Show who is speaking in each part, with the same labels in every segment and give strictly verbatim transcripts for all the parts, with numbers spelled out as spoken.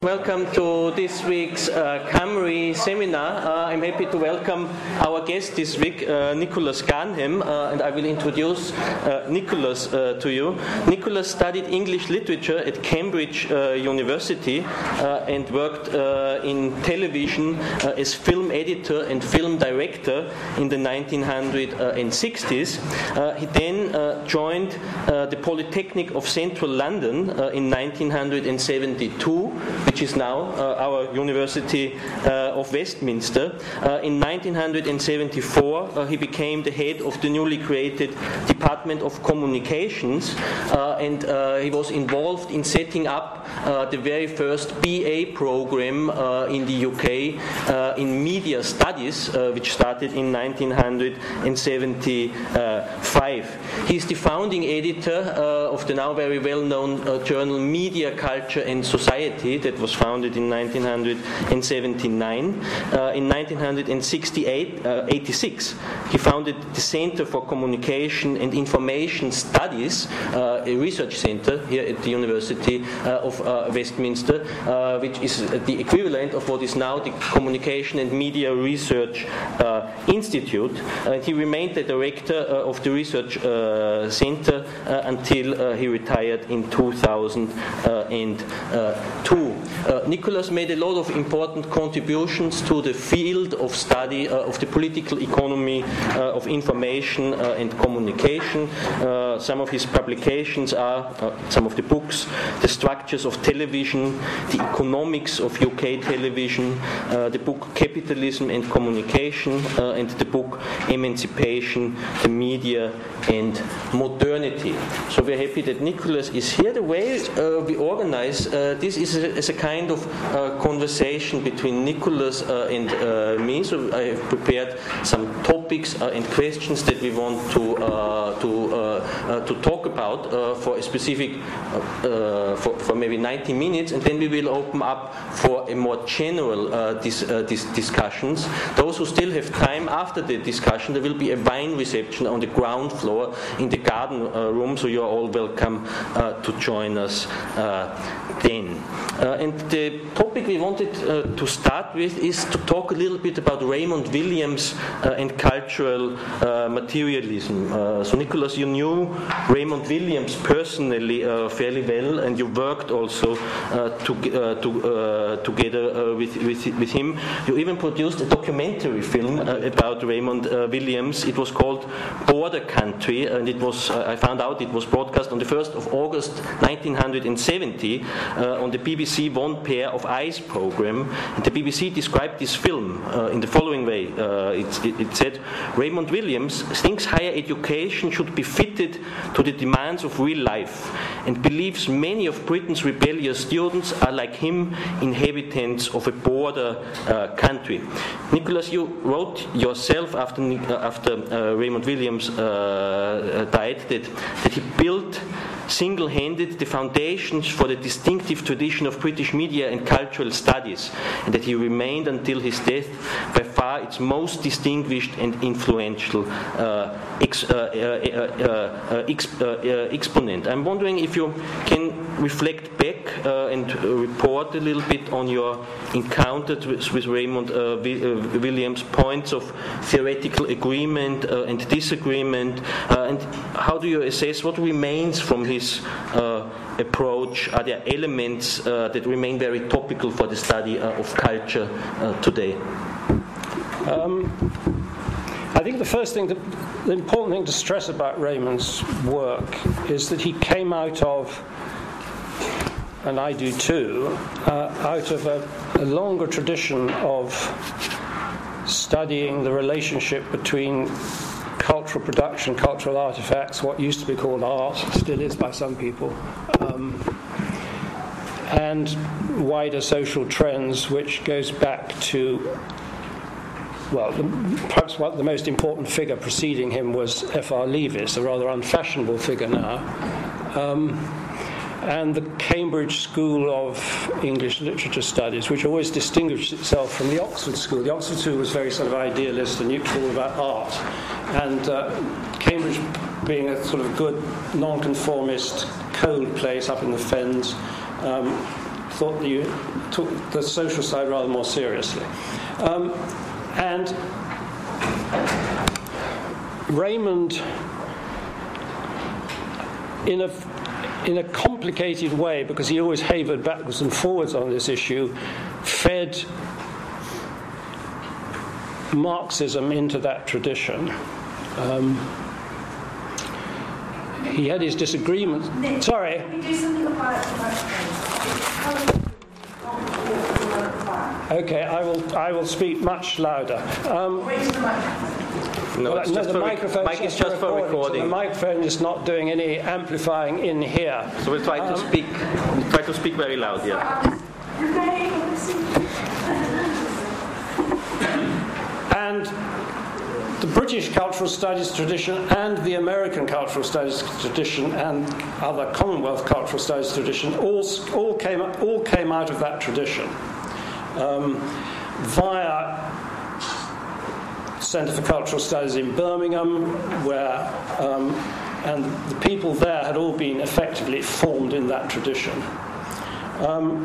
Speaker 1: Welcome to this week's uh, CAMRI seminar. Uh, I'm happy to welcome our guest this week, uh, Nicholas Garnham, uh, and I will introduce uh, Nicholas uh, to you. Nicholas studied English literature at Cambridge uh, University uh, and worked uh, in television uh, as film editor and film director in the nineteen sixties. Uh, he then uh, joined uh, the Polytechnic of Central London uh, in nineteen seventy-two, which is now uh, our University uh, of Westminster. Uh, in nineteen seventy-four, uh, he became the head of the newly created Department of Communications, uh, and uh, he was involved in setting up uh, the very first B A program uh, in the U K uh, in media studies, uh, which started in nineteen seventy-five. He is the founding editor uh, of the now very well-known uh, journal Media, Culture and Society, that was founded in nineteen seventy-nine. Uh, in nineteen sixty-eight, uh, eighty-six, he founded the Center for Communication and Information Studies, uh, a research center here at the University uh, of uh, Westminster, uh, which is the equivalent of what is now the Communication and Media Research uh, Institute. Uh, he remained the director uh, of the research uh, center uh, until uh, he retired in two thousand two. Uh, Nicholas made a lot of important contributions to the field of study uh, of the political economy uh, of information uh, and communication. Uh, some of his publications are, uh, some of the books, The Structures of Television, The Economics of U K Television, uh, the book Capitalism and Communication, uh, and the book Emancipation, the Media and Modernity. So we're happy that Nicholas is here. The way uh, we organize uh, this is a, is a kind of uh, conversation between Nicholas uh, and uh, me. So I have prepared some topics uh, and questions that we want to uh, to uh, uh, to talk about uh, for a specific uh, uh, for, for maybe ninety minutes, and then we will open up for a more general uh, dis, uh, dis discussions. Those who still have time after the discussion, there will be a wine reception on the ground floor in the garden uh, room. So you are all welcome uh, to join us uh, then. Uh, and the topic we wanted uh, to start with is to talk a little bit about Raymond Williams uh, and cultural uh, materialism. Uh, so, Nicholas, you knew Raymond Williams personally uh, fairly well, and you worked also uh, to, uh, to, uh, together uh, with, with, with him. You even produced a documentary film uh, about Raymond uh, Williams. It was called Border Country, and it was, uh, I found out it was broadcast on the first of August nineteen seventy uh, on the B B C One Pair of Eyes program. And the B B C described this film uh, in the following way. Uh, it, it, it said, Raymond Williams thinks higher education should be fitted to the demands of real life and believes many of Britain's rebellious students are like him, inhabitants of a border uh, country. Nicholas, you wrote yourself after, uh, after uh, Raymond Williams uh, died that, that he built single-handed the foundations for the distinctive tradition of British media and cultural studies, and that he remained until his death by far its most distinguished and influential uh, ex, uh, uh, uh, uh, ex, uh, uh, exponent. I'm wondering if you can reflect back uh, and report a little bit on your encounter with, with Raymond uh, Williams, points of theoretical agreement uh, and disagreement, uh, and how do you assess what remains from his Uh, approach? Are there elements uh, that remain very topical for the study uh, of culture uh, today?
Speaker 2: Um, I think the first thing, to, the important thing to stress about Raymond's work is that he came out of, and I do too, uh, out of a, a longer tradition of studying the relationship between cultural production, cultural artifacts, what used to be called art, still is by some people, um, and wider social trends, which goes back to, well, the, perhaps what the most important figure preceding him was F R Leavis, a rather unfashionable figure now, um, and the Cambridge School of English Literature Studies, which always distinguished itself from the Oxford School. The Oxford School was very sort of idealist and neutral about art, and uh, Cambridge, being a sort of good non-conformist cold place up in the Fens, um, thought that you took the social side rather more seriously. Um, and Raymond, in a in a complicated way, because he always havered backwards and forwards on this issue, fed Marxism into that tradition. Um, he had his disagreements.
Speaker 3: Nick,
Speaker 2: Sorry.
Speaker 3: Can you do something about the microphone?
Speaker 2: Okay, I will. I will speak much louder. Um,
Speaker 3: Raise the microphone.
Speaker 1: No,
Speaker 2: well,
Speaker 1: it's
Speaker 2: no,
Speaker 1: just
Speaker 2: the
Speaker 1: for
Speaker 2: microphone
Speaker 1: mic is just for recording.
Speaker 2: So the microphone is not doing any amplifying in here.
Speaker 1: So we'll try to
Speaker 2: Um,
Speaker 1: speak. Try to speak very loud. Yeah.
Speaker 2: And the British cultural studies tradition and the American cultural studies tradition and other Commonwealth cultural studies tradition all all came all came out of that tradition um, via Centre for Cultural Studies in Birmingham, where um, and the people there had all been effectively formed in that tradition. Um,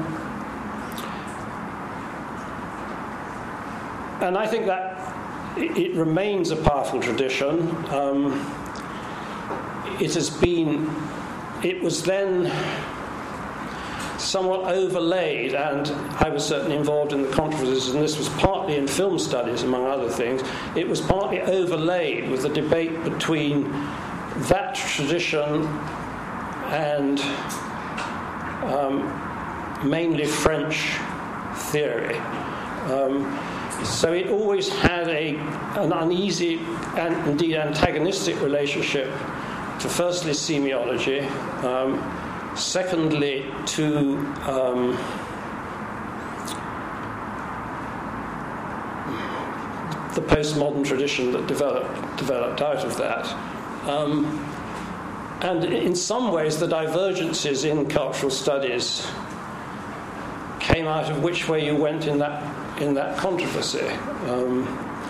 Speaker 2: and I think that it, it remains a powerful tradition. Um, it has been, it was then somewhat overlaid, and I was certainly involved in the controversies, and this was partly in film studies, among other things. It was partly overlaid with the debate between that tradition and um, mainly French theory. Um, so it always had a, an uneasy and indeed antagonistic relationship to, firstly, semiology, um, secondly, to um, the postmodern tradition that developed developed out of that. Um, and in some ways, the divergences in cultural studies came out of which way you went in that in that controversy. Um,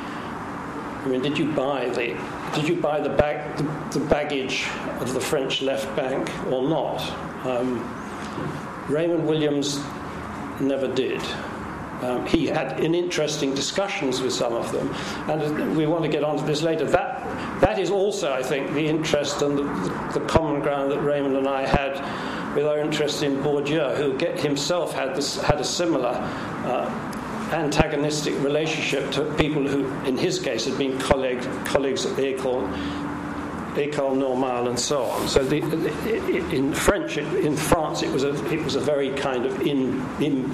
Speaker 2: I mean, did you buy the did you buy the bag the, the baggage of the French left bank or not? Um, Raymond Williams never did. Um, he had in interesting discussions with some of them, and we want to get onto this later. That that is also, I think, the interest and the, the, the common ground that Raymond and I had with our interest in Bourdieu, who get, himself had this had a similar uh, antagonistic relationship to people who, in his case, had been colleague, colleagues at the École, École Normale, and so on. So, the, the, in French, in France, it was a it was a very kind of in in.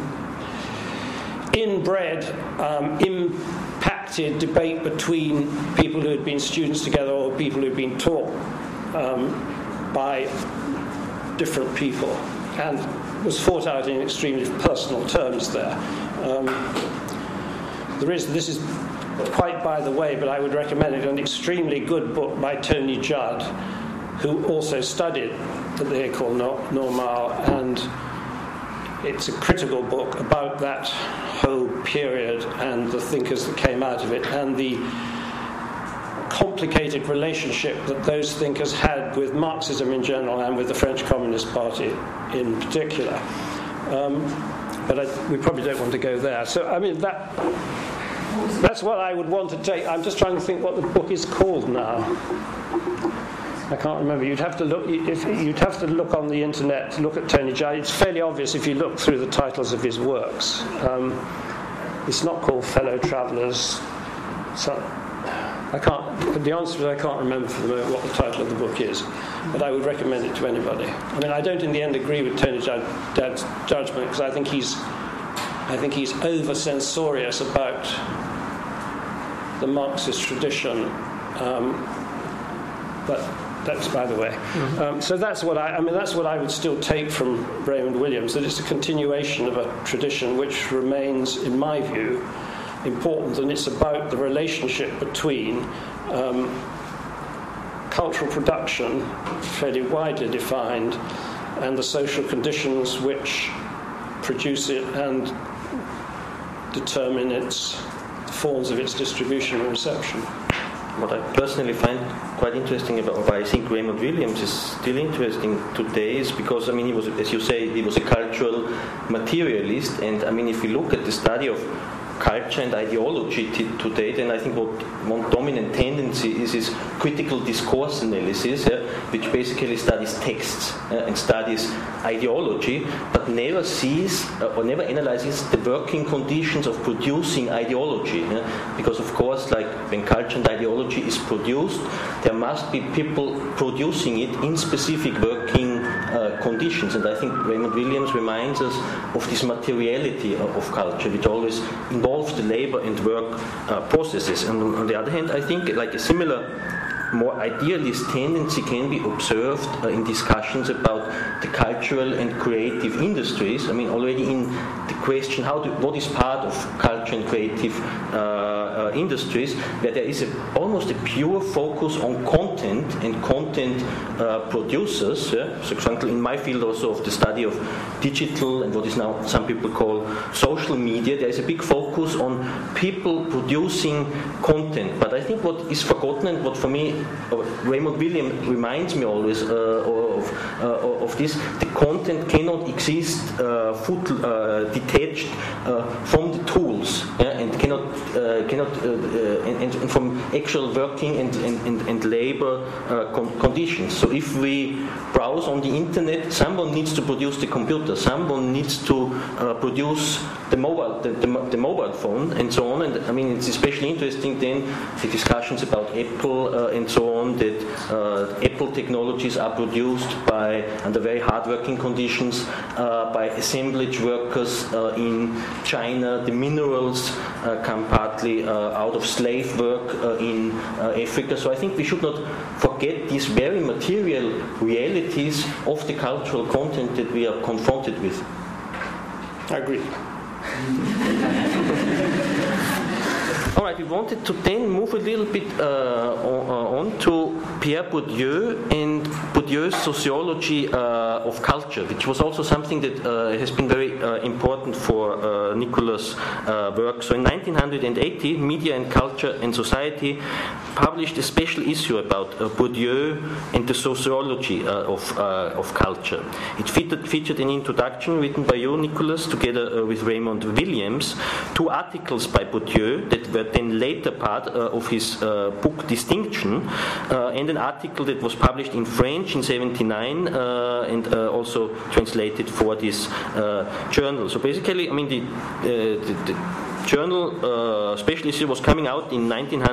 Speaker 2: inbred, um, impacted debate between people who had been students together or people who had been taught um, by different people, and was fought out in extremely personal terms there. Um, there is, this is quite by the way, but I would recommend it, an extremely good book by Tony Judd, who also studied at the École Normale, and it's a critical book about that whole period and the thinkers that came out of it and the complicated relationship that those thinkers had with Marxism in general and with the French Communist Party in particular. Um, but I, we probably don't want to go there. So, I mean, that that's what I would want to take. I'm just trying to think what the book is called now. I can't remember. You'd have to look. If you'd have to look on the internet, look at Tony Judd. It's fairly obvious if you look through the titles of his works. Um, it's not called Fellow Travellers. So I can't. The answer is I can't remember for the moment what the title of the book is, but I would recommend it to anybody. I mean, I don't in the end agree with Tony Judd, Judd's judgment, because I think he's, I think he's over censorious about the Marxist tradition, um, but. That's by the way. Mm-hmm. Um, so that's what I, I mean. That's what I would still take from Raymond Williams. That it's a continuation of a tradition which remains, in my view, important, and it's about the relationship between um, cultural production, fairly widely defined, and the social conditions which produce it and determine its the forms of its distribution and reception.
Speaker 1: What I personally find quite interesting about why I think Raymond Williams is still interesting today is because, I mean, he was, as you say, he was a cult cultural materialist. And I mean, if you look at the study of culture and ideology t- today, then I think what one dominant tendency is is critical discourse analysis, yeah, which basically studies texts uh, and studies ideology, but never sees uh, or never analyzes the working conditions of producing ideology. Yeah? Because of course, like when culture and ideology is produced, there must be people producing it in specific working uh, conditions. And I think Raymond Williams reminds us of this materiality of, of culture, which always involves the labor and work uh, processes. And on the other hand, I think like a similar, more idealist tendency can be observed uh, in discussions about the cultural and creative industries. I mean, already in the question, how do, what is part of culture and creative uh, uh, industries, where there is a, almost a pure focus on content and content uh, producers. Yeah? So, for example, in my field also of the study of digital and what is now some people call social media, there is a big focus on people producing content. But I think what is forgotten and what for me Raymond Williams reminds me always uh, of, uh, of this: the content cannot exist uh, foot, uh, detached uh, from the tools, yeah, and cannot uh, cannot uh, uh, and, and from actual working and and, and labor uh, con- conditions. So if we browse on the internet, someone needs to produce the computer, someone needs to uh, produce the mobile the, the, the mobile phone, and so on. And I mean, it's especially interesting then the discussions about Apple uh, and so on, that uh, Apple technologies are produced by under very hard working conditions uh, by assemblage workers uh, in China. The minerals uh, come partly uh, out of slave work uh, in uh, Africa. So I think we should not forget these very material realities of the cultural content that we are confronted with.
Speaker 2: I agree.
Speaker 1: All right, we wanted to then move a little bit uh, on, on to Pierre Bourdieu and Bourdieu's sociology uh, of culture, which was also something that uh, has been very uh, important for uh, Nicolas' uh, work. So in nineteen eighty, Media and Culture and Society published a special issue about uh, Bourdieu and the sociology uh, of, uh, of culture. It featured, featured an introduction written by you, Nicolas, together uh, with Raymond Williams, two articles by Bourdieu that were then later part uh, of his uh, book Distinction, uh, and an article that was published in French in seventy-nine uh, and uh, also translated for this uh, journal. So basically, I mean, the, uh, the, the journal uh, special issue was coming out in nineteen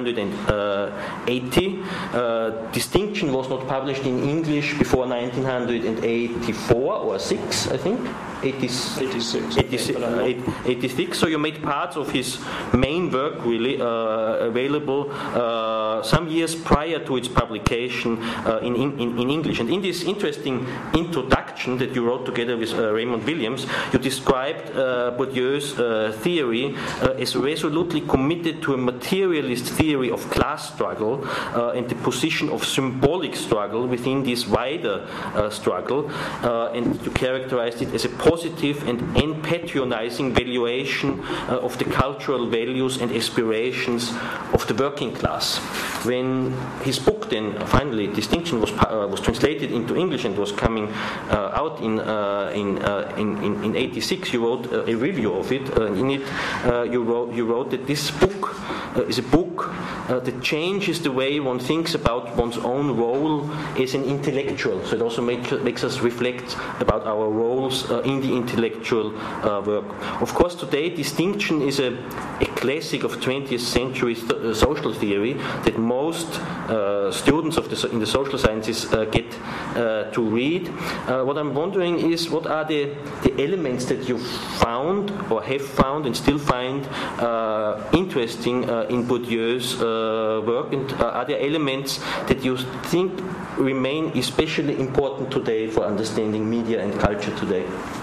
Speaker 1: eighty. Uh, Distinction was not published in English before nineteen eighty-four or six, I think. eighty-six, eighty-six, eighty-six. So you made parts of his main work really uh, available uh, some years prior to its publication uh, in, in, in English. And in this interesting introduction that you wrote together with uh, Raymond Williams, you described uh, Bourdieu's uh, theory uh, as resolutely committed to a materialist theory of class struggle uh, and the position of symbolic struggle within this wider uh, struggle. Uh, and you characterized it as a positive and unpatronizing valuation uh, of the cultural values and aspirations of the working class. When his book then finally Distinction was uh, was translated into English and was coming uh, out in uh, in, uh, in in in eighty-six, you wrote uh, a review of it. Uh, in it, uh, you wrote you wrote that this book uh, is a book uh, that changes the way one thinks about one's own role as an intellectual. So it also make, makes us reflect about our roles uh, in the intellectual uh, work. Of course, today Distinction is a, a classic of twentieth century th- uh, social theory that most uh, students of the, in the social sciences uh, get uh, to read. Uh, what I'm wondering is, what are the, the elements that you found or have found and still find uh, interesting uh, in Bourdieu's uh, work, and uh, are there elements that you think remain especially important today for understanding media and culture today?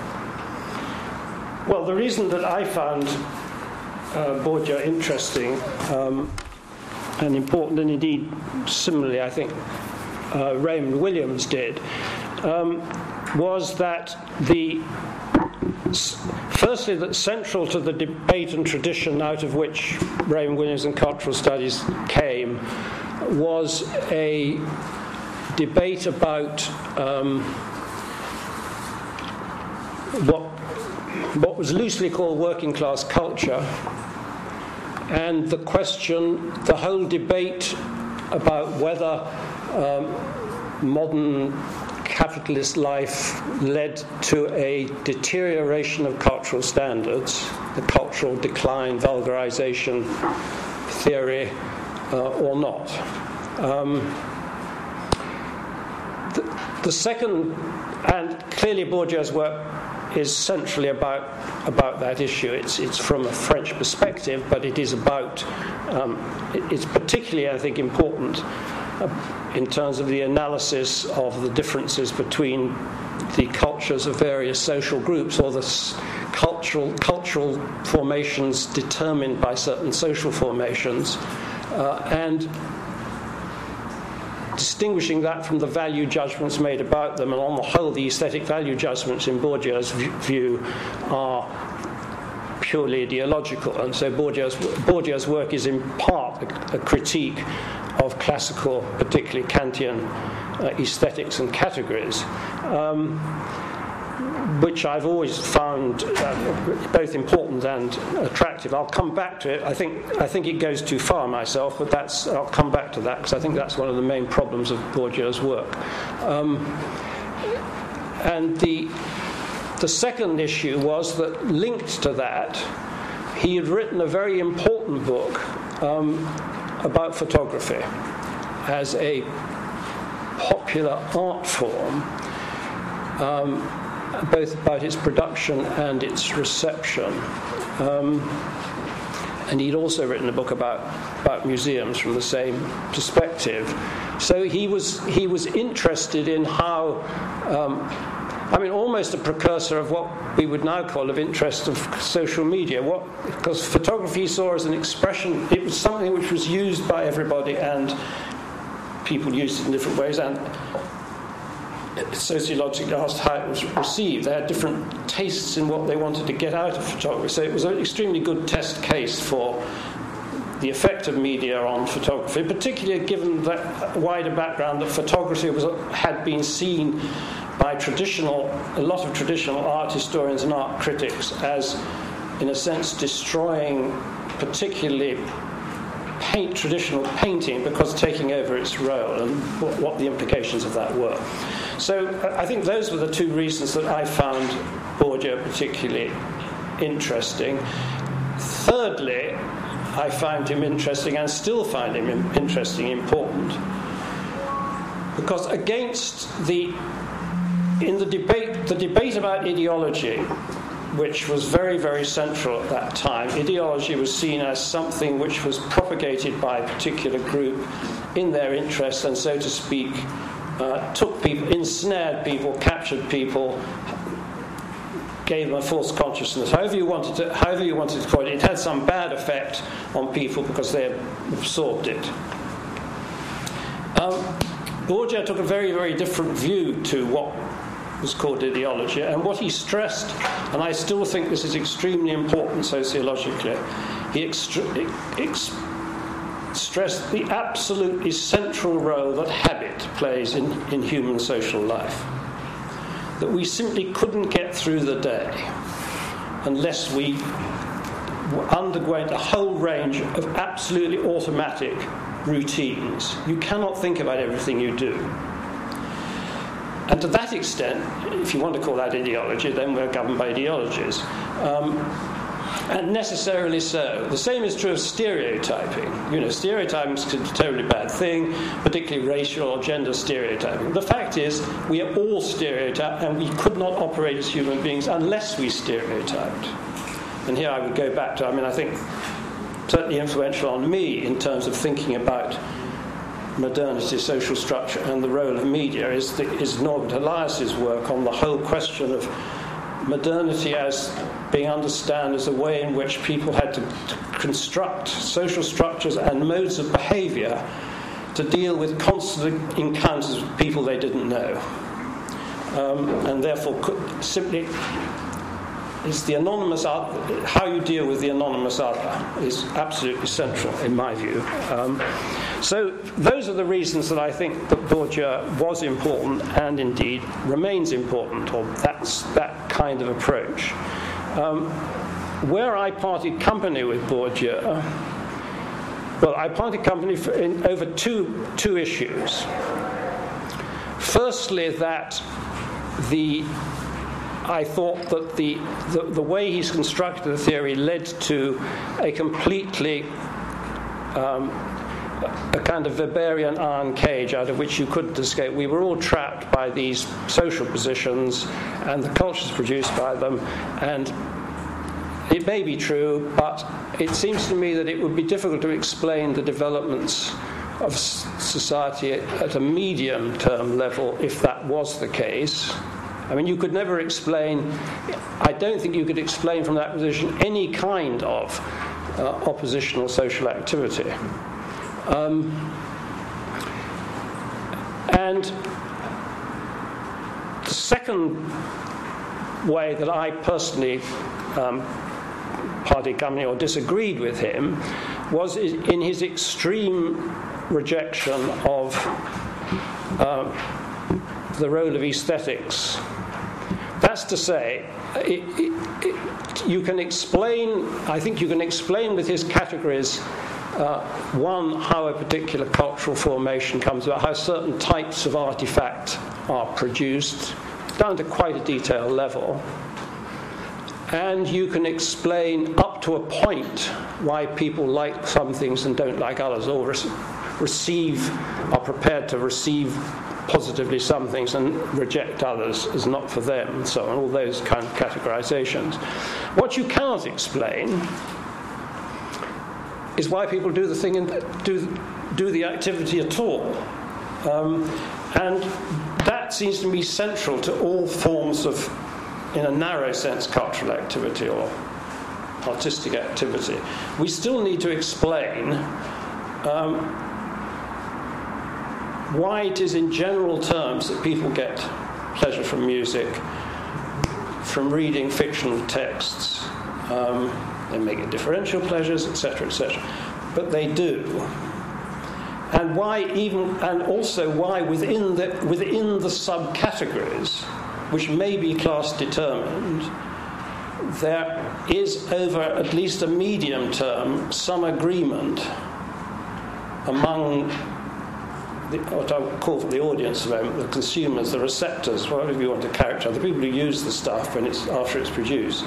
Speaker 2: Well, the reason that I found uh, Bourdieu interesting um, and important, and indeed similarly I think uh, Raymond Williams did, um, was that the firstly that central to the debate and tradition out of which Raymond Williams and cultural studies came was a debate about um, what, what was loosely called working class culture, and the question, the whole debate about whether um, modern capitalist life led to a deterioration of cultural standards, the cultural decline, vulgarization theory, uh, or not. Um, the, the second, and clearly Bourdieu's work is centrally about about that issue. It's it's from a French perspective, but it is about um, it, it's particularly, I think, important uh, in terms of the analysis of the differences between the cultures of various social groups, or the s- cultural cultural formations determined by certain social formations, uh, and distinguishing that from the value judgments made about them. And on the whole, the aesthetic value judgments in Bourdieu's view are purely ideological. And so Bourdieu's, Bourdieu's work is in part a, a critique of classical, particularly Kantian, uh, aesthetics and categories, um, which I've always found uh, both important and attractive. I'll come back to it. I think I think it goes too far myself, but that's I'll come back to that because I think that's one of the main problems of Bourdieu's work. Um, and the the second issue was that, linked to that, he had written a very important book um, about photography as a popular art form. Um, both about its production and its reception. Um, and he'd also written a book about, about museums from the same perspective. So he was he was interested in how, um, I mean, almost a precursor of what we would now call of interest of social media. What, because photography he saw as an expression, it was something which was used by everybody, and people used it in different ways, and sociologically asked how it was received. They had different tastes in what they wanted to get out of photography. So it was an extremely good test case for the effect of media on photography, particularly given that wider background that photography was, had been seen by traditional, a lot of traditional art historians and art critics as, in a sense, destroying particularly paint, traditional painting, because taking over its role, and what, what the implications of that were. So I think those were the two reasons that I found Bourdieu particularly interesting. Thirdly, I found him interesting, and still find him interesting, important, because against the, in the debate, the debate about ideology, which was very, very central at that time, ideology was seen as something which was propagated by a particular group in their interest, and so to speak, uh, took people, ensnared people, captured people, gave them a false consciousness. However you wanted to, however you wanted to call it, it had some bad effect on people because they absorbed it. Um, Bourdieu took a very, very different view to what was called ideology, and what he stressed, and I still think this is extremely important sociologically, he extra- ex- stressed the absolutely central role that habit plays in, in human social life. That we simply couldn't get through the day unless we underwent a whole range of absolutely automatic routines. You cannot think about everything you do. And to that extent, if you want to call that ideology, then we're governed by ideologies. Um, and necessarily so. The same is true of stereotyping. You know, stereotyping is a terribly bad thing, particularly racial or gender stereotyping. The fact is, we are all stereotyped, and we could not operate as human beings unless we stereotyped. And here I would go back to, I mean, I think certainly influential on me in terms of thinking about modernity, social structure, and the role of media is, the, is Norbert Elias's work on the whole question of modernity as being understood as a way in which people had to, to construct social structures and modes of behaviour to deal with constant encounters with people they didn't know, um, and therefore could simply is the anonymous other. How you deal with the anonymous other is absolutely central, in my view. Um, so those are the reasons that I think that Bourdieu was important and indeed remains important, or that's that kind of approach. Um, where I parted company with Bourdieu, well, I parted company for, in, over two two issues. Firstly, that the I thought that the, the, the way he's constructed the theory led to a completely um, a kind of Weberian iron cage out of which you couldn't escape. We were all trapped by these social positions and the cultures produced by them, and it may be true, but it seems to me that it would be difficult to explain the developments of society at a medium-term level if that was the case. I mean, you could never explain, I don't think you could explain from that position any kind of uh, oppositional social activity. Um, and the second way that I personally um, parted company or disagreed with him was in his extreme rejection of uh, the role of aesthetics. That's to say, it, it, it, you can explain, I think you can explain with his categories, uh, one, how a particular cultural formation comes about, how certain types of artifact are produced, down to quite a detailed level. And you can explain up to a point why people like some things and don't like others, or receive, are prepared to receive positively some things and reject others as not for them, and so on, all those kind of categorizations. What you cannot explain is why people do the thing and do, do the activity at all. Um, and that seems to be central to all forms of, in a narrow sense, cultural activity or artistic activity. We still need to explain um, why it is in general terms that people get pleasure from music, from reading fictional texts. Um, they make it differential pleasures, et cetera, et cetera. But they do. And why even, and also why within the within the subcategories, which may be class determined, there is over at least a medium term some agreement among The, what I would call for the audience, the consumers, the receptors, whatever you want to characterize, the people who use the stuff when it's after it's produced,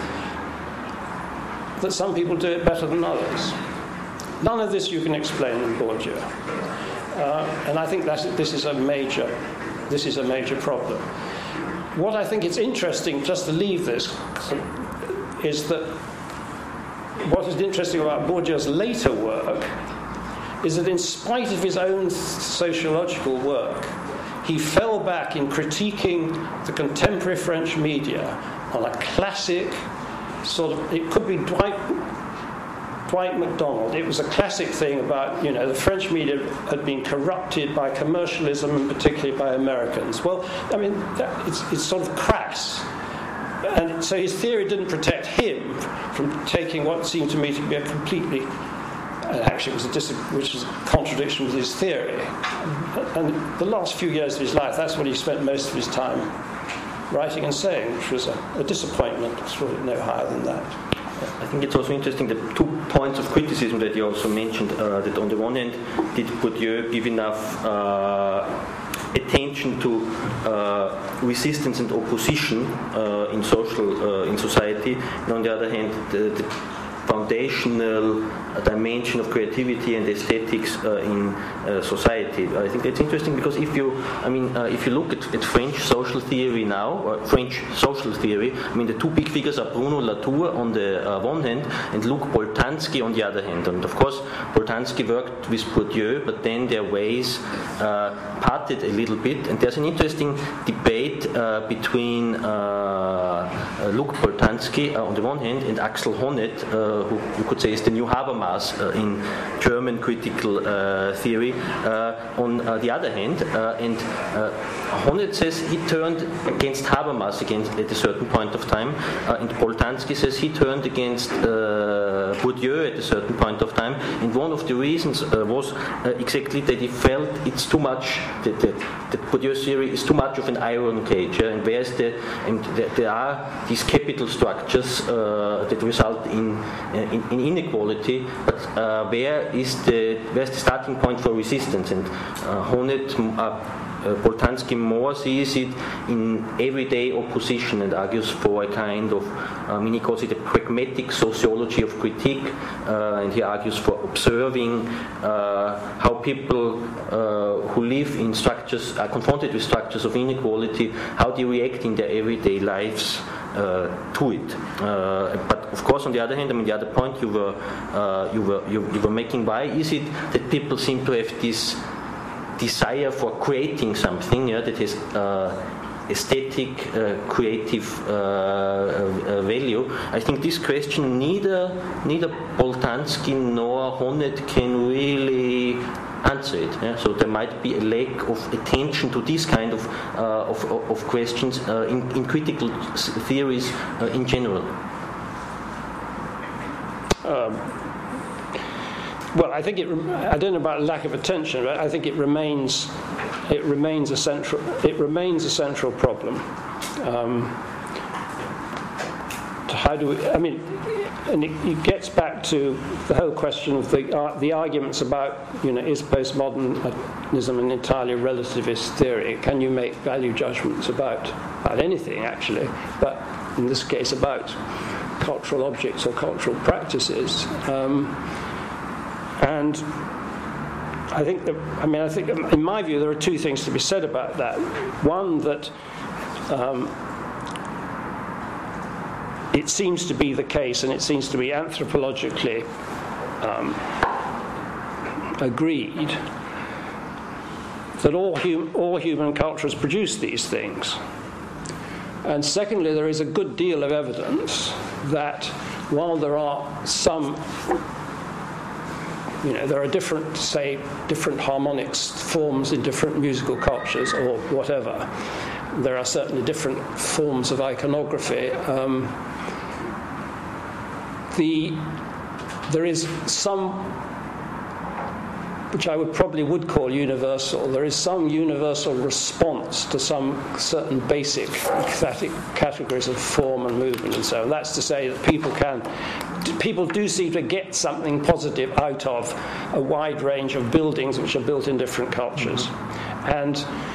Speaker 2: that some people do it better than others. None of this you can explain in Bourdieu, uh, and I think that this is a major, this is a major problem. What I think it's interesting, just to leave this, is that what is interesting about Bourdieu's later work is that in spite of his own sociological work, he fell back in critiquing the contemporary French media on a classic sort of, it could be Dwight, Dwight MacDonald. It was a classic thing about, you know, the French media had been corrupted by commercialism and particularly by Americans. Well, I mean, that, it's, it's sort of crass. And so his theory didn't protect him from taking what seemed to me to be a completely And actually, it was a dis- which was a contradiction with his theory. And the last few years of his life, that's what he spent most of his time writing and saying, which was a, a disappointment. It's really no higher than that.
Speaker 1: I think it's also interesting the two points of criticism that you also mentioned. Uh, that on the one hand, did Bourdieu give enough uh, attention to uh, resistance and opposition uh, in social uh, in society, and on the other hand, the, the foundational dimension of creativity and aesthetics uh, in uh, society. I think that's interesting because if you, I mean, uh, if you look at, at French social theory now, or French social theory, I mean, the two big figures are Bruno Latour on the uh, one hand and Luc Boltanski on the other hand. And of course, Boltanski worked with Bourdieu, but then their ways uh, parted a little bit. And there's an interesting debate debate uh, between uh, uh, Luc Boltanski uh, on the one hand and Axel Honneth, uh, who you could say is the new Habermas uh, in German critical uh, theory, uh, on uh, the other hand. Uh, and uh, Honneth says he turned against Habermas against, at a certain point of time, uh, and Boltanski says he turned against uh, Bourdieu at a certain point of time. And one of the reasons uh, was uh, exactly that he felt it's too much, that the, the Bourdieu theory is too much of an iron cage, yeah? And whereas the, and there, there are these capital structures uh, that result in, uh, in, in inequality, but uh, where is the where's the starting point for resistance? And uh, Honneth, uh, Uh, Boltanski more sees it in everyday opposition and argues for a kind of, I mean, he calls it a pragmatic sociology of critique, uh, and he argues for observing uh, how people uh, who live in structures, are confronted with structures of inequality, how they react in their everyday lives uh, to it. Uh, but of course, on the other hand, I mean, the other point you were uh, you were you, you were making, why is it that people seem to have this desire for creating something, yeah, that has uh, aesthetic, uh, creative uh, uh, value? I think this question neither neither Boltanski nor Honneth can really answer it. Yeah? So there might be a lack of attention to this kind of uh, of, of questions uh, in, in critical theories uh, in general.
Speaker 2: Um. Well, I think it. I don't know about lack of attention, but I think it remains. It remains a central. It remains a central problem. Um, how do we? I mean, and it, it gets back to the whole question of the uh, the arguments about, you know, is postmodernism an entirely relativist theory? Can you make value judgments about about anything, actually? But in this case, about cultural objects or cultural practices. Um, And I think that, I mean, I think, in my view, there are two things to be said about that. One, that um, it seems to be the case, and it seems to be anthropologically um, agreed, that all, hum- all human cultures produce these things. And secondly, there is a good deal of evidence that while there are some, you know, there are different, say, different harmonics forms in different musical cultures or whatever. There are certainly different forms of iconography. Um, the there is some, which I would probably would call universal. There is some universal response to some certain basic categories of form and movement and so on. That's to say that people can. People do seem to get something positive out of a wide range of buildings which are built in different cultures. And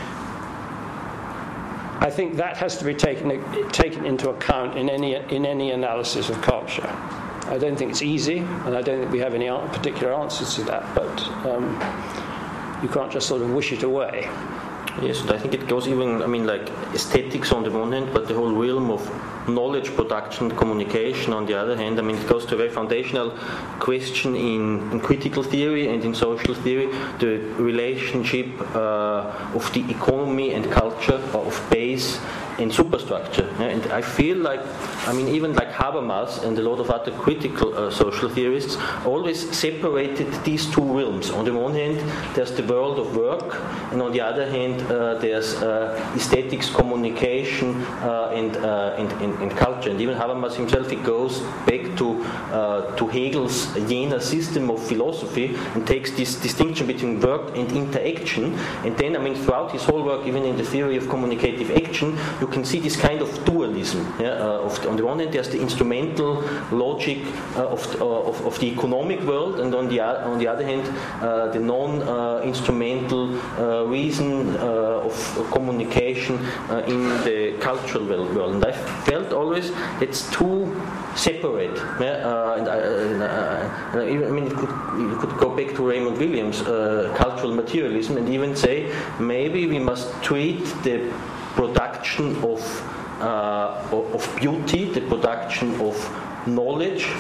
Speaker 2: I think that has to be taken taken into account in any in any analysis of culture. I don't think it's easy, and I don't think we have any particular answers to that, but um, you can't just sort of wish it away.
Speaker 1: Yes, and I think it goes even, I mean, like aesthetics on the one hand, but the whole realm of knowledge production, communication on the other hand. I mean, it goes to a very foundational question in, in critical theory and in social theory, the relationship uh, of the economy and culture, or of base and superstructure. Yeah? And I feel like, I mean, even like Habermas and a lot of other critical uh, social theorists always separated these two realms. On the one hand, there's the world of work, and on the other hand, uh, there's uh, aesthetics, communication, uh, and, uh, and, and, and culture. And even Habermas himself, he goes back to uh, to Hegel's Jena system of philosophy and takes this distinction between work and interaction. And then, I mean, throughout his whole work, even in the theory of communicative action, you can see this kind of dualism. Yeah? Uh, of the, on the one hand, there's the instrumental logic uh, of, uh, of of the economic world, and on the on the other hand, uh, the non-instrumental uh, uh, reason uh, of communication uh, in the cultural world. And I felt always it's too separate. Yeah? Uh, and I, uh, uh, even, I mean, you could, you could go back to Raymond Williams' uh, cultural materialism and even say maybe we must treat the production of uh, of beauty, the production of knowledge,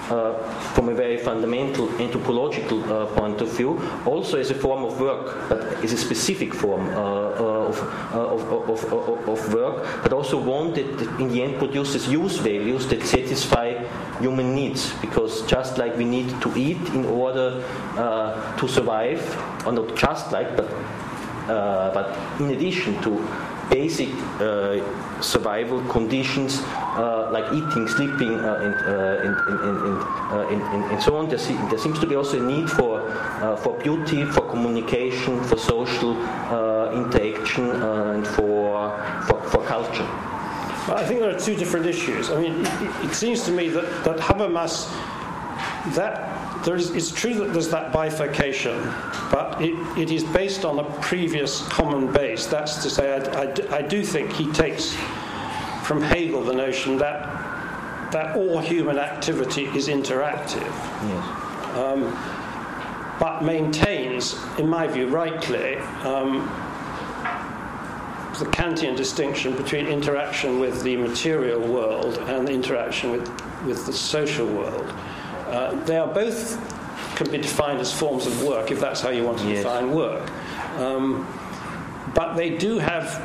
Speaker 1: uh, from a very fundamental anthropological uh, point of view, also as a form of work, but as a specific form uh, uh, of, uh, of, of, of, of work, but also one that in the end produces use values that satisfy human needs, because just like we need to eat in order uh, to survive, or not just like, but uh, but in addition to basic uh, survival conditions uh, like eating, sleeping, uh, and, uh, and, and, and, uh, and, and, and so on. There, se- there seems to be also a need for uh, for beauty, for communication, for social uh, interaction, uh, and for, for for culture.
Speaker 2: I think there are two different issues. I mean, it, it seems to me that, that Habermas, that there is, it's true that there's that bifurcation, but it, it is based on a previous common base. That's to say, I, I, I do think he takes from Hegel the notion that that all human activity is interactive.
Speaker 1: Yes.
Speaker 2: Um, but maintains, in my view, rightly, um, the Kantian distinction between interaction with the material world and interaction with, with the social world. Uh, they are both can be defined as forms of work, if that's how you want to
Speaker 1: yes.
Speaker 2: define work. Um, but they do have.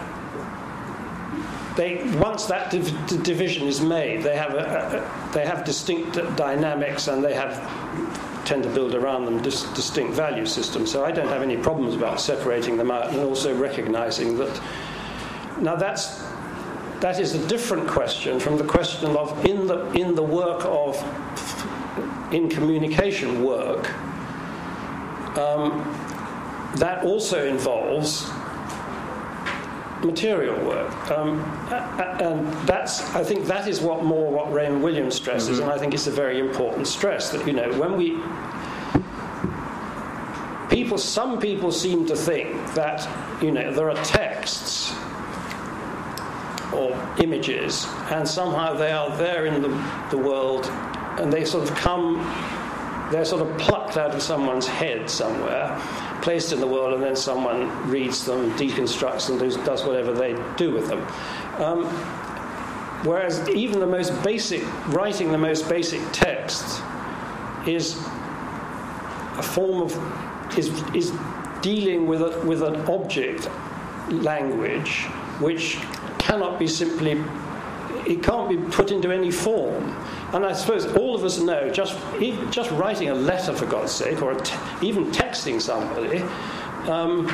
Speaker 2: They once that div- division is made, they have a, a, they have distinct dynamics, and they have tend to build around them dis- distinct value systems. So I don't have any problems about separating them out, and also recognizing that. Now that's that is a different question from the question of in the in the work of in communication work. Um, that also involves material work, um, and that's I think that is what more what Raymond Williams stresses, mm-hmm. and I think it's a very important stress that you know when we people some people seem to think that you know there are texts or images, and somehow they are there in the, the world, and they sort of come, they're sort of plucked out of someone's head somewhere, placed in the world, and then someone reads them, deconstructs them, does, does whatever they do with them. Um, whereas even the most basic, writing the most basic text is a form of, is, is dealing with a, with an object language which cannot be simply, it can't be put into any form. And I suppose all of us know, just even just writing a letter, for God's sake, or te- even texting somebody, um,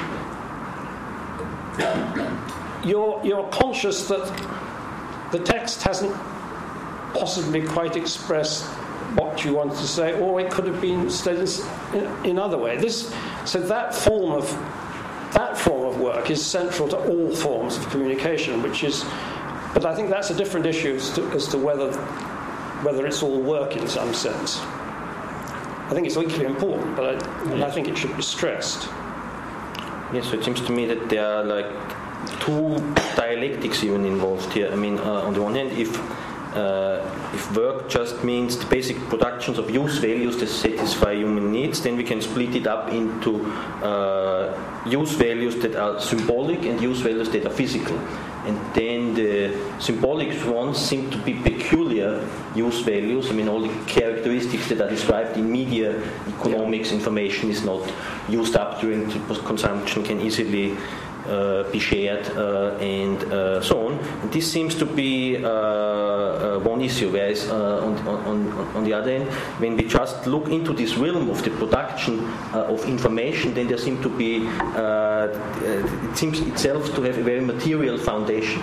Speaker 2: you're, you're conscious that the text hasn't possibly quite expressed what you wanted to say, or it could have been said in, in other way. This, so that form of That form of work is central to all forms of communication, which is, but I think that's a different issue as to, as to whether whether it's all work in some sense. I think it's equally important, but I, yes. and I think it should be stressed.
Speaker 1: Yes, so it seems to me that there are like two dialectics even involved here. I mean, uh, on the one hand, if Uh, if work just means the basic productions of use values that satisfy human needs, then we can split it up into uh, use values that are symbolic and use values that are physical. And then the symbolic ones seem to be peculiar use values. I mean, all the characteristics that are described in media economics, information is not used up during consumption, can easily Uh, be shared uh, and uh, so on. And this seems to be uh, uh, one issue, whereas uh, on, on, on the other hand, when we just look into this realm of the production uh, of information, then there seem to be, uh, it seems itself to have a very material foundation.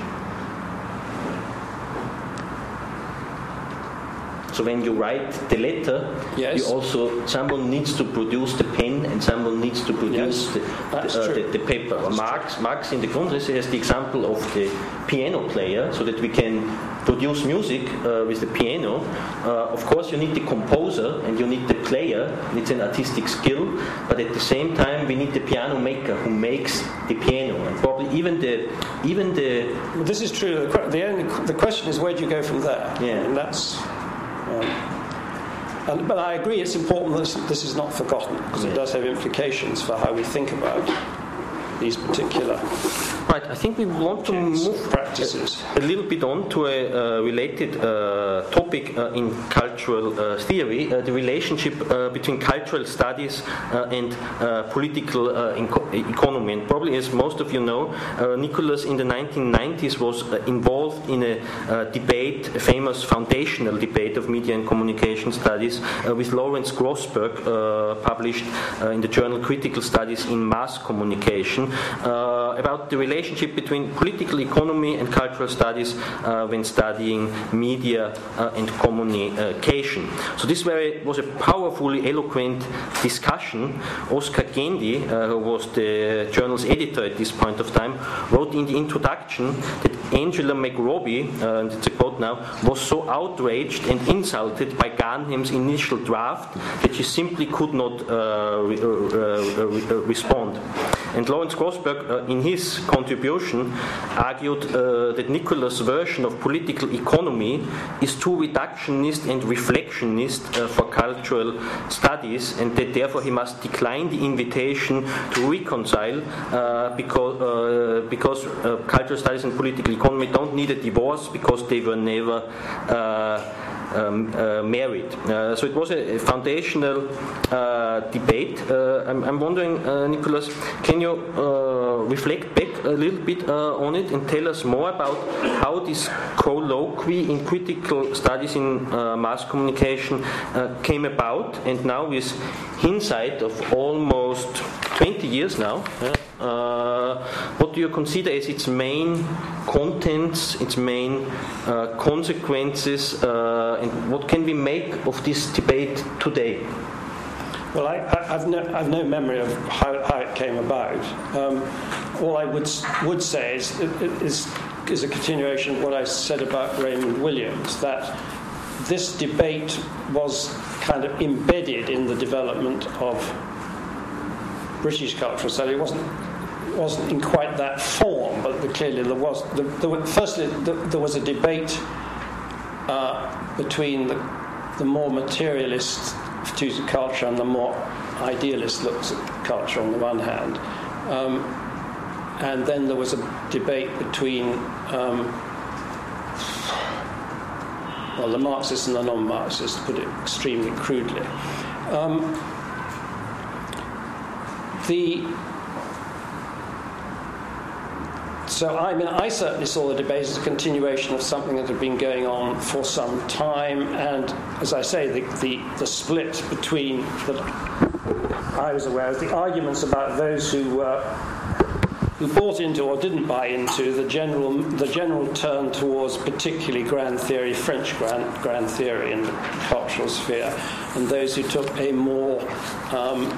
Speaker 1: So when you write the letter,
Speaker 2: yes.
Speaker 1: you also someone needs to produce the pen and someone needs to produce
Speaker 2: yes.
Speaker 1: the, the, uh, the, the paper. Marx, Marx in the Grundrisse has the example of the piano player, so that we can produce music uh, with the piano. Uh, of course, you need the composer and you need the player. It's an artistic skill, but at the same time, we need the piano maker who makes the piano, and probably even the even the.
Speaker 2: Well, this is true. The only the question is, where do you go from there?
Speaker 1: Yeah,
Speaker 2: and that's. Um, and, but I agree it's important that this, this is not forgotten, because it does have implications for how we think about these particular
Speaker 1: right, I think we want to move
Speaker 2: practices.
Speaker 1: A little bit on to a uh, related uh, topic uh, in cultural uh, theory, uh, the relationship uh, between cultural studies uh, and uh, political uh, inco- economy. And probably, as most of you know, uh, Nicholas in the nineteen nineties was uh, involved in a uh, debate, a famous foundational debate of media and communication studies uh, with Lawrence Grossberg, uh, published uh, in the journal Critical Studies in Mass Communication, uh, about the relationship between political economy and cultural studies uh, when studying media uh, and communication. So this very, was a powerfully eloquent discussion. Oscar Gandy, uh, who was the journal's editor at this point of time, wrote in the introduction that Angela McRobbie, uh, and it's a quote now, was so outraged and insulted by Garnham's initial draft that she simply could not uh, re- uh, uh, re- uh, respond. And Lawrence Grossberg, uh, in his contribution, argued uh, that Nicholas' version of political economy is too reductionist and reflectionist uh, for cultural studies, and that therefore he must decline the invitation to reconcile uh, because, uh, because uh, cultural studies and political economy don't need a divorce because they were never uh, Um, uh, married. Uh, so it was a, a foundational uh, debate. Uh, I'm, I'm wondering, uh, Nicholas, can you uh, reflect back a little bit uh, on it and tell us more about how this colloquy in critical studies in uh, mass communication uh, came about, and now with hindsight of almost twenty years now, uh, uh, what do you consider as its main contents, its main uh, consequences, uh, and what can we make of this debate today?
Speaker 2: Well, I, I, I've, no, I've no memory of how, how it came about. Um, all I would would say is, is is a continuation of what I said about Raymond Williams, that this debate was kind of embedded in the development of British cultural study. It wasn't wasn't in quite that form, but clearly there was. There, there, firstly, there, there was a debate uh, between the, the more materialist views of culture and the more idealist looks at culture on the one hand, um, and then there was a debate between um, well, the Marxists and the non-Marxists, to put it extremely crudely. Um, the So, I mean, I certainly saw the debate as a continuation of something that had been going on for some time, and, as I say, the, the, the split between, that I was aware of, the arguments about those who uh, who bought into or didn't buy into the general the general turn towards particularly grand theory, French grand, grand theory in the cultural sphere, and those who took a more um,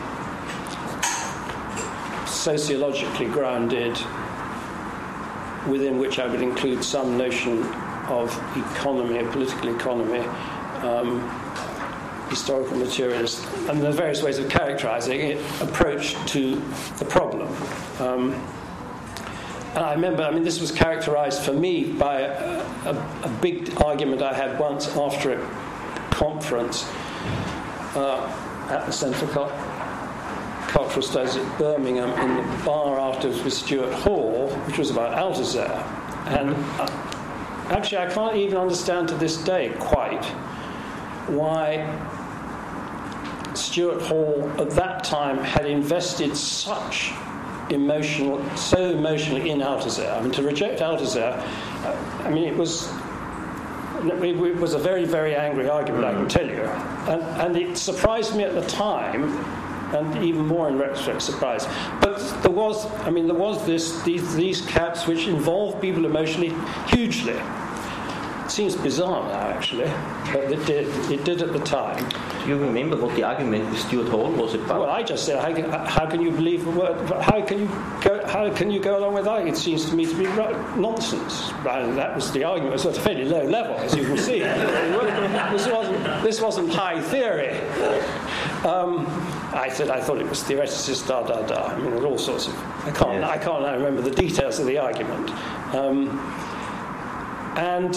Speaker 2: sociologically grounded, within which I would include some notion of economy, political economy, um, historical materialist, and the various ways of characterizing it, approach to the problem. Um, and I remember, I mean, this was characterized for me by a, a, a big argument I had once after a conference uh, at the Centre for Cultural Studies at Birmingham in the bar afterwards with Stuart Hall, which was about Althusser. And uh, actually, I can't even understand to this day quite why Stuart Hall at that time had invested such emotional, so emotionally in Althusser. I mean, to reject Althusser, uh, I mean, it was it was a very, very angry argument, I can tell you. And, and it surprised me at the time, and even more in retrospect, surprised. But there was, I mean, there was this these these caps which involved people emotionally hugely. It seems bizarre now, actually, but it did. It did at the time.
Speaker 1: Do you remember what the argument with Stuart Hall was about?
Speaker 2: Well, I just said, how can, how can you believe the word? How can you go? How can you go along with that? It seems to me to be nonsense. And that was the argument. It was at a fairly low level, as you can see. This wasn't this wasn't high theory. Um, I said I thought it was theoreticist, da da da. I mean, there's all sorts of. I can't. Yes. I can't now remember the details of the argument. Um, and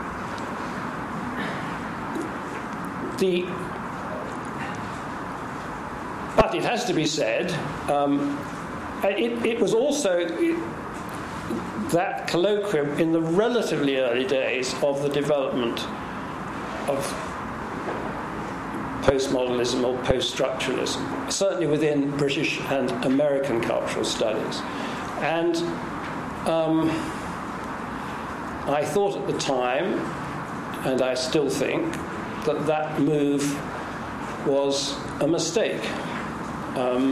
Speaker 2: the. But it has to be said, um, it, it was also. It, that colloquium in the relatively early days of the development of postmodernism or post-structuralism, certainly within British and American cultural studies. And um, I thought at the time, and I still think, that that move was a mistake. Um,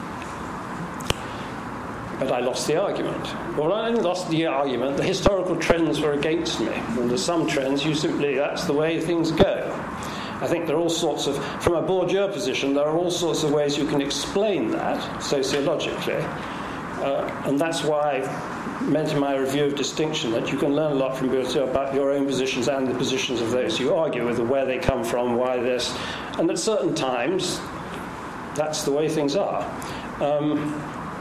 Speaker 2: but I lost the argument. Well, I didn't lost the argument. The historical trends were against me. And there's some trends, you simply, that's the way things go. I think there are all sorts of, from a Bourdieu position, there are all sorts of ways you can explain that sociologically. Uh, and that's why I meant in my review of distinction that you can learn a lot from Bourdieu about your own positions and the positions of those you argue with, where they come from, why this. And at certain times, that's the way things are. Um,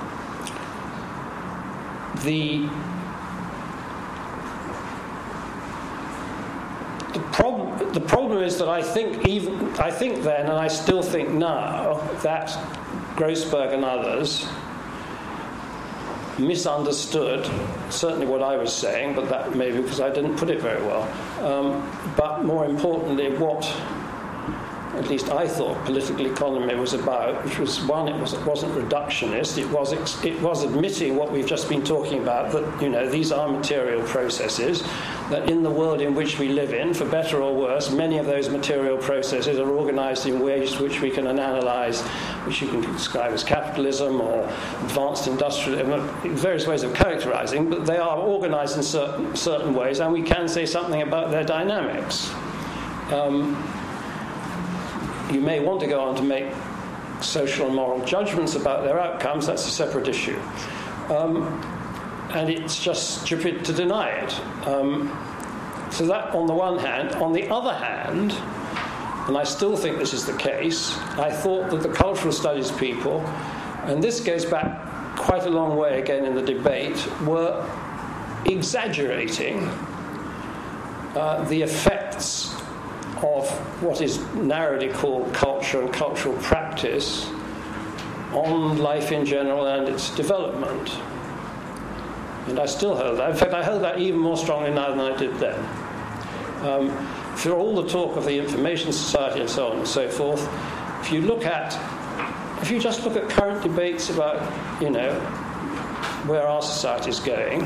Speaker 2: the The problem, the problem is that I think even I think then, and I still think now, that Grossberg and others misunderstood certainly what I was saying, but that maybe because I didn't put it very well. Um, but more importantly, what at least I thought political economy was about, which was one, it, was, it wasn't reductionist. It was ex, it was admitting what we've just been talking about, that you know these are material processes. That in the world in which we live in, for better or worse, many of those material processes are organised in ways which we can analyse, which you can describe as capitalism or advanced industrial, various ways of characterising, but they are organised in certain, certain ways, and we can say something about their dynamics. Um, you may want to go on to make social and moral judgments about their outcomes, that's a separate issue. Um, And it's just stupid to deny it. Um, so that on the one hand. On the other hand, and I still think this is the case, I thought that the cultural studies people, and this goes back quite a long way again in the debate, were exaggerating uh, the effects of what is narrowly called culture and cultural practice on life in general and its development. And I still hold that. In fact, I hold that even more strongly now than I did then. Um, for all the talk of the information society and so on and so forth, if you look at, if you just look at current debates about, you know, where our society is going,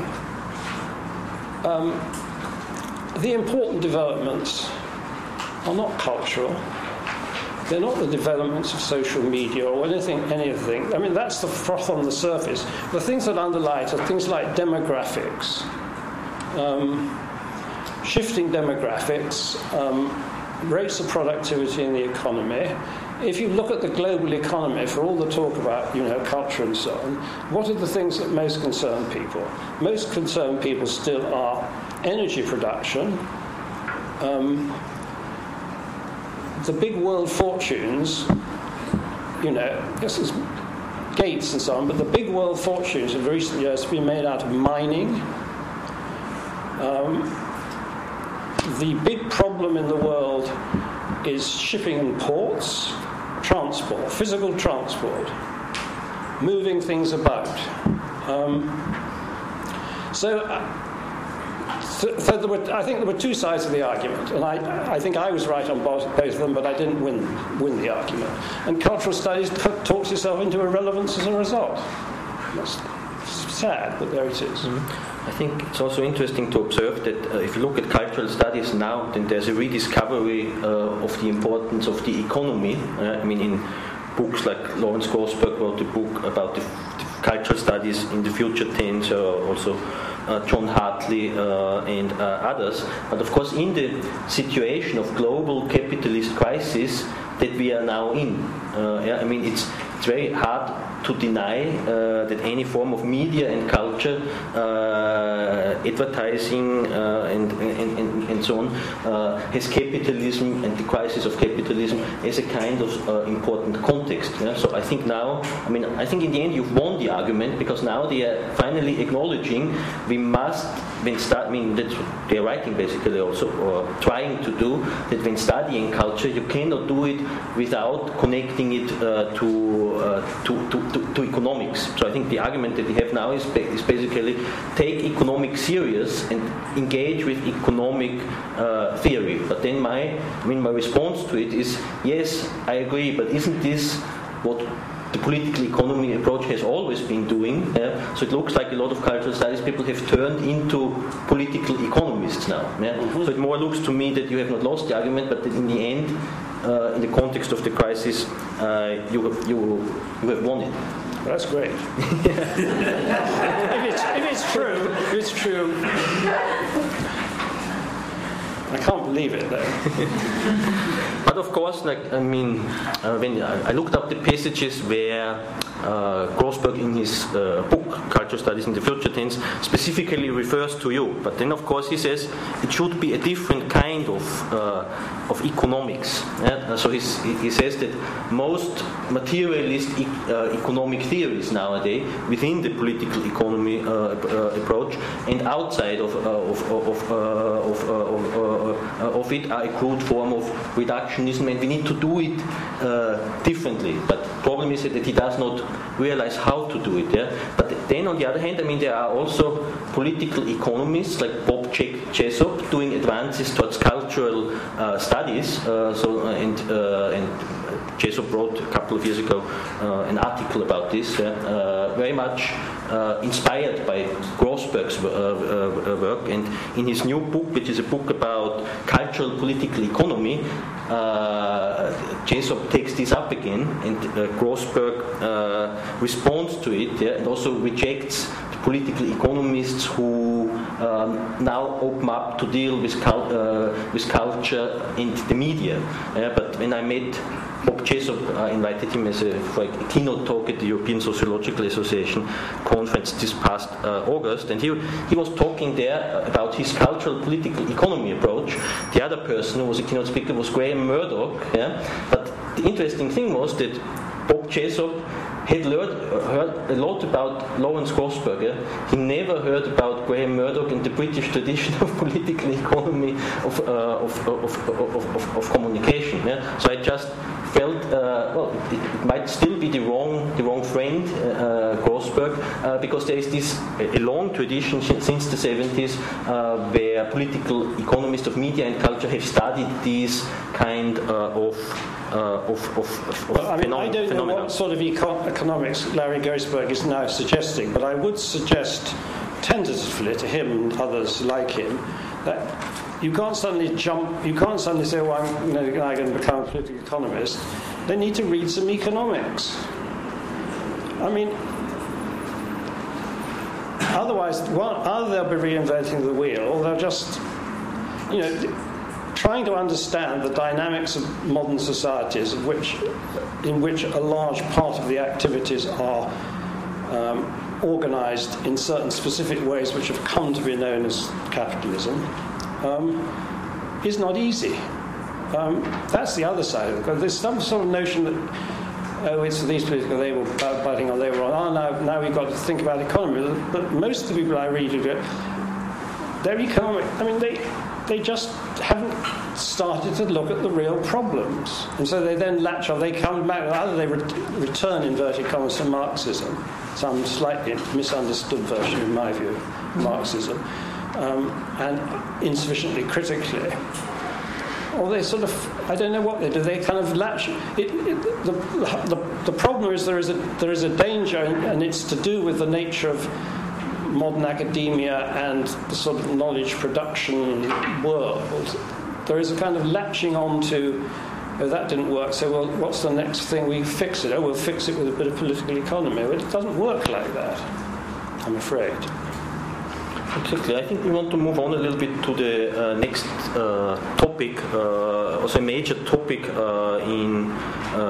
Speaker 2: um, the important developments are not cultural. They're not the developments of social media or anything, anything. I mean, that's the froth on the surface. The things that underlie it are things like demographics, um, shifting demographics, um, rates of productivity in the economy. If you look at the global economy, for all the talk about, you know, culture and so on, what are the things that most concern people? Most concern people still are energy production, um, the big world fortunes, you know, this is Gates and so on, but the big world fortunes in recent years have been made out of mining. Um, the big problem in the world is shipping and ports, transport, physical transport, moving things about. Um, so... Uh, So, so there were, I think there were two sides of the argument, and I, I think I was right on both, both of them, but I didn't win win the argument. And cultural studies t- talks itself into irrelevance as a result. That's sad, but there it is.
Speaker 1: Mm-hmm. I think it's also interesting to observe that uh, if you look at cultural studies now, then there's a rediscovery uh, of the importance of the economy. Uh, I mean, in books like Lawrence Grossberg wrote a book about the, the cultural studies in the future tense, uh, also Uh, John Hartley uh, and uh, others. But of course, in the situation of global capitalist crisis that we are now in, uh, yeah, I mean, it's it's very hard to deny uh, that any form of media and culture, uh, advertising uh, and, and, and, and so on, uh, has capitalism and the crisis of capitalism capitalism as a kind of uh, important context. Yeah? So I think now, I mean, I think in the end you've won the argument, because now they are finally acknowledging we must, when start, I mean, that's what they're writing basically also, or trying to do, that when studying culture, you cannot do it without connecting it uh, to, uh, to, to, to, to economics. So I think the argument that we have now is, is basically take economics serious and engage with economic uh, theory. But then my, I mean, my response to it is, yes, I agree, but isn't this what the political economy approach has always been doing? Yeah? So it looks like a lot of cultural studies people have turned into political economists now. Yeah? Mm-hmm. So it more looks to me that you have not lost the argument, but that in the end, uh, in the context of the crisis, uh, you, have, you, you have won it.
Speaker 2: Well, that's great. if, it's, if it's true, if it's true, I can't believe it, though.
Speaker 1: But of course, like I mean, uh, when I looked up the passages where uh, Grossberg in his uh, book Cultural Studies in the Future Tense specifically refers to you, but then of course he says it should be a different kind of uh, of economics. Yeah? So he's, he says that most materialist e- uh, economic theories nowadays within the political economy uh, uh, approach and outside of uh, of of, uh, of, uh, of, uh, of it are a crude form of reductionism, and we need to do it uh, differently. But the problem is that he does not realize how to do it. Yeah? But then on the other hand, I mean, there are also political economists like Bob Jessop doing advances towards cultural uh, studies. Uh, so uh, and uh, and Jessop wrote a couple of years ago uh, an article about this, uh, very much uh, inspired by Grossberg's uh, uh, work. And in his new book, which is a book about cultural political economy, uh, Jessop takes this up again, and uh, Grossberg uh, responds to it, yeah, and also rejects the political economists who um, now open up to deal with, cul- uh, with culture and the media. Yeah, but when I met Bob Jessop, I invited him as a, for a keynote talk at the European Sociological Association conference this past uh, August, and he, he was talking there about his cultural political economy approach. The other person who was a keynote speaker was Graham Murdoch, yeah? But the interesting thing was that Bob Jessop had learned, heard a lot about Lawrence Grossberg. Yeah? He never heard about Graham Murdoch and the British tradition of political economy of, uh, of, of, of, of, of communication. Yeah? So I just felt, uh, well, it, it might still be the wrong, the wrong friend, uh, Grossberg, uh, because there is this a long tradition since the seventies uh, where political economists of media and culture have studied these kind uh, of Uh, of, of, of
Speaker 2: well, I mean,
Speaker 1: phenom-
Speaker 2: I don't
Speaker 1: phenomena.
Speaker 2: know what sort of eco- economics Larry Grossberg is now suggesting, but I would suggest tentatively to him and others like him that you can't suddenly jump, you can't suddenly say, well, I'm, you know, I'm going to become a political economist. They need to read some economics. I mean, otherwise, well, either they'll be reinventing the wheel, or they'll just, you know, trying to understand the dynamics of modern societies, of which, in which a large part of the activities are um, organised in certain specific ways which have come to be known as capitalism, um, is not easy. Um, that's the other side of it. There's some sort of notion that, oh, it's these political they were biting on, they were on, oh, now, now we've got to think about economy. But most of the people I read, they're economic, I mean, they... They just haven't started to look at the real problems. And so they then latch on, they come back, either they re- return inverted commas to Marxism, some slightly misunderstood version, in my view, of Marxism, um, and insufficiently critically. Or they sort of, I don't know what they do, they kind of latch. It, it, the, the, the problem is there is a, there is a danger, and it's to do with the nature of modern academia and the sort of knowledge production world. There is a kind of latching on to, oh, that didn't work, so well, what's the next thing? We fix it. Oh, we'll fix it with a bit of political economy. Well, it doesn't work like that, I'm afraid.
Speaker 1: Exactly. I think we want to move on a little bit to the uh, next uh, topic, uh, also a major topic uh, in uh,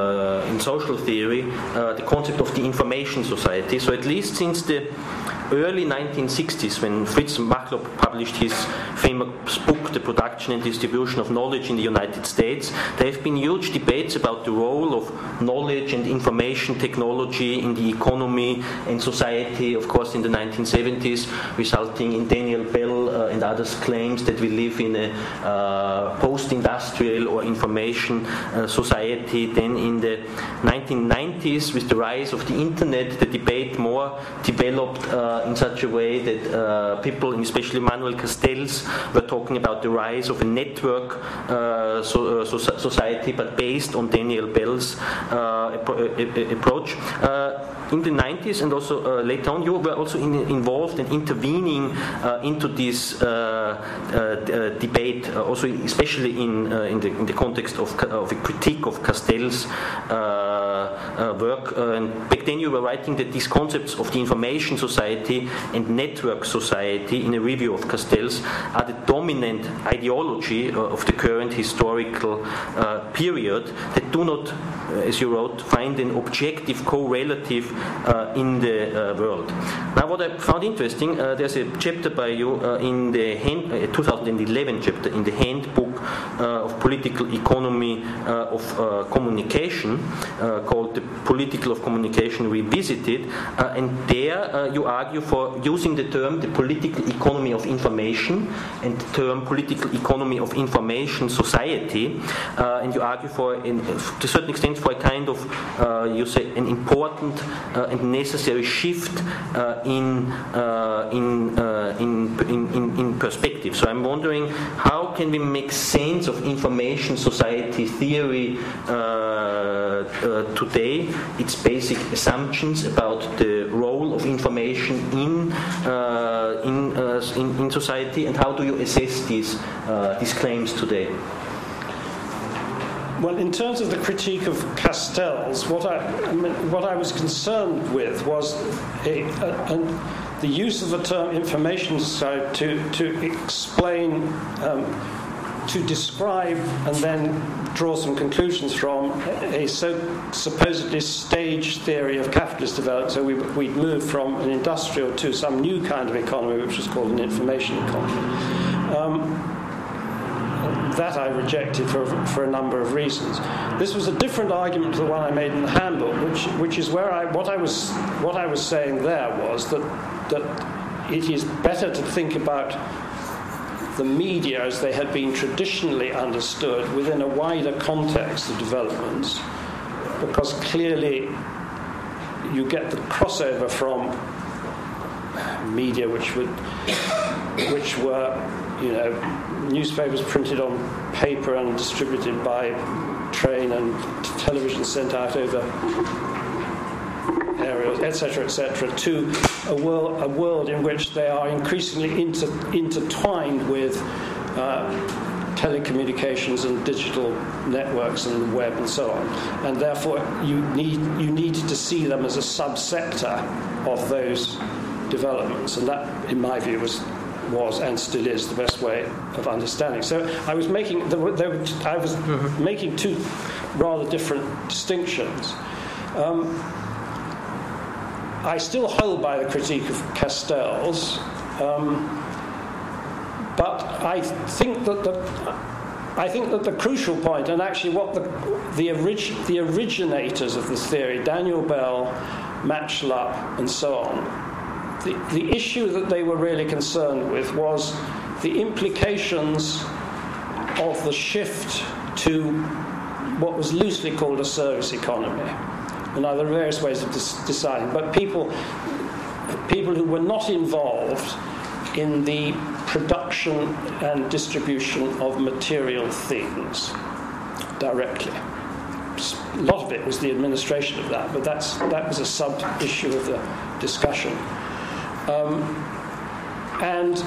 Speaker 1: uh, in social theory, uh, the concept of the information society. So at least since the early nineteen sixties, when Fritz Machlup published his famous book, The Production and Distribution of Knowledge in the United States, there have been huge debates about the role of knowledge and information technology in the economy and society, of course, in the nineteen seventies, resulting in Daniel Bell uh, and others' claims that we live in a uh, post-industrial or information uh, society. Then in the nineteen nineties, with the rise of the internet, the debate more developed uh, in such a way that uh, people, especially Manuel Castells, were talking about the rise of a network uh, so, uh, so society, but based on Daniel Bell's uh, approach. Uh, in the nineties and also uh, later on, you were also in, involved and intervening uh, into this uh, uh, uh, debate, uh, also especially in uh, in, the, in the context of, of a critique of Castells' uh, uh, work. Uh, and back then, you were writing that these concepts of the information society and network society, in a review of Castells, are the dominant ideology uh, of the current historical uh, period that do not, uh, as you wrote, find an objective correlative uh, in the uh, world. Now, what I found interesting, uh, there's a chapter by you uh, in the hand, uh, twenty eleven chapter in the Handbook uh, of Political Economy uh, of uh, Communication, uh, called The Political of Communication Revisited, uh, and there uh, you argue for using the term the political economy of information and the term political economy of information society, uh, and you argue for, in, to a certain extent, for a kind of, uh, you say, an important uh, and necessary shift uh, in, uh, in, uh, in, in, in perspective. So I'm wondering, how can we make sense of information society theory uh, uh, today, its basic assumptions about the role of information in uh, in, uh, in in society, and how do you assess these uh, these claims today?
Speaker 2: Well, in terms of the critique of Castells, what I, I mean, what I was concerned with was a, a, a, the use of the term information society to to explain. Um, to describe and then draw some conclusions from a so supposedly staged theory of capitalist development. So we, we'd moved from an industrial to some new kind of economy, which was called an information economy. Um, that I rejected for, for a number of reasons. This was a different argument to the one I made in the handbook, which which is where I what I was what I was saying there was that that it is better to think about the media as they had been traditionally understood within a wider context of developments, because clearly you get the crossover from media which would which were, you know, newspapers printed on paper and distributed by train, and television sent out over areas, et cetera, et cetera, to a world, a world in which they are increasingly inter, intertwined with uh, telecommunications and digital networks and the web and so on, and therefore you need you needed to see them as a subsector of those developments, and that, in my view, was was and still is the best way of understanding. So I was making there were, there were, I was mm-hmm. making two rather different distinctions. Um, I still hold by the critique of Castells, um, but I think that the I think that the crucial point, and actually what the the, orig, the originators of this theory, Daniel Bell, Machlup, and so on, the, the issue that they were really concerned with was the implications of the shift to what was loosely called a service economy. And now there are various ways of deciding, but people people who were not involved in the production and distribution of material things directly. A lot of it was the administration of that, but that's that was a sub-issue of the discussion. Um, and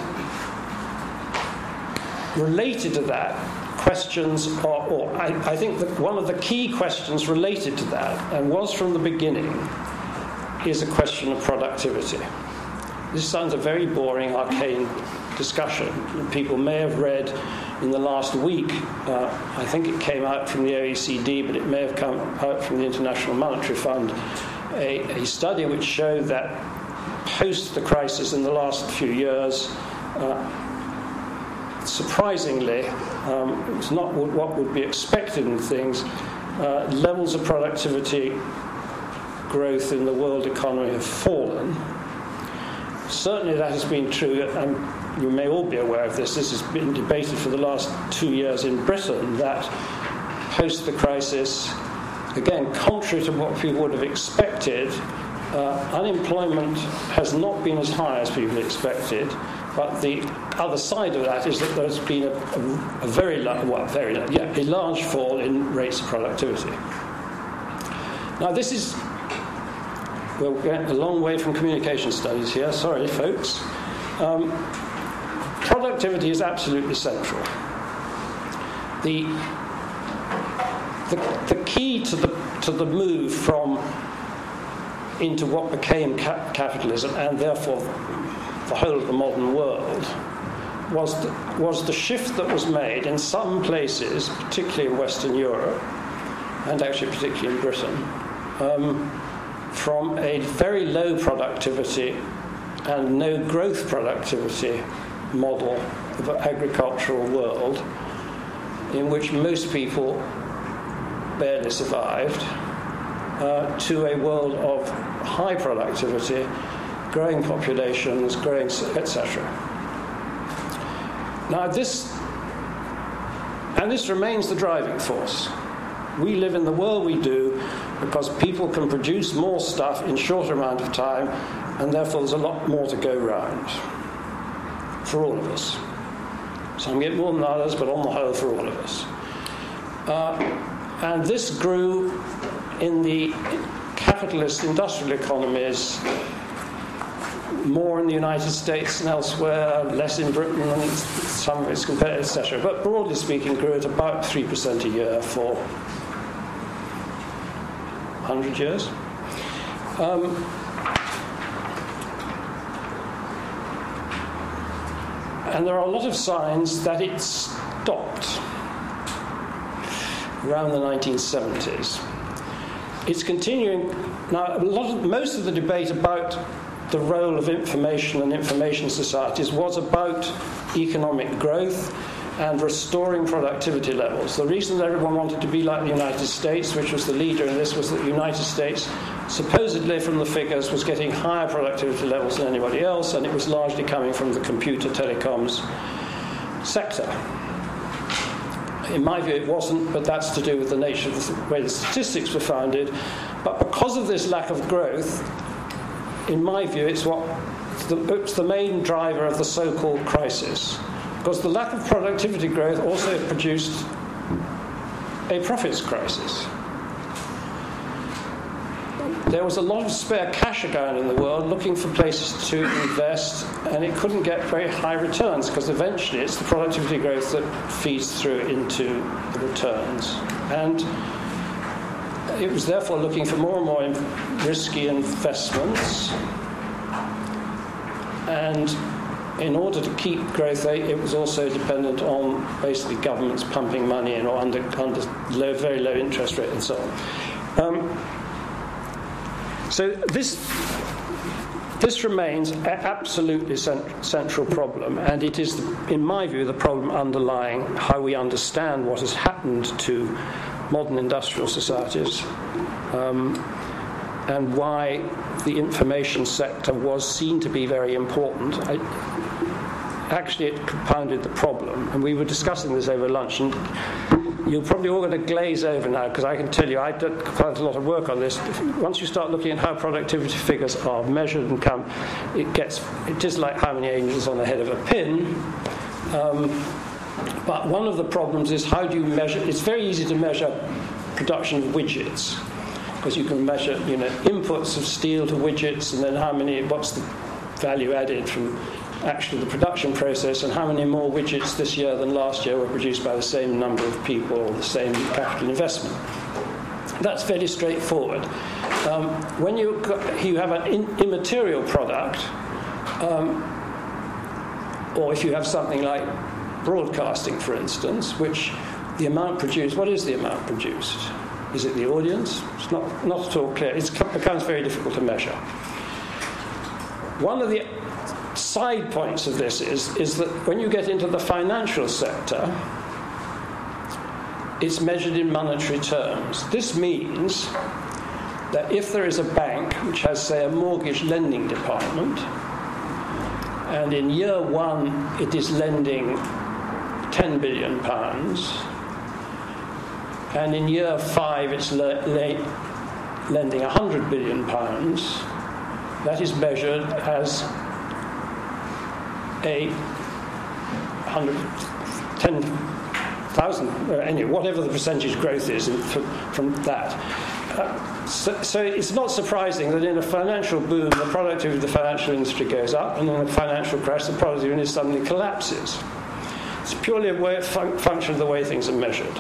Speaker 2: related to that, questions are, or I, I think that one of the key questions related to that, and was from the beginning, is a question of productivity. This sounds a very boring, arcane discussion. People may have read in the last week, uh, I think it came out from the O E C D, but it may have come out from the International Monetary Fund, a, a study which showed that post the crisis in the last few years, uh, surprisingly, um, it's not what would be expected in things, uh, levels of productivity growth in the world economy have fallen. Certainly that has been true, and you may all be aware of this, this has been debated for the last two years in Britain, that post the crisis, again, contrary to what people would have expected, uh, unemployment has not been as high as people expected, but the other side of that is that there's been a, a, a very, well, very, yeah, a large fall in rates of productivity. Now this is, we're getting a long way from communication studies here, sorry folks. Um, productivity is absolutely central. The, the, the key to the, to the move from into what became ca- capitalism, and therefore the whole of the modern world, was the, was the shift that was made in some places, particularly in Western Europe, and actually particularly in Britain, um, from a very low productivity and no growth productivity model of an agricultural world in which most people barely survived, uh, to a world of high productivity, growing populations, growing, et cetera. Now this, and this remains the driving force. We live in the world we do because people can produce more stuff in shorter amount of time, and therefore there's a lot more to go round for all of us. Some get more than others, but on the whole for all of us. Uh, and this grew in the capitalist industrial economies more in the United States and elsewhere, less in Britain and some of its competitors, et cetera. But broadly speaking, grew at about three percent a year for one hundred years. Um, and there are a lot of signs that it stopped around the nineteen seventies. It's continuing now. A lot of, most of the debate about the role of information and information societies was about economic growth and restoring productivity levels. The reason that everyone wanted to be like the United States, which was the leader in this, was that the United States, supposedly from the figures, was getting higher productivity levels than anybody else, and it was largely coming from the computer telecoms sector. In my view, it wasn't, but that's to do with the nature of the way the statistics were founded. But because of this lack of growth, in my view, it's what it's the main driver of the so-called crisis. Because the lack of productivity growth also produced a profits crisis. There was a lot of spare cash around in the world looking for places to invest, and it couldn't get very high returns because eventually it's the productivity growth that feeds through into the returns. And it was therefore looking for more and more risky investments. And in order to keep growth, it was also dependent on basically governments pumping money in or under, under low, very low interest rate and so on. Um, so this this remains an absolutely cent- central problem, and it is, in my view, the problem underlying how we understand what has happened to modern industrial societies, um, and why the information sector was seen to be very important. I, actually, it compounded the problem, and we were discussing this over lunch, and you're probably all going to glaze over now, because I can tell you I did quite a lot of work on this. Once you start looking at how productivity figures are measured and come, it gets, it is like how many angels on the head of a pin. Um, but one of the problems is how do you measure, it's very easy to measure production of widgets, because you can measure, you know, inputs of steel to widgets, and then how many, what's the value added from actually the production process, and how many more widgets this year than last year were produced by the same number of people or the same capital investment. That's fairly straightforward. Um, when you you have an in, immaterial product, um, or if you have something like broadcasting, for instance, which the amount produced, what is the amount produced? Is it the audience? It's not, not at all clear. It becomes very difficult to measure. One of the side points of this is, is that when you get into the financial sector, it's measured in monetary terms. This means that if there is a bank which has, say, a mortgage lending department, and in year one it is lending ten billion pounds, and in year five it's le- le- lending one hundred billion pounds, that is measured as a one hundred ten thousand, uh, anyway, whatever the percentage growth is in, from, from that. Uh, so, so it's not surprising that in a financial boom, the productivity of the financial industry goes up, and in a financial crash, the productivity suddenly collapses. It's purely a way, fun- function of the way things are measured.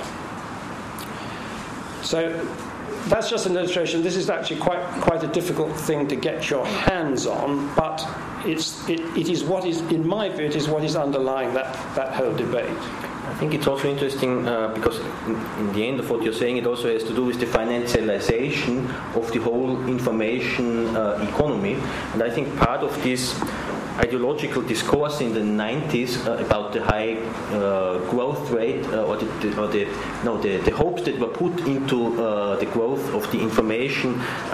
Speaker 2: So that's just an illustration. This is actually quite quite a difficult thing to get your hands on, but it's it, it is what is, in my view, it is what is underlying that, that whole debate.
Speaker 1: I think it's also interesting uh, because in, in the end of what you're saying, it also has to do with the financialization of the whole information uh, economy. And I think part of this ideological discourse in the nineties uh, about the high uh, growth rate uh, or, the, the, or the no the, the hopes that were put into uh, the growth of the information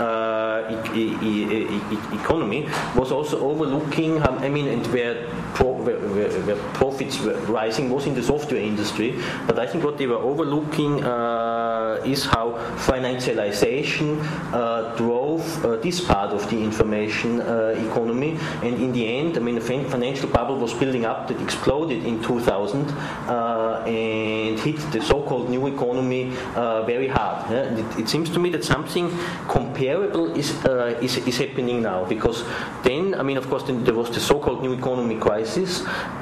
Speaker 1: uh, e- e- e- economy was also overlooking um, I mean and where, pro- where, where, where profits were rising was in the software industry, but I think what they were overlooking uh, is how financialization uh, drove uh, this part of the information uh, economy, and in the end I mean, the financial bubble was building up that exploded in two thousand uh, and hit the so-called new economy uh, very hard. Yeah? It, it seems to me that something comparable is, uh, is is happening now, because then, I mean, of course, then there was the so-called new economy crisis,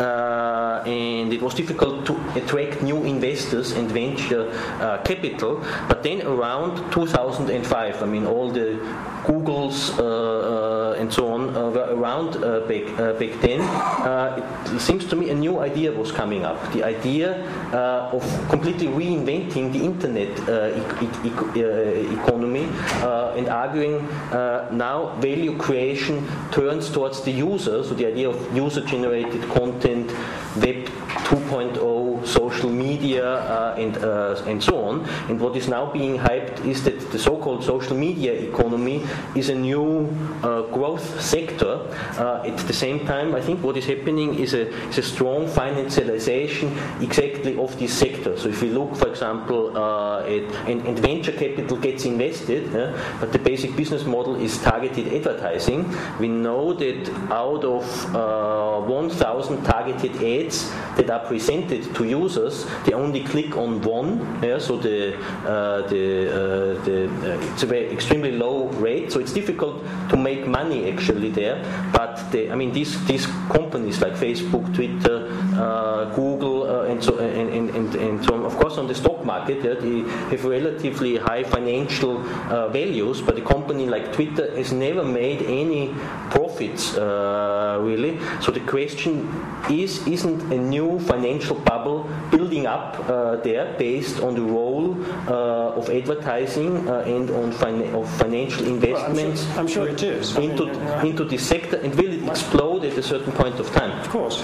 Speaker 1: uh, and it was difficult to attract new investors and venture uh, capital. But then around two thousand five, I mean, all the Googles uh, uh, and so on uh, were around uh, back, uh, back then. Uh, it seems to me a new idea was coming up. The idea uh, of completely reinventing the internet uh, e- e- e- economy uh, and arguing uh, now value creation turns towards the user. So the idea of user-generated content, Web two point oh, social media, uh, and uh, and so on. And what is now being hyped is that the so-called social media economy is a new uh, growth sector. Uh, at the same time, I think what is happening is a, is a strong financialization exactly of this sector. So if we look, for example, uh, at and, and venture capital gets invested, uh, but the basic business model is targeted advertising. We know that out of uh, one thousand targeted ads that are presented to users, they only click on one. Yeah, so the uh, the uh, the uh, it's a very extremely low rate. So it's difficult to make money actually there. But the, I mean these these companies like Facebook, Twitter, uh, Google, uh, and so and, and, and, and so on, of course on the stock market, yeah, they have relatively high financial uh, values. But a company like Twitter has never made any profits uh, really. So the question is, isn't a new financial bubble building up uh, there based on the role uh, of advertising uh, and on fin- of financial investments?
Speaker 2: Well, I'm, sure, I'm sure it is.
Speaker 1: Into,
Speaker 2: I mean, uh,
Speaker 1: into this sector, and will it explode at a certain point of time?
Speaker 2: Of course.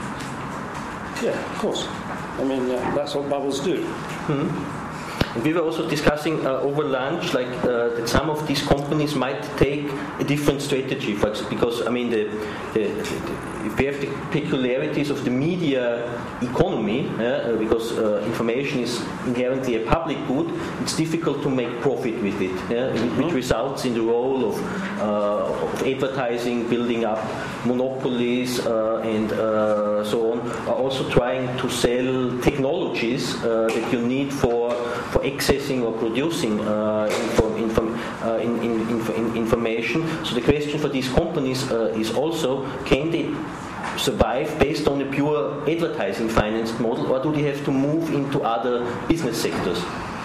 Speaker 2: Yeah, of course. I mean, uh, that's what bubbles do.
Speaker 1: Mm-hmm. And we were also discussing uh, over lunch, like uh, that some of these companies might take a different strategy, for example, because I mean, the, the, the, if we have the peculiarities of the media economy, uh, because uh, information is inherently a public good, it's difficult to make profit with it, yeah, mm-hmm. which results in the role of, uh, of advertising, building up monopolies, uh, and uh, so on, are also trying to sell technologies uh, that you need for for accessing or producing uh, info, info, uh, in, in, in, in information. So the question for these companies uh, is also, can they survive based on a pure advertising financed model, or do they have to move into other business sectors?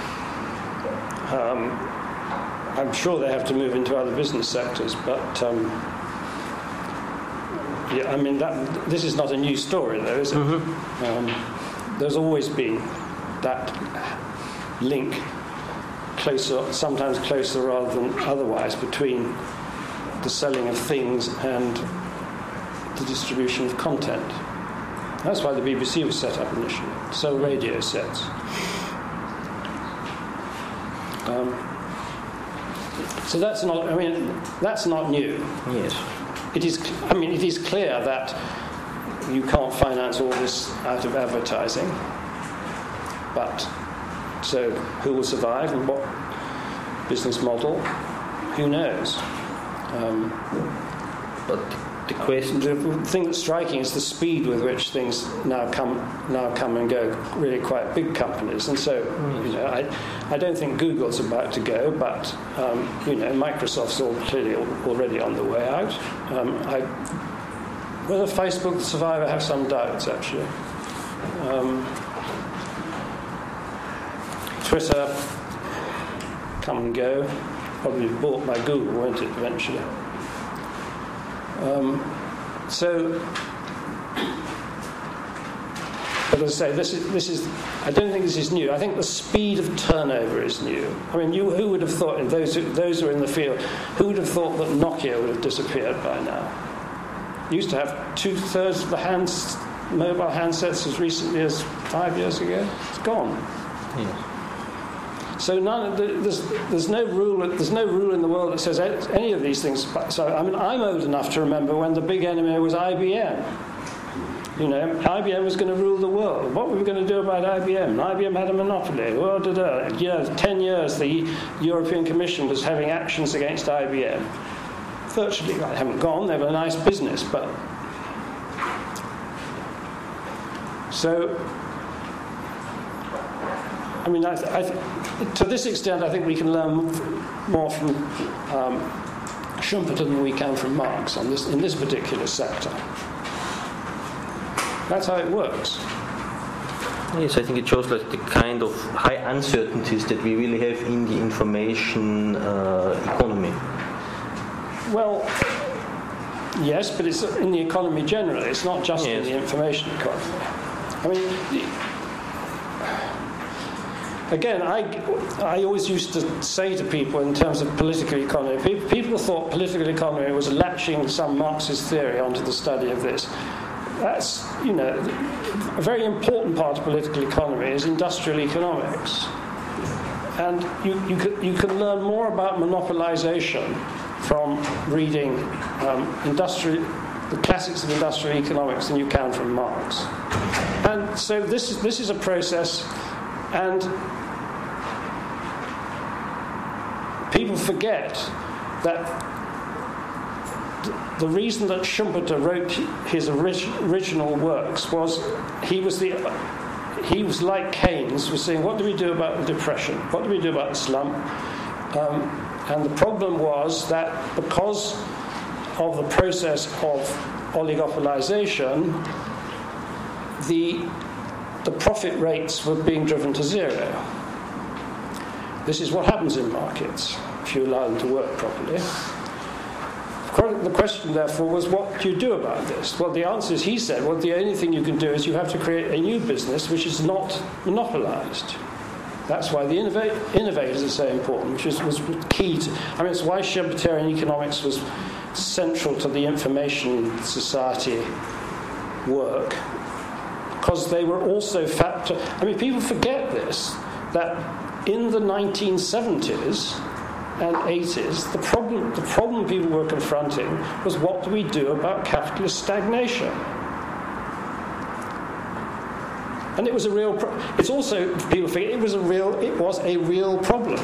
Speaker 2: Um, I'm sure they have to move into other business sectors, but um, yeah, I mean, that, this is not a new story, though, is it? Mm-hmm. Um, there's always been that link, closer, sometimes closer rather than otherwise, between the selling of things and the distribution of content. That's why the B B C was set up initially, to sell radio sets. Um, so that's not, I mean, that's not new.
Speaker 1: Yes.
Speaker 2: It is, I mean, it is clear that you can't finance all this out of advertising. But, so who will survive and what business model? Who knows? Um,
Speaker 1: but the question,
Speaker 2: the thing that's striking is the speed with which things now come now come and go. Really, quite big companies, and so you know, I I don't think Google's about to go, but um, you know, Microsoft's all clearly already on the way out. Um, I, whether Facebook will survive, I have some doubts actually. Um, Twitter, come and go, probably bought by Google, won't it, eventually? Um, so, but as I say, this is, this is, I don't think this is new. I think the speed of turnover is new. I mean, you, who would have thought, and those who, those who are in the field, who would have thought that Nokia would have disappeared by now? You used to have two-thirds of the hands, mobile handsets as recently as five years ago. It's gone.
Speaker 1: Yes.
Speaker 2: So none, there's, there's no rule. There's no rule in the world that says any of these things. So I mean, I'm old enough to remember when the big enemy was I B M. You know, I B M was going to rule the world. What were we going to do about I B M? I B M had a monopoly. Well, da, da. You know, ten years the European Commission was having actions against I B M. Virtually, they haven't gone. They were a nice business, but so. I mean, I, I, to this extent, I think we can learn more from um, Schumpeter than we can from Marx on this, in this particular sector. That's how it works.
Speaker 1: Yes, I think it shows like the kind of high uncertainties that we really have in the information uh, economy. Well,
Speaker 2: yes, but it's in the economy generally. It's not just yes. in the information economy. I mean. The, Again, I, I always used to say to people in terms of political economy, people, people thought political economy was latching some Marxist theory onto the study of this. That's, you know, a very important part of political economy is industrial economics. And you, you, can, you can learn more about monopolization from reading um, industrial, the classics of industrial economics than you can from Marx. And so this, this is a process, and people forget that the reason that Schumpeter wrote his original works was he was the he was like Keynes, was saying, what do we do about the depression? What do we do about the slump? Um, and the problem was that because of the process of oligopolization, the the profit rates were being driven to zero. This is what happens in markets if you allow them to work properly. The question, therefore, was, what do you do about this? Well, the answer is, he said, well, the only thing you can do is you have to create a new business which is not monopolized. That's why the innov- innovators are so important, which is, was key to... I mean, it's why Schumpeterian economics was central to the information society work, because they were also factor... I mean, people forget this, that in the nineteen seventies and eighties, the problem, the problem people were confronting was, what do we do about capitalist stagnation? And it was a real... Pro- it's also, people forget, it was a real, it was a real problem.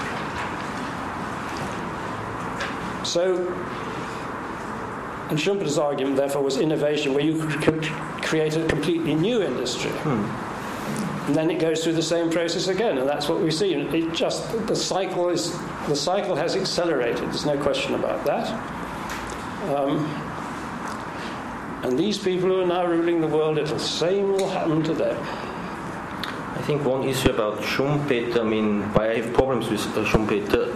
Speaker 2: So, and Schumpeter's argument, therefore, was innovation, where you could create a completely new industry. Hmm. And then it goes through the same process again, and that's what we see. It just the cycle is the cycle has accelerated. There's no question about that. Um, and these people who are now ruling the world, the same will happen to them.
Speaker 1: I think one issue about Schumpeter, I mean, why I have problems with uh, Schumpeter,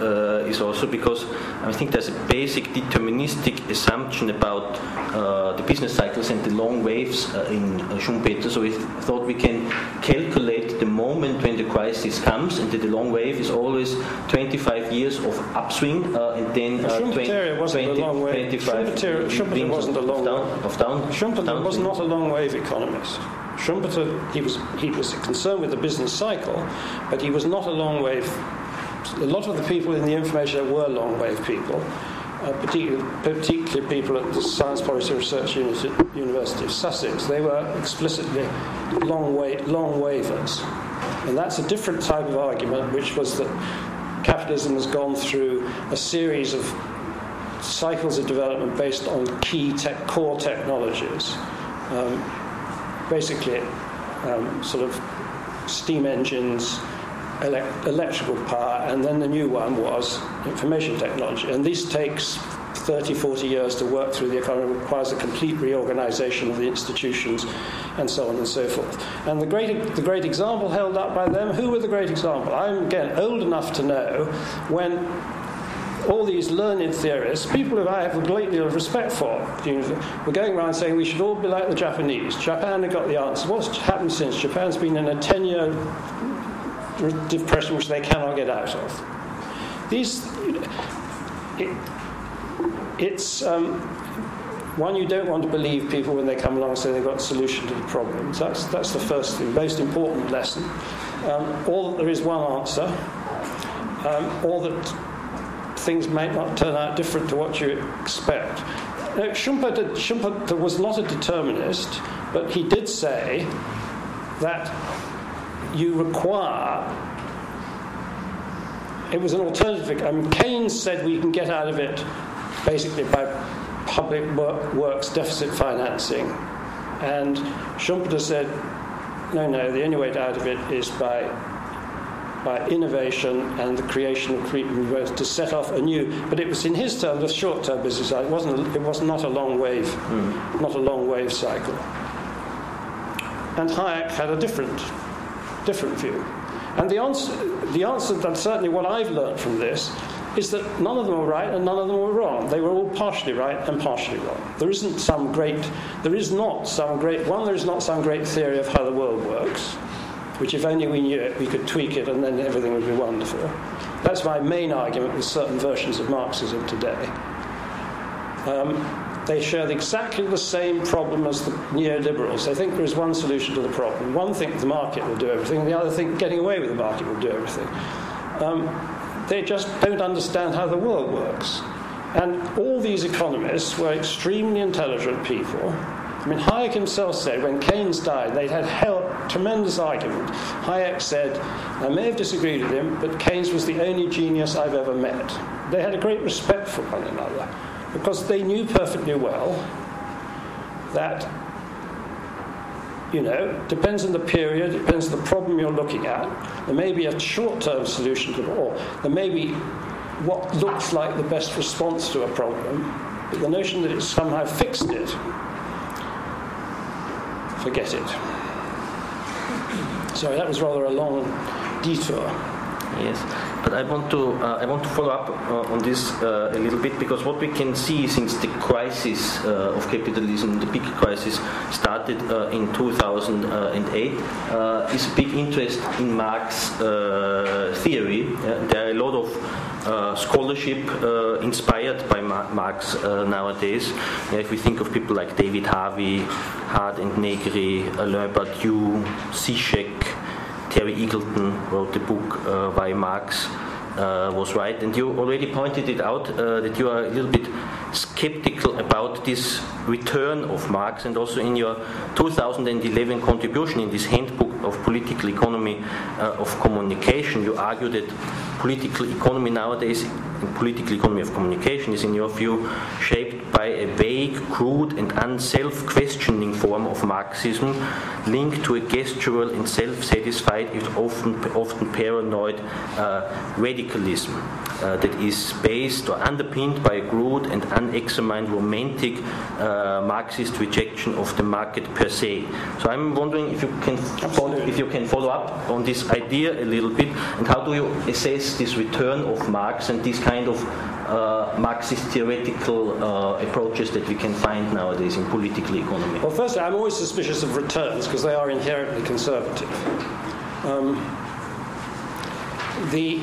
Speaker 1: uh, is also because I think there's a basic deterministic assumption about uh, the business cycles and the long waves uh, in uh, Schumpeter. So we th- thought we can calculate the moment when the crisis comes, and that the long wave is always twenty-five years of upswing, uh, and then uh,
Speaker 2: Schumpeter wasn't
Speaker 1: twenty,
Speaker 2: a long wave.
Speaker 1: twenty-five
Speaker 2: Schumpeter, Schumpeter wasn't a long
Speaker 1: down,
Speaker 2: wave.
Speaker 1: of down.
Speaker 2: Schumpeter
Speaker 1: down
Speaker 2: was
Speaker 1: swing.
Speaker 2: not a long wave economist. Schumpeter, he was he was concerned with the business cycle, but he was not a long wave. A lot of the people in the information were long wave people, uh, particularly, particularly people at the Science Policy Research Unit at the University of Sussex. They were explicitly long wave long wavers, and that's a different type of argument, which was that capitalism has gone through a series of cycles of development based on key tech, core technologies. Um, basically, um, sort of steam engines, elect- electrical power, and then the new one was information technology. And this takes thirty, forty years to work through the economy. It requires a complete reorganization of the institutions, and so on and so forth. And the great, the great example held up by them, who were the great example? I'm, again, old enough to know when all these learned theorists, people who I have a great deal of respect for, were going around saying we should all be like the Japanese. Japan had got the answer. What's happened since? Japan's been in a ten-year depression which they cannot get out of. These, it, it's um, one, you don't want to believe people when they come along and say they've got a solution to the problems. That's that's the first thing, most important lesson. Um, or that there is one answer, um, or that things might not turn out different to what you expect. Now, Schumpeter, Schumpeter was not a determinist, but he did say that you require, it was an alternative. I mean, Keynes said we can get out of it basically by public work, works deficit financing, and Schumpeter said, no, no, the only way out of it is by by innovation and the creation of growth to set off a new, but it was in his terms a short-term business cycle. It wasn't. A, it was not a long wave, mm. not a long wave cycle. And Hayek had a different, different view. And the answer, the answer that certainly what I've learned from this is that none of them were right and none of them were wrong. They were all partially right and partially wrong. There isn't some great. There is not some great. One, there is not some great theory of how the world works, which if only we knew it, we could tweak it and then everything would be wonderful. That's my main argument with certain versions of Marxism today. Um, they share exactly the same problem as the neoliberals. They think there is one solution to the problem. One thinks the market will do everything, and the other think getting away with the market will do everything. Um, they just don't understand how the world works. And all these economists were extremely intelligent people. I mean, Hayek himself said when Keynes died, they'd had hell, tremendous argument. Hayek said, I may have disagreed with him, but Keynes was the only genius I've ever met. They had a great respect for one another because they knew perfectly well that, you know, depends on the period, depends on the problem you're looking at. There may be a short-term solution to it, or there may be what looks like the best response to a problem, but the notion that it's somehow fixed it, forget it. Sorry, that was rather a long detour.
Speaker 1: Yes, but I want to uh, I want to follow up uh, on this uh, a little bit, because what we can see since the crisis uh, of capitalism, the big crisis, started uh, in two thousand eight, uh, is a big interest in Marx uh, theory. Uh, there are a lot of Uh, scholarship uh, inspired by Ma- Marx uh, nowadays. Uh, if we think of people like David Harvey, Hart and Negri, Alain Badiou, Zizek, Terry Eagleton wrote the book uh, Why Marx uh, Was Right. And you already pointed it out uh, that you are a little bit skeptical about this return of Marx, and also in your two thousand eleven contribution in this handbook of political economy uh, of communication, you argue that political economy nowadays, and political economy of communication, is in your view shaped by a vague, crude and unself-questioning form of Marxism linked to a gestural and self-satisfied, if often, often paranoid uh, radicalism. uh, that is based or underpinned by a crude and unexamined romantic uh, Marxist rejection of the market per se. So I'm wondering if you can follow, if you can follow up on this idea a little bit, and how do you assess this return of Marx and this kind of uh, Marxist theoretical uh, approaches that we can find nowadays in political economy?
Speaker 2: Well, firstly, I'm always suspicious of returns because they are inherently conservative. Um, the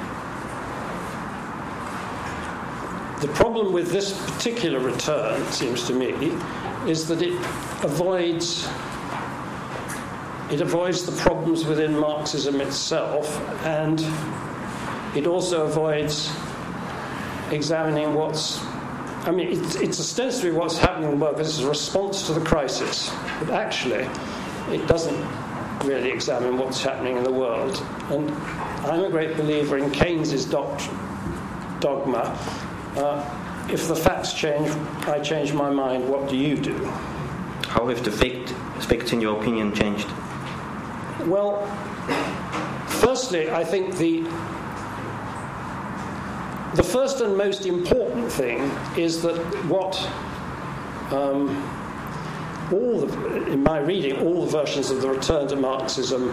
Speaker 2: The problem with this particular return, it seems to me, is that it avoids it avoids the problems within Marxism itself, and it also avoids examining what's I mean, it's, it's ostensibly what's happening in the world because it's a response to the crisis, but actually it doesn't really examine what's happening in the world. And I'm a great believer in Keynes's doct- dogma. Uh, if the facts change, I change my mind, what do you do?
Speaker 1: How have the fact, facts, in your opinion, changed?
Speaker 2: Well, firstly, I think the the first and most important thing is that what um, all the, in my reading, all the versions of the return to Marxism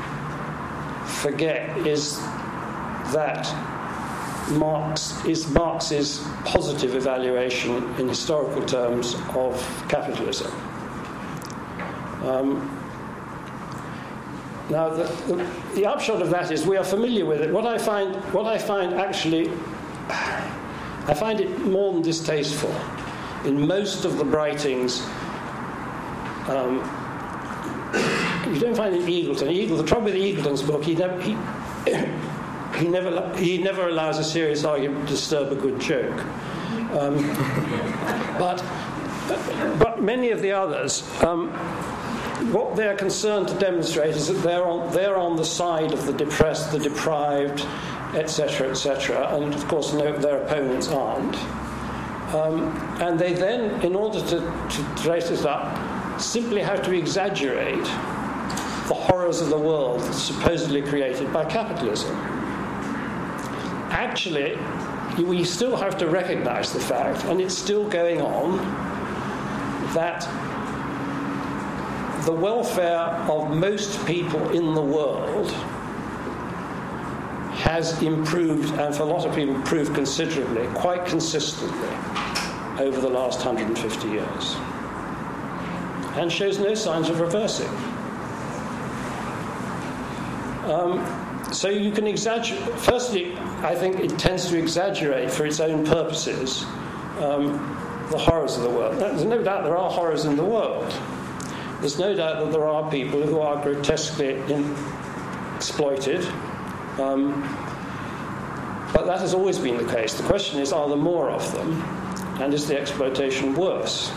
Speaker 2: forget is that Marx is Marx's positive evaluation in historical terms of capitalism. Um, now, the, the, the upshot of that is we are familiar with it. What I find, what I find actually, I find it more than distasteful. In most of the writings, um, you don't find in Eagleton. Eagle, the trouble with Eagleton's book, he never. He, He never, he never allows a serious argument to disturb a good joke. Um, but, but many of the others, um, what they're concerned to demonstrate is that they're on, they're on the side of the depressed, the deprived, et cetera, et cetera, and of course no, their opponents aren't. Um, and they then, in order to, to trace it up, simply have to exaggerate the horrors of the world supposedly created by capitalism. Actually, we still have to recognize the fact, and it's still going on, that the welfare of most people in the world has improved, and for a lot of people improved considerably, quite consistently, over the last one hundred fifty years, and shows no signs of reversing. Um, So you can exaggerate. Firstly, I think it tends to exaggerate for its own purposes um, the horrors of the world. There's no doubt there are horrors in the world. There's no doubt that there are people who are grotesquely in- exploited. Um, but that has always been the case. The question is, are there more of them? And is the exploitation worse?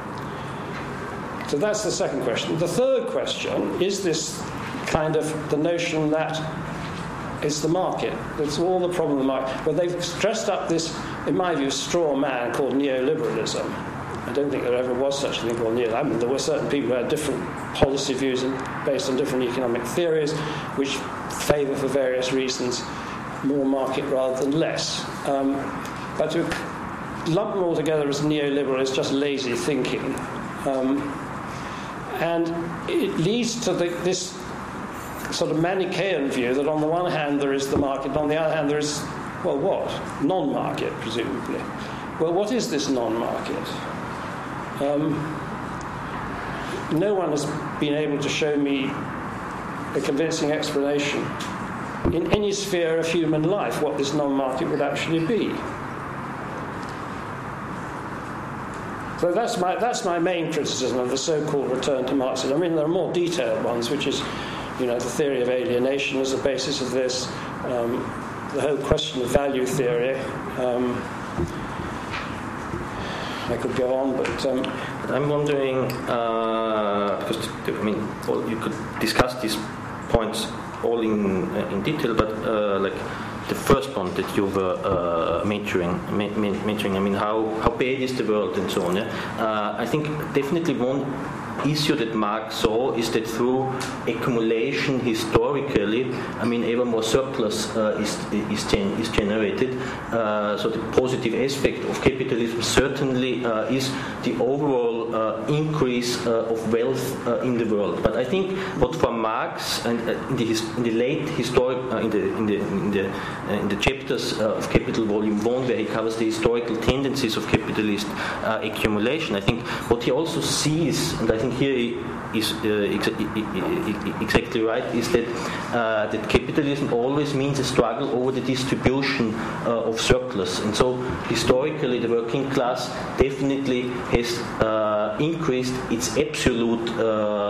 Speaker 2: So that's the second question. The third question is this kind of the notion that it's the market. It's all the problem of the market. But they've dressed up this, in my view, straw man called neoliberalism. I don't think there ever was such a thing called neoliberalism. I mean, there were certain people who had different policy views in, based on different economic theories, which favour, for various reasons, more market rather than less. Um, but to lump them all together as neoliberal is just lazy thinking. Um, and it leads to the, this sort of Manichaean view that on the one hand there is the market, and on the other hand there is, well, what? Non-market, presumably. Well, what is this non-market? Um, no one has been able to show me a convincing explanation in any sphere of human life what this non-market would actually be. So that's my, that's my main criticism of the so-called return to Marxism. I mean, there are more detailed ones, which is, you know, the theory of alienation as the basis of this, um, the whole question of value theory. Um, I could go on, but um,
Speaker 1: I'm wondering, uh, because I mean, well, you could discuss these points all in uh, in detail, but uh, like the first one that you were uh, mentoring, mentoring. I mean, how, how bad is the world and so on. Yeah? Uh, I think definitely one issue that Marx saw is that through accumulation historically, I mean, ever more surplus uh, is is, gen- is generated. Uh, so the positive aspect of capitalism certainly uh, is the overall uh, increase uh, of wealth uh, in the world. But I think what for Marx and uh, in, the his- in the late historic uh, in the in the in the, uh, in the chapters uh, of Capital Volume One, where he covers the historical tendencies of capitalist uh, accumulation, I think what he also sees, and I think here he is uh, ex- exactly right, is that uh, that capitalism always means a struggle over the distribution uh, of surplus, and so historically the working class definitely has uh, increased its absolute uh,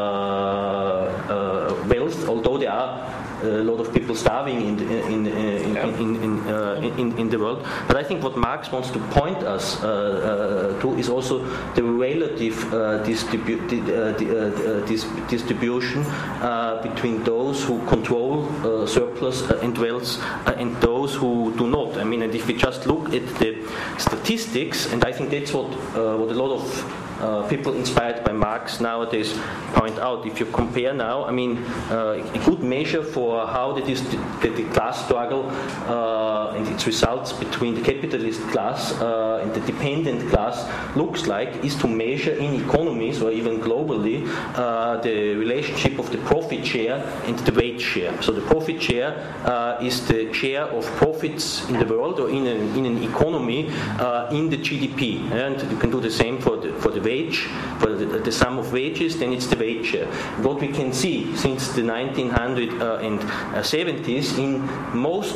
Speaker 1: uh, wealth, although there are a lot of people starving in the, in, in, in, in, in, uh, in, in the world. But I think what Marx wants to point us uh, uh, to is also the relative uh, distribu- uh, uh, dis- distribution uh, between those who control uh, surplus uh, and wealth uh, and those who do not. I mean, and if we just look at the statistics, and I think that's what uh, what a lot of Uh, people inspired by Marx nowadays point out. If you compare now, I mean, uh, a good measure for how that is the, the class struggle uh, and its results between the capitalist class uh, and the dependent class looks like is to measure in economies or even globally uh, the relationship of the profit share and the wage share. So the profit share uh, is the share of profits in the world or in, a, in an economy uh, in the G D P, and you can do the same for the for the wage, for the, the sum of wages, then it's the wage share. What we can see since the nineteen seventies in most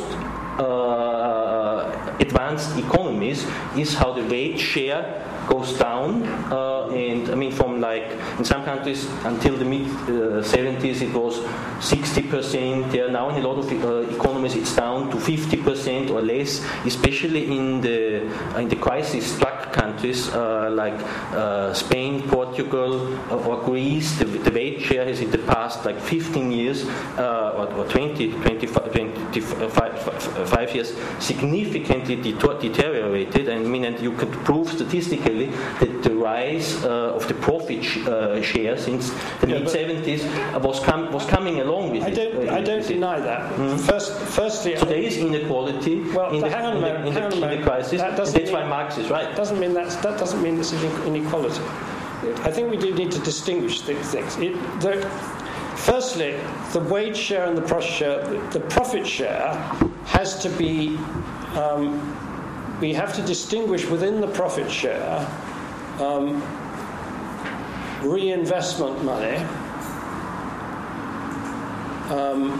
Speaker 1: uh, advanced economies is how the wage share goes down, uh, and I mean from like in some countries until the mid uh, seventies it was sixty percent. There now in a lot of uh, economies it's down to fifty percent or less, especially in the uh, in the crisis-struck countries uh, like uh, Spain, Portugal, uh, or Greece. The, the wage share has in the past like fifteen years uh, or, or twenty, twenty-five, twenty-five years significantly deter- deteriorated. I mean, and you could prove statistically that the rise uh, of the profit sh- uh, share since the yeah, mid seventies was com- was coming along with
Speaker 2: I
Speaker 1: it.
Speaker 2: Don't, uh, I don't deny it. that. Mm-hmm. First, firstly,
Speaker 1: so there is inequality
Speaker 2: well,
Speaker 1: in, the,
Speaker 2: hang on a moment,
Speaker 1: in, the, in, the, in the crisis. That that's mean, why Marx is right.
Speaker 2: Doesn't mean that's, that doesn't mean this is inequality. I think we do need to distinguish things. It, the, firstly, the wage share and the profit share. The, the profit share has to be. Um, We have to distinguish within the profit share um, reinvestment money, um,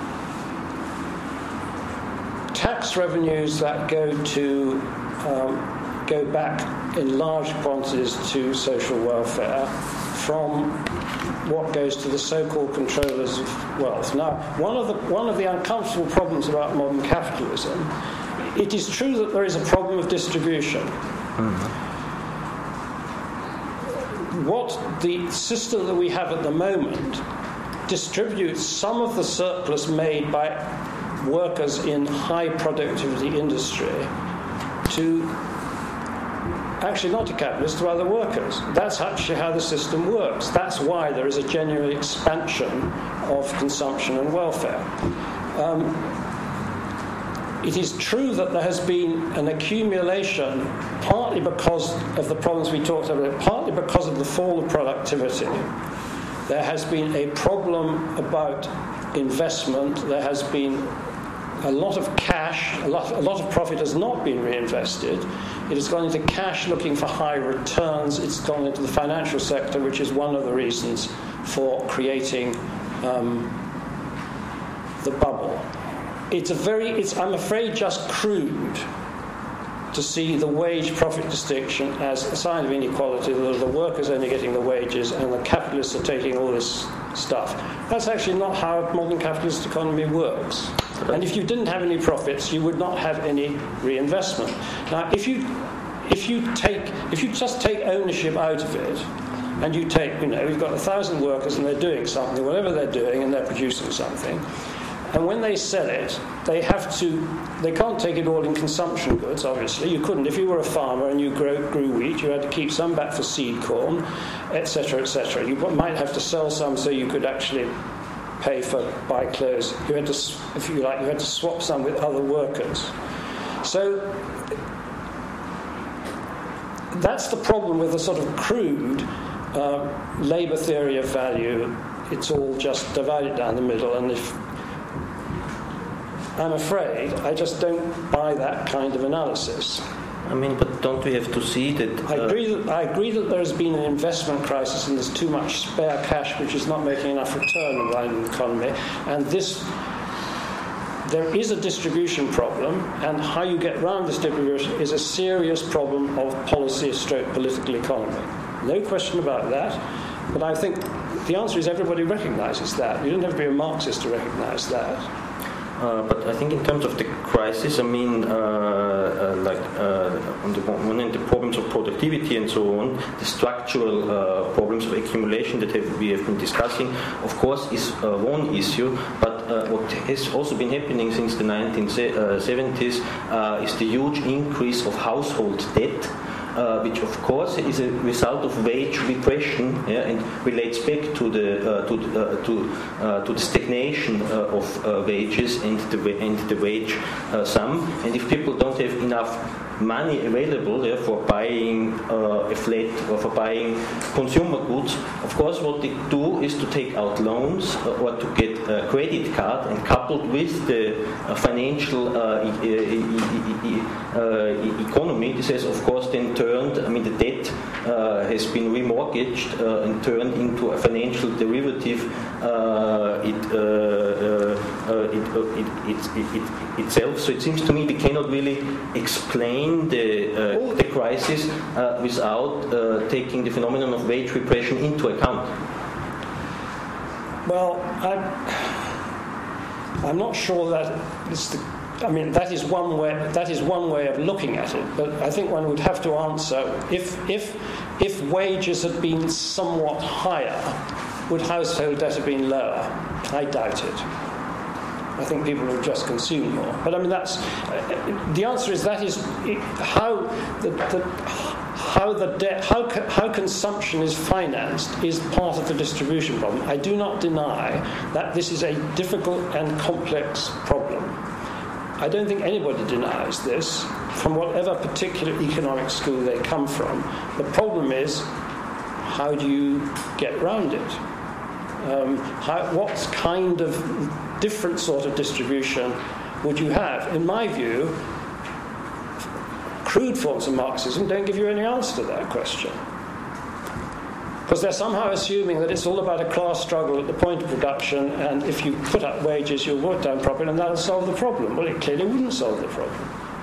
Speaker 2: tax revenues that go to um, go back in large quantities to social welfare from what goes to the so-called controllers of wealth. Now, one of the one of the uncomfortable problems about modern capitalism. It is true that there is a problem of distribution. Mm-hmm. What the system that we have at the moment distributes some of the surplus made by workers in high productivity industry to actually not to capitalists, to other workers. That's actually how the system works. That's why there is a genuine expansion of consumption and welfare. Um, It is true that there has been an accumulation, partly because of the problems we talked about, partly because of the fall of productivity. There has been a problem about investment. There has been a lot of cash, a lot, a lot of profit has not been reinvested. It has gone into cash looking for high returns. It's gone into the financial sector, which is one of the reasons for creating um, the bubble. It's a very, it's, I'm afraid, just crude to see the wage-profit distinction as a sign of inequality, that the workers only getting the wages and the capitalists are taking all this stuff. That's actually not how a modern capitalist economy works. And if you didn't have any profits, you would not have any reinvestment. Now, if you, if you take, if you just take ownership out of it, and you take, you know, you've got a thousand workers and they're doing something, whatever they're doing, and they're producing something. And when they sell it, they have to, they can't take it all in consumption goods, obviously. You couldn't. If you were a farmer and you grow, grew wheat, you had to keep some back for seed corn, et cetera, et cetera. You might have to sell some so you could actually pay for buy clothes. You had to, if you like, you had to swap some with other workers. So that's the problem with the sort of crude uh, labour theory of value. It's all just divided down the middle, and if I'm afraid I just don't buy that kind of analysis.
Speaker 1: I mean, but don't we have to see that... Uh,
Speaker 2: I agree that I agree that there has been an investment crisis and there's too much spare cash which is not making enough return around the economy, and this... There is a distribution problem, and how you get around this distribution is a serious problem of policy stroke political economy. No question about that, but I think the answer is everybody recognises that. You don't have to be a Marxist to recognise that.
Speaker 1: Uh, but I think in terms of the crisis, I mean, uh, uh, like uh, on the one hand, the problems of productivity and so on, the structural uh, problems of accumulation that have, we have been discussing, of course, is uh, one issue. But uh, what has also been happening since the nineteen seventies uh, is the huge increase of household debt. Uh, which of course is a result of wage repression, yeah, and relates back to the uh, to uh, to uh, to the stagnation uh, of uh, wages and the and the wage uh, sum. And if people don't have enough money available, yeah, for buying uh, a flat or for buying consumer goods, of course what they do is to take out loans uh, or to get a credit card, and coupled with the uh, financial uh, e- e- e- uh, economy, this has of course then turned, I mean the debt uh, has been remortgaged uh, and turned into a financial derivative uh, it, uh, uh, uh, it, uh, it, it, it, it, itself. So it seems to me we cannot really explain The, uh, the crisis uh, without uh, taking the phenomenon of wage repression into account.
Speaker 2: Well, I'm, I'm not sure that it's the, I mean, that is one way. That is one way of looking at it. But I think one would have to answer: if if if wages had been somewhat higher, would household debt have been lower? I doubt it. I think people will just consume more. But I mean, that's uh, the answer is that is it, how the, the how the debt how how consumption is financed is part of the distribution problem. I do not deny that this is a difficult and complex problem. I don't think anybody denies this, from whatever particular economic school they come from. The problem is, how do you get around it? Um, how, what kind of different sort of distribution would you have? In my view, crude forms of Marxism don't give you any answer to that question. Because they're somehow assuming that it's all about a class struggle at the point of production, and if you put up wages, you'll work down properly, and that'll solve the problem. Well, it clearly wouldn't solve the problem.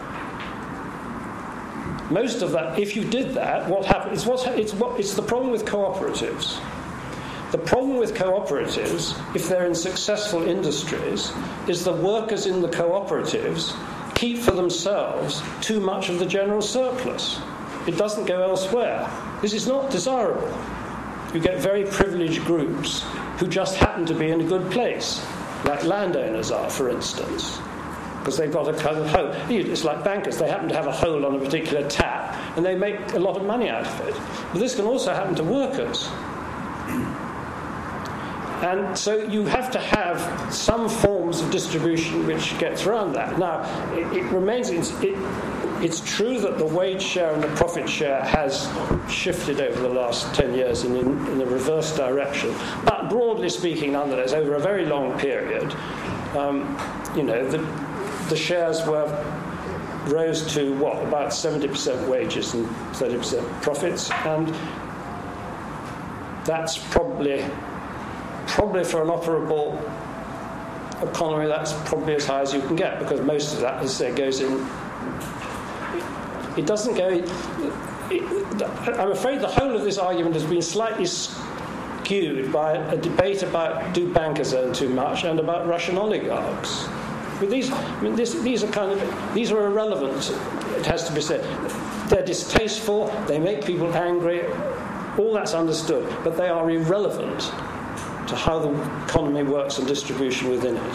Speaker 2: Most of that, if you did that, what happens? It's, what's, it's, what, it's the problem with cooperatives. The problem with cooperatives, if they're in successful industries, is the workers in the cooperatives keep for themselves too much of the general surplus. It doesn't go elsewhere. This is not desirable. You get very privileged groups who just happen to be in a good place, like landowners are, for instance, because they've got a kind of hole. It's like bankers. They happen to have a hole on a particular tap, and they make a lot of money out of it. But this can also happen to workers. And so you have to have some forms of distribution which gets around that. Now, it, it remains, it's, it, it's true that the wage share and the profit share has shifted over the last ten years in, in, in the reverse direction. But broadly speaking, nonetheless, over a very long period, um, you know, the, the shares were rose to, what, about seventy percent wages and thirty percent profits. And that's probably... Probably for an operable economy, that's probably as high as you can get, because most of that, as I say, goes in. It doesn't go. It, it, I'm afraid the whole of this argument has been slightly skewed by a debate about do bankers earn too much and about Russian oligarchs. But these, I mean, this, these are kind of these are irrelevant. It has to be said. They're distasteful. They make people angry. All that's understood, but they are irrelevant to how the economy works and distribution within it.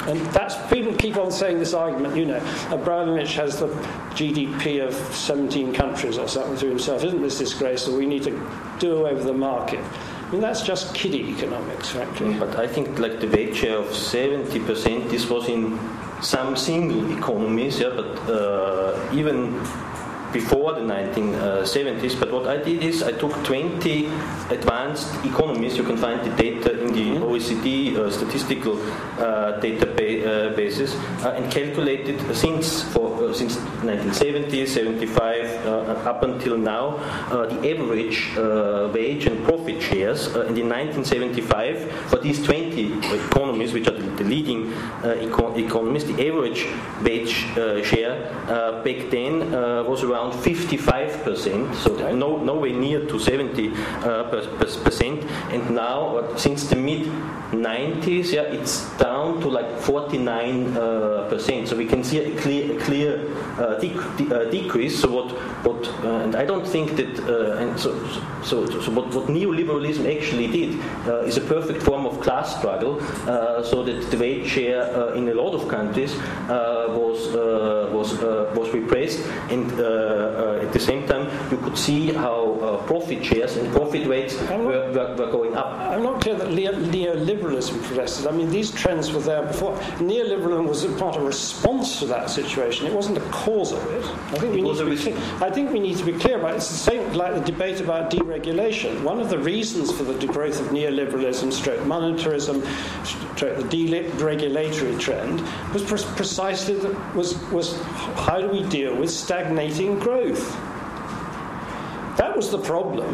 Speaker 2: And that's, people keep on saying this argument, you know, Abramovich has the G D P of seventeen countries or something to himself. Isn't this disgraceful? We need to do away with the market. I mean, that's just kiddie economics, frankly.
Speaker 1: But I think like the weight share of seventy percent, this was in some single economies, yeah, but uh, even before the nineteen seventies. But what I did is I took twenty advanced economies. You can find the data in the O E C D uh, statistical uh, databases uh, and calculated since for uh, since nineteen seventy, seventy-five uh, up until now uh, the average uh, wage and profit shares. Uh, and in nineteen seventy-five, for these twenty economies, which are the, the leading uh, eco- economies, the average wage uh, share uh, back then uh, was around fifty-five percent, so no, nowhere near to seventy percent. And now, uh, since the mid nineties, yeah, it's down to like forty-nine percent. So we can see a clear, a clear uh, dec- de- uh, decrease. So what, what, uh, and I don't think that, uh, and so, so, so, so what, what neoliberalism actually did uh, is a perfect form of class struggle. Uh, so that the wage share uh, in a lot of countries uh, was uh, was uh, was repressed, and uh, uh, at the same time you could see how uh, profit shares and profit rates were, were, were going up.
Speaker 2: I'm not clear that neoliberalism progresses. I mean, these trends were there before. Neoliberalism was a part of a response to that situation. It wasn't a cause of it. I think we, need to, be clear. I think we need to be clear about it. It's the same like the debate about deregulation. One of the reasons for the degrowth of neoliberalism, stroke monetarism, stroke the deregulatory trend was pre- precisely the, was was how do we deal with stagnating growth? That was the problem.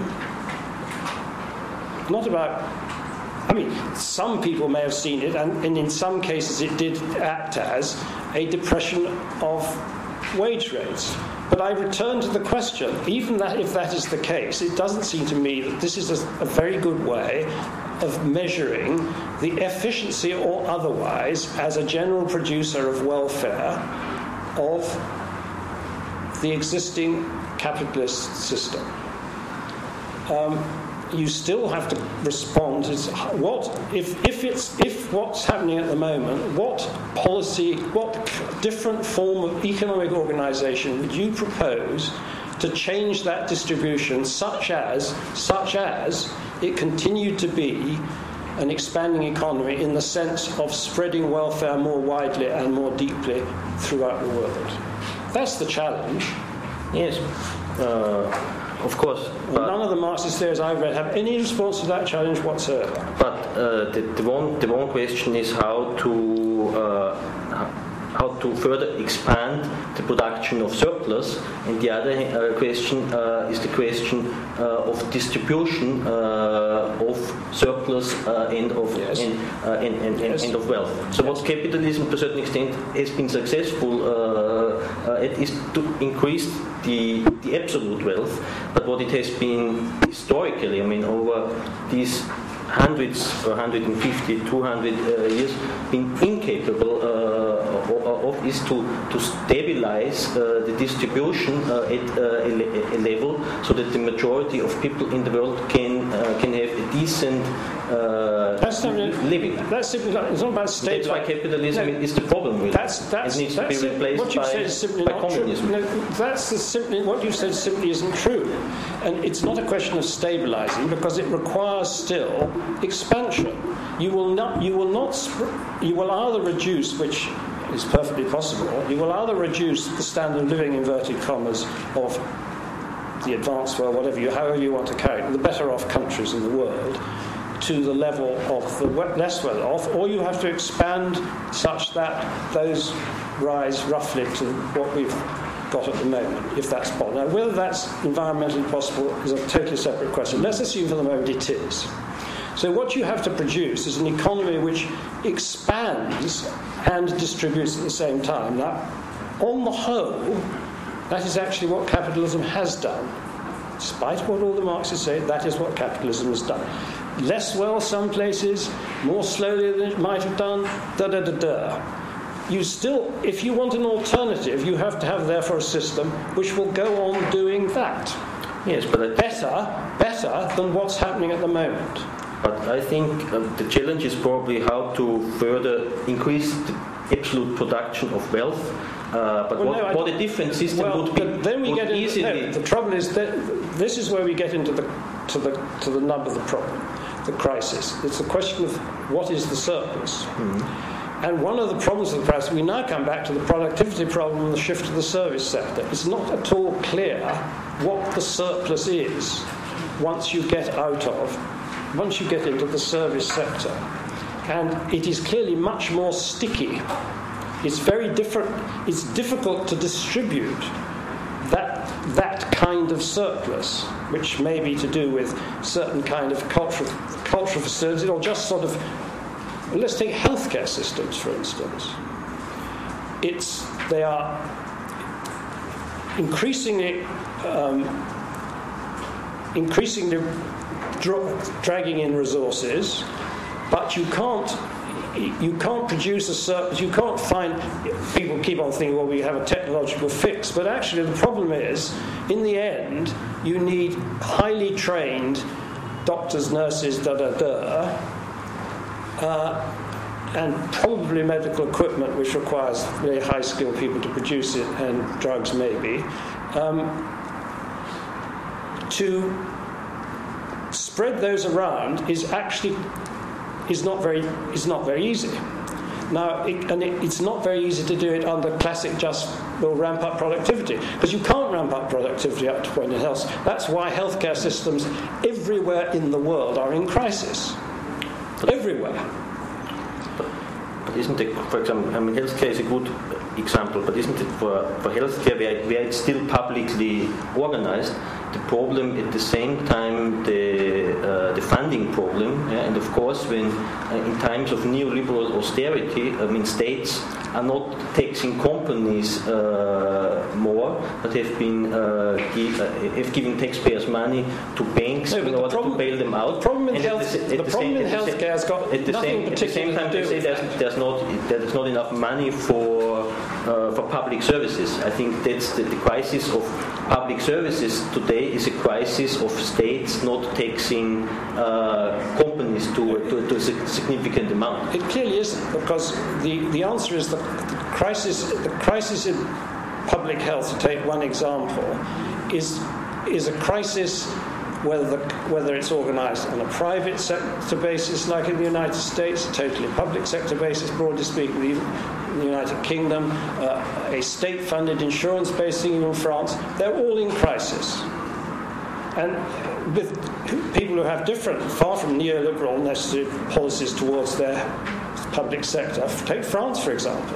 Speaker 2: Not about. I mean, some people may have seen it, and, and in some cases it did act as a depression of wage rates. But I return to the question, even that if that is the case, it doesn't seem to me that this is a, a very good way of measuring the efficiency or otherwise as a general producer of welfare of the existing capitalist system. Um, you still have to respond to what if if it's if what's happening at the moment, what policy, what different form of economic organisation would you propose to change that distribution such as such as it continued to be an expanding economy in the sense of spreading welfare more widely and more deeply throughout the world? That's the challenge.
Speaker 1: Yes. Uh, Of course.
Speaker 2: None of the Marxist theories I've read have any response to that challenge whatsoever.
Speaker 1: But uh, the, the one the one question is how to uh, how to further expand the production of surplus, and the other uh, question uh, is the question uh, of distribution uh, of surplus uh, and of
Speaker 2: yes.
Speaker 1: and, uh, and, and, yes. and of wealth. So, yes. What capitalism to a certain extent has been successful uh, uh, at is to increase the the absolute wealth, but what it has been historically, I mean, over these hundreds, one hundred fifty, two hundred uh, years, been incapable uh, of is to, to stabilize uh, the distribution uh, at uh, a, a level so that the majority of people in the world can uh, can have a decent uh,
Speaker 2: that's simply,
Speaker 1: living.
Speaker 2: That's simply not, it's not about stabilizing.
Speaker 1: That's why capitalism no, is the problem with
Speaker 2: that's, that's,
Speaker 1: it. It needs
Speaker 2: that's
Speaker 1: to be replaced
Speaker 2: what you
Speaker 1: by,
Speaker 2: said is simply
Speaker 1: by
Speaker 2: not
Speaker 1: communism.
Speaker 2: True. No, that's the simply what you said simply isn't true, and it's not a question of stabilizing because it requires still expansion. You will not. You will not. You will either reduce, which is perfectly possible. You will either reduce the standard of living, inverted commas, of the advanced world, whatever you, however you want to carry it, the better off countries in the world, to the level of the less well off, or you have to expand such that those rise roughly to what we've got at the moment, if that's possible. Now, whether that's environmentally possible is a totally separate question. Let's assume for the moment it is. So what you have to produce is an economy which expands and distributes at the same time. Now, on the whole, that is actually what capitalism has done. Despite what all the Marxists say, that is what capitalism has done. Less well some places, more slowly than it might have done, da-da-da-da. You still, if you want an alternative, you have to have therefore a system which will go on doing that.
Speaker 1: Yes, but
Speaker 2: better, better than what's happening at the moment.
Speaker 1: But I think uh, the challenge is probably how to further increase the absolute production of wealth. Uh, but
Speaker 2: well,
Speaker 1: what,
Speaker 2: no,
Speaker 1: what a different system
Speaker 2: well,
Speaker 1: would be.
Speaker 2: Then we
Speaker 1: would
Speaker 2: get into,
Speaker 1: easily.
Speaker 2: no, the trouble is that this is where we get into the to the to the nub of the problem, the crisis. It's a question of what is the surplus. Mm-hmm. And one of the problems of the crisis, we now come back to the productivity problem and the shift to the service sector. It's not at all clear what the surplus is once you get out of, once you get into the service sector. And it is clearly much more sticky. It's very different. It's difficult to distribute that that kind of surplus, which may be to do with certain kind of cultural cultural facilities, or just sort of. Let's take healthcare systems, for instance. It's they are increasingly um, increasingly dra- dragging in resources, but you can't. You can't produce a surplus. You can't find. People keep on thinking, well, we have a technological fix, but actually the problem is, in the end, you need highly trained doctors, nurses, da da da, uh, and probably medical equipment, which requires very high-skilled people to produce it, and drugs maybe, um, to spread those around is actually. is not very is not very easy. Now, it, and it, it's not very easy to do it under classic just will ramp up productivity, because you can't ramp up productivity up to a point in health. That's why healthcare systems everywhere in the world are in crisis. Everywhere.
Speaker 1: But, but isn't it, for example, I mean, healthcare is a good example, but isn't it for, for healthcare where, where it's still publicly organized? The problem at the same time, the uh, the funding problem, yeah? And of course, when uh, in times of neoliberal austerity, I mean, states are not taxing companies uh, more, but have been uh, give, uh, have given taxpayers money to banks
Speaker 2: no,
Speaker 1: in order
Speaker 2: problem,
Speaker 1: to bail them out.
Speaker 2: The problem in,
Speaker 1: and
Speaker 2: health,
Speaker 1: the,
Speaker 2: the problem in healthcare has got
Speaker 1: at the
Speaker 2: nothing
Speaker 1: same, at the same time,
Speaker 2: to do
Speaker 1: they say
Speaker 2: with
Speaker 1: there's,
Speaker 2: that.
Speaker 1: there's not there's not enough money for uh, for public services. I think that's the, the crisis of public services today is a crisis of states not taxing uh, companies to, to, to a significant amount.
Speaker 2: It clearly isn't, because the, the answer is the, the crisis the crisis in public health, to take one example, is is a crisis whether the, whether it's organised on a private sector basis, like in the United States, a totally public sector basis, broadly speaking, the, in the United Kingdom, uh, a state-funded insurance base thing in France, they're all in crisis. And with people who have different, far from neoliberal necessary policies towards their public sector, take France, for example.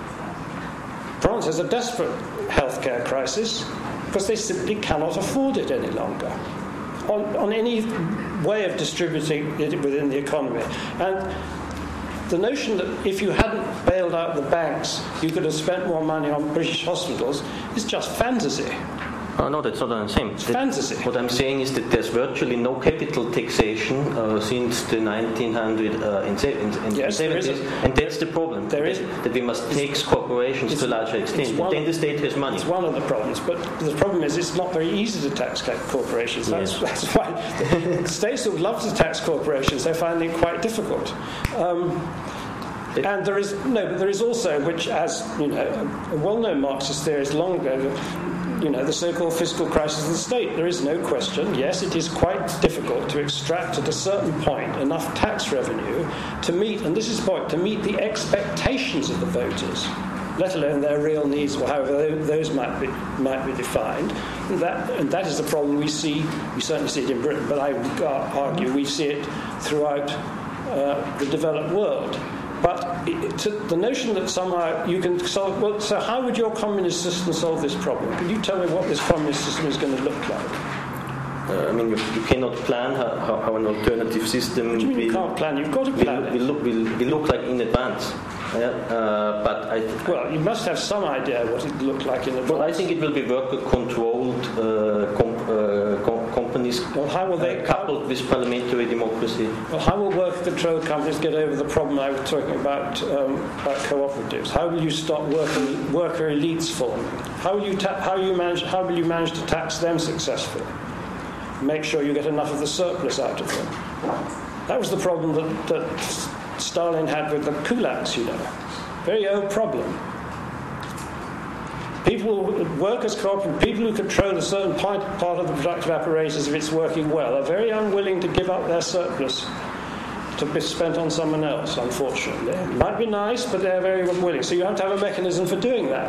Speaker 2: France has a desperate healthcare crisis because they simply cannot afford it any longer on, on any way of distributing it within the economy. And the notion that if you hadn't bailed out the banks, you could have spent more money on British hospitals is just fantasy.
Speaker 1: Oh, no, that's not what I'm saying.
Speaker 2: It's fantasy.
Speaker 1: What I'm saying is that there's virtually no capital taxation uh, since the nineteen seventies,
Speaker 2: yes,
Speaker 1: and that's the problem.
Speaker 2: There is
Speaker 1: that we must tax corporations to a larger extent. And then the state has money.
Speaker 2: It's one of the problems, but the problem is it's not very easy to tax corporations. That's, yes. that's why the states would love to tax corporations. They find it quite difficult. Um, And there is no, but there is also, which, as you know, a well-known Marxist theorist long ago, you know, the so-called fiscal crisis of the state. There is no question. Yes, it is quite difficult to extract at a certain point enough tax revenue to meet, and this is the point, to meet the expectations of the voters, let alone their real needs, or however those might be might be defined. And that and that is the problem we see. We certainly see it in Britain, but I would argue we see it throughout uh, the developed world. But it, to the notion that somehow you can solve... Well, so how would your communist system solve this problem? Could you tell me what this communist system is going to look like?
Speaker 1: Uh, I mean, you, you cannot plan how, how, how an alternative system...
Speaker 2: What do you mean
Speaker 1: will,
Speaker 2: you can't plan? You've got to plan
Speaker 1: will,
Speaker 2: it.
Speaker 1: Will look, will, will look like in advance. Yeah, uh, but I th-
Speaker 2: well, you must have some idea what it will look like in advance.
Speaker 1: Well, I think it will be worker-controlled uh, comp- uh, com- companies
Speaker 2: well, how will they,
Speaker 1: uh, coupled how, with parliamentary democracy.
Speaker 2: Well, how will worker-controlled companies get over the problem I was talking about um, about cooperatives? How will you stop worker, worker elites forming? How will you ta- how you manage how will you manage to tax them successfully? Make sure you get enough of the surplus out of them. That was the problem that, that Stalin had with the kulaks, you know. Very old problem. People, workers' cooperative, people who control a certain part, part of the productive apparatus, if it's working well, are very unwilling to give up their surplus to be spent on someone else, unfortunately. It might be nice, but they're very unwilling. So you have to have a mechanism for doing that.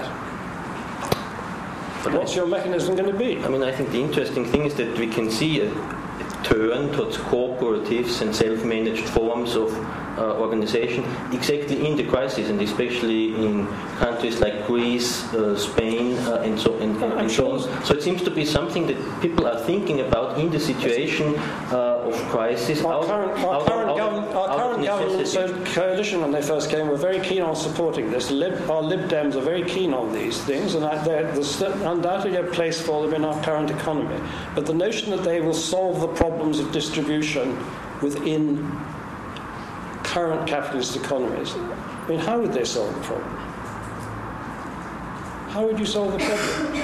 Speaker 2: But what's your mechanism going to be?
Speaker 1: I mean, I think the interesting thing is that we can see a, a turn towards cooperatives and self-managed forms of uh, organization exactly in the crisis, and especially in countries like Greece, uh, Spain, uh, and so and, and, and so on. So it seems to be something that people are thinking about in the situation uh, of crisis.
Speaker 2: Our
Speaker 1: out,
Speaker 2: current, our
Speaker 1: out,
Speaker 2: current,
Speaker 1: out,
Speaker 2: government, our
Speaker 1: out
Speaker 2: current government so coalition, when they first came, were very keen on supporting this. Lib, our Lib Dems are very keen on these things, and I, there's undoubtedly a place for them in our current economy. But the notion that they will solve the problems of distribution within current capitalist economies, I mean, how would they solve the problem? How would you solve the problem?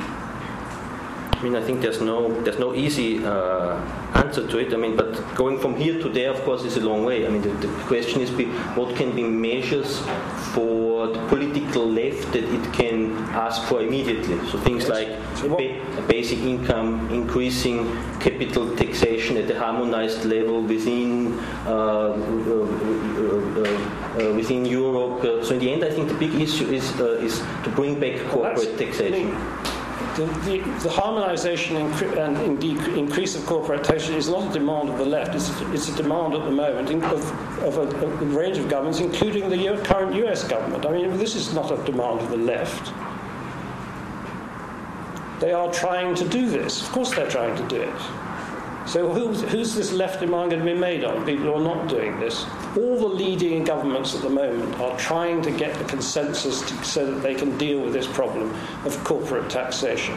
Speaker 1: I mean, I think there's no there's no easy uh, answer to it. I mean, but going from here to there, of course, is a long way. I mean, the, the question is, be, what can be measures for the political left that it can ask for immediately? So things yes. like
Speaker 2: so
Speaker 1: ba- a basic income, increasing capital taxation at a harmonized level within uh, uh, uh, uh, within Europe. Uh, so in the end, I think the big issue is uh, is to bring back corporate
Speaker 2: well,
Speaker 1: taxation.
Speaker 2: The, the, the harmonisation and indeed increase of corporate taxation is not a demand of the left. It's a, it's a demand at the moment of, of a, a range of governments, including the U- current U S government. I mean, this is not a demand of the left. They are trying to do this. Of course they're trying to do it. So who's, who's this left demand going to be made on? People who are not doing this. All the leading governments at the moment are trying to get the consensus to, so that they can deal with this problem of corporate taxation.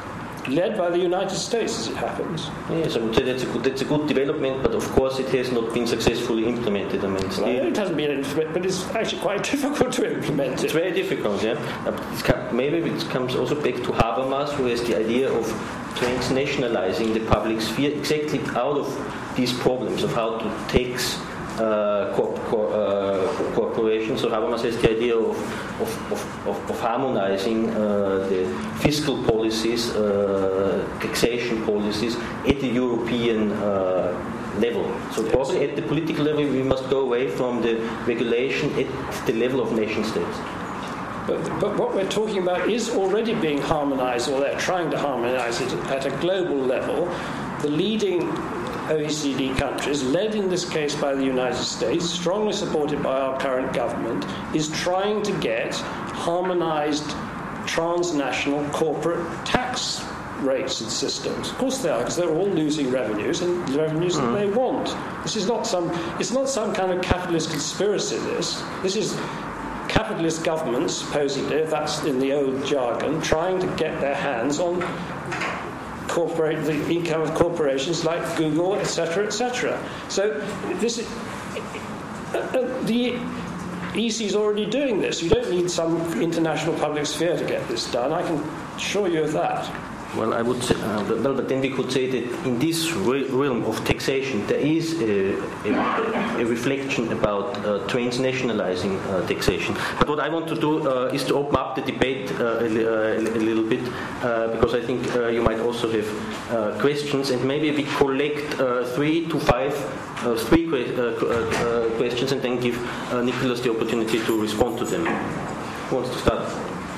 Speaker 2: Led by the United States, as it happens.
Speaker 1: Yes, I would say that's a good, that's a good development, but of course it has not been successfully implemented. I mean,
Speaker 2: well, it hasn't been implemented, but it's actually quite difficult to implement it.
Speaker 1: It's very difficult, yeah. It's, maybe it comes also back to Habermas, who has the idea of transnationalizing the public sphere exactly out of these problems of how to tax uh, corp, cor, uh, corporations. So Habermas has the idea of of, of, of, of harmonizing uh, the fiscal policies, uh, taxation policies at the European uh, level. So yes. Probably at the political level we must go away from the regulation at the level of nation states.
Speaker 2: But, but what we're talking about is already being harmonised, or they're trying to harmonise it at a global level. The leading O E C D countries, led in this case by the United States, strongly supported by our current government, is trying to get harmonised transnational corporate tax rates and systems. Of course they are, because they're all losing revenues, and the revenues mm. that they want. This is not some, it's not some kind of capitalist conspiracy, this. This is capitalist governments, supposedly, if that's in the old jargon, trying to get their hands on corporate, the income of corporations like Google, et cetera, et cetera. So this is, uh, uh, the E C is already doing this. You don't need some international public sphere to get this done. I can assure you of that.
Speaker 1: Well, I would say, uh, well, but then we could say that in this re- realm of taxation, there is a, a, a reflection about uh, transnationalizing uh, taxation. But what I want to do uh, is to open up the debate uh, a, a, a little bit, uh, because I think uh, you might also have uh, questions, and maybe we collect uh, three to five, uh, three que- uh, uh, questions, and then give uh, Nicholas the opportunity to respond to them. Who wants to start?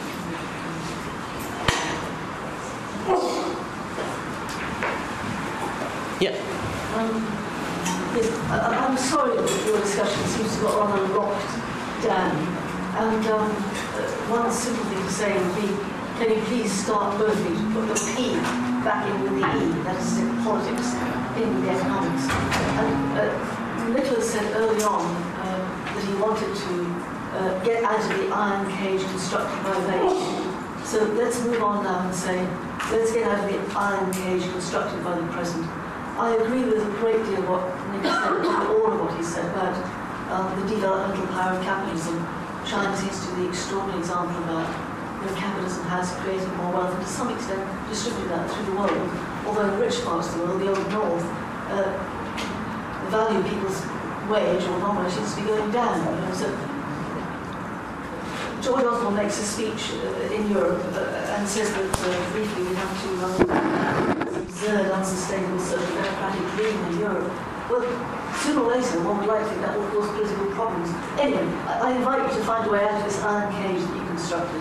Speaker 1: Yeah.
Speaker 4: Um, yes, I, I'm sorry that your discussion seems to have got rather locked down. And um, one simple thing to say would be, can you please start both of you to put the P back in with the E, that is in politics, in the economics. And uh, Nicholas said early on uh, that he wanted to uh, get out of the iron cage constructed by Veil. So let's move on now and say, let's get out of the iron cage constructed by the present. I agree with a great deal of what Nick said, all of what he said about um, the developmental power of capitalism. China seems to be the extraordinary example about where capitalism has created more wealth and to some extent distributed that through the world. Although in rich parts of the world, the old north, uh, the value of people's wage or non-wage seems to be going down. You know, so George Osborne makes a speech uh, in Europe uh, and says that uh, briefly we have to um, absurd, unsustainable, sort of democratic dream in Europe. Well, sooner or later, one would like to think that will cause political problems. Anyway, I, I invite you to find a way out of this iron cage that you constructed.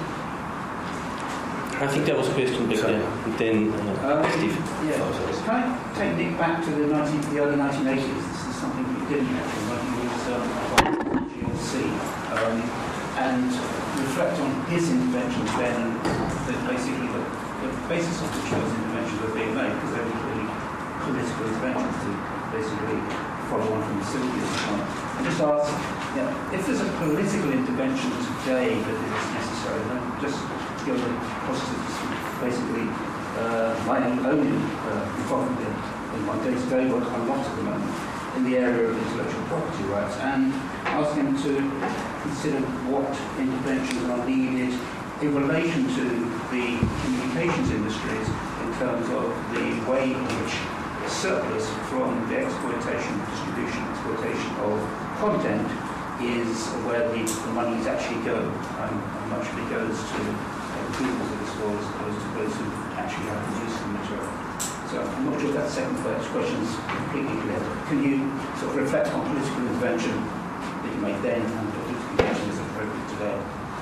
Speaker 1: I think there was a question back there. Then, uh,
Speaker 5: um,
Speaker 1: Steve.
Speaker 5: Yeah. Can I take Nick back to the, nineteen, the early nineteen eighties? This is something you didn't mention when he was um, on G L C. Um, and reflect on his interventions then, and that basically the, the basis of which those interventions were being made, because they were really political interventions to basically follow on from the Sylvia's point. And just ask, you know, if there's a political intervention today that is necessary, then just go to positives, basically uh, my own uh, involvement in, in my day-to-day work a lot at the moment in the area of intellectual property rights, and ask him to consider what interventions are needed in relation to the communications industries in terms of the way in which surplus from the exploitation, distribution, exploitation of content is where the, the monies actually go, um, and much of it goes to uh, the people of this world as opposed to those who actually have produced the material. So I'm not sure if that second question is completely clear. Can you sort of reflect on political intervention that you made then and what political intervention is appropriate today?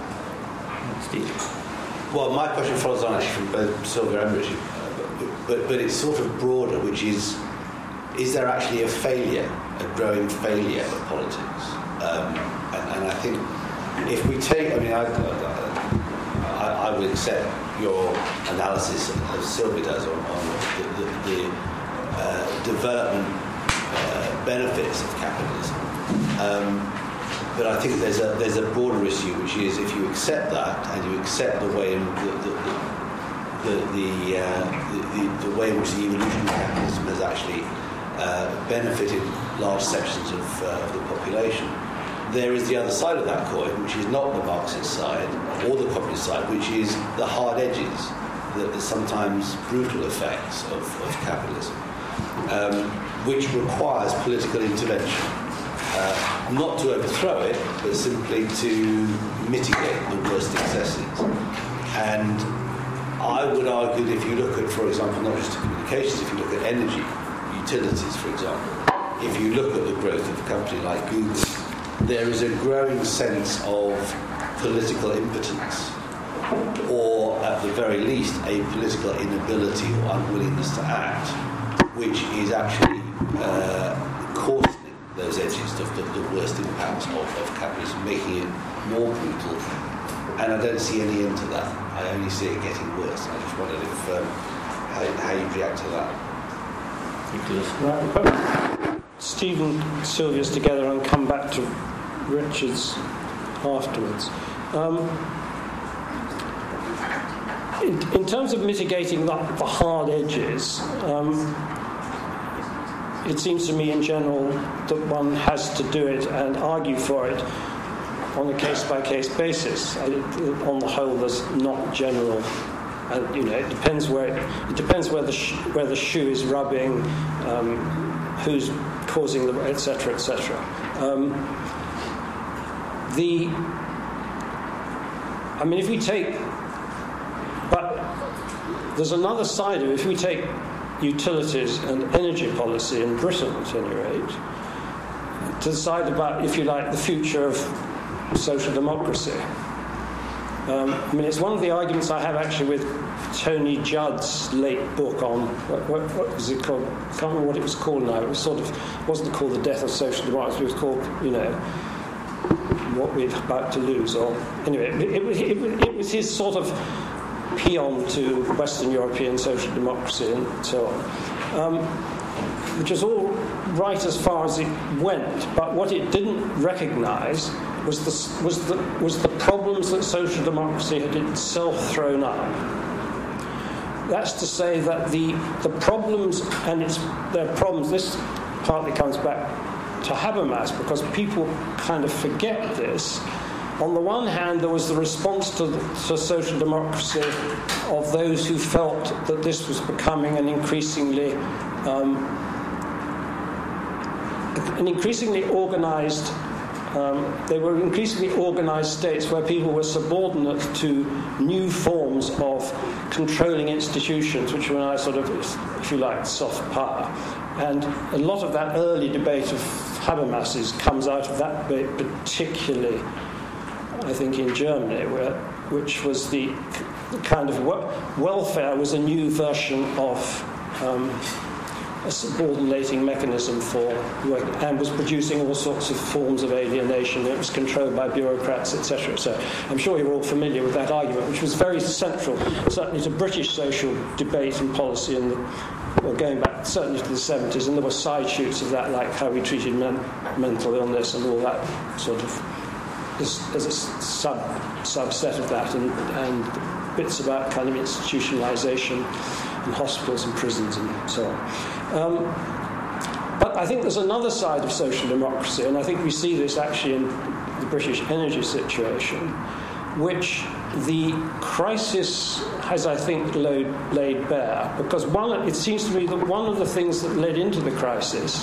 Speaker 1: Steve.
Speaker 6: Well, my question follows on actually from both Sylvia and Richard, but, but, but it's sort of broader, which is, is there actually a failure, a growing failure of politics? Um, and, and I think if we take, I mean, I, I, I would accept your analysis, as Sylvia does, on, on the, the, the uh, development uh, benefits of capitalism. Um, but I think there's a there's a broader issue, which is if you accept that and you accept the way in the the the the, uh, the, the, the way in which the evolution of capitalism has actually uh, benefited large sections of, uh, of the population, there is the other side of that coin, which is not the Marxist side or the communist side, which is the hard edges, the, the sometimes brutal effects of, of capitalism, um, which requires political intervention. Uh, not to overthrow it, but simply to mitigate the worst excesses. And I would argue that if you look at, for example, not just communications, if you look at energy, utilities, for example, if you look at the growth of a company like Google, there is a growing sense of political impotence, or at the very least, a political inability or unwillingness to act, which is actually uh, course those edges, the, the, the worst impacts of, of capitalism, making it more brutal. And I don't see any end to that. I only see it getting worse. I just wondered if um, how, how you react to that.
Speaker 2: Right. Stephen, Sylvia's together and come back to Richard's afterwards. Um, in, in terms of mitigating the, the hard edges, um, it seems to me in general that one has to do it and argue for it on a case-by-case basis. I, on the whole, there's not general, and you know, it depends where it, it depends where the sh- where the shoe is rubbing, um, who's causing the, et cetera, et cetera. Um, the, I mean, if we take, but there's another side of it. If we take utilities and energy policy in Britain, at any rate, to decide about, if you like, the future of social democracy. Um, I mean, it's one of the arguments I have actually with Tony Judd's late book on, what, what, what was it called? I can't remember what it was called now. It was sort of, it wasn't called The Death of Social Democracy, it was called, you know, What We're About to Lose, or, anyway, it, it, it, it was his sort of paean to Western European social democracy and so on, um, which is all right as far as it went, but what it didn't recognise was the, was, the, was the problems that social democracy had itself thrown up. That's to say that the, the problems, and it's their problems, this partly comes back to Habermas, because people kind of forget this. On the one hand, there was the response to, to social democracy of those who felt that this was becoming an increasingly um, an increasingly organised, um, they were increasingly organised states where people were subordinate to new forms of controlling institutions, which were now sort of, if you like, soft power. And a lot of that early debate of Habermas's comes out of that debate, particularly, I think, in Germany, where, which was the, the kind of welfare was a new version of um, a subordinating mechanism for work, and was producing all sorts of forms of alienation. It was controlled by bureaucrats, et cetera. So I'm sure you're all familiar with that argument, which was very central, certainly to British social debate and policy in the, well, going back certainly to the seventies, and there were side shoots of that, like how we treated men, mental illness and all that sort of, as, as a sub subset of that, and, and bits about kind of institutionalization in hospitals and prisons and so on. Um, but I think there's another side of social democracy, and I think we see this actually in the British energy situation, which the crisis has, I think, laid, laid bare. Because one, it seems to me that one of the things that led into the crisis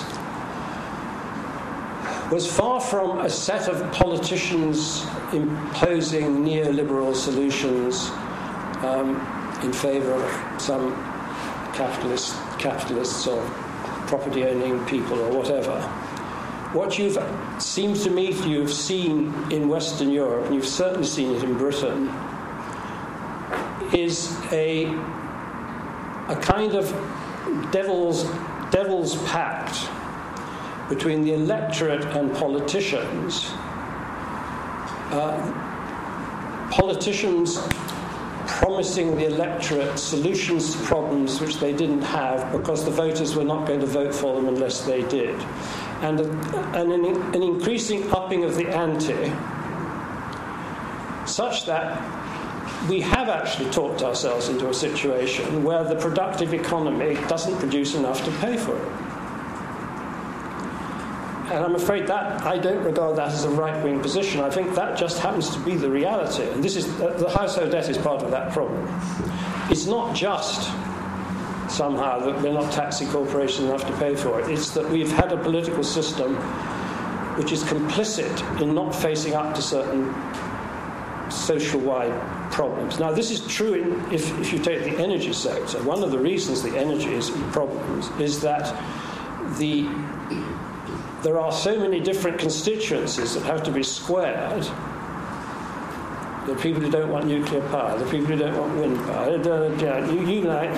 Speaker 2: was far from a set of politicians imposing neoliberal solutions um, in favour of some capitalist, capitalists or property-owning people or whatever. What you've seems to me you've seen in Western Europe, and you've certainly seen it in Britain, is a a kind of devil's devil's pact between the electorate and politicians. Uh, politicians promising the electorate solutions to problems which they didn't have because the voters were not going to vote for them unless they did. And, a, and an, an increasing upping of the ante, such that we have actually talked ourselves into a situation where the productive economy doesn't produce enough to pay for it. And I'm afraid that I don't regard that as a right-wing position. I think that just happens to be the reality. And this is the household debt is part of that problem. It's not just somehow that we're not taxing corporations enough to pay for it. It's that we've had a political system which is complicit in not facing up to certain social-wide problems. Now, this is true in, if, if you take the energy sector. One of the reasons the energy is in problems is that the there are so many different constituencies that have to be squared. The people who don't want nuclear power, the people who don't want wind power, you, you know,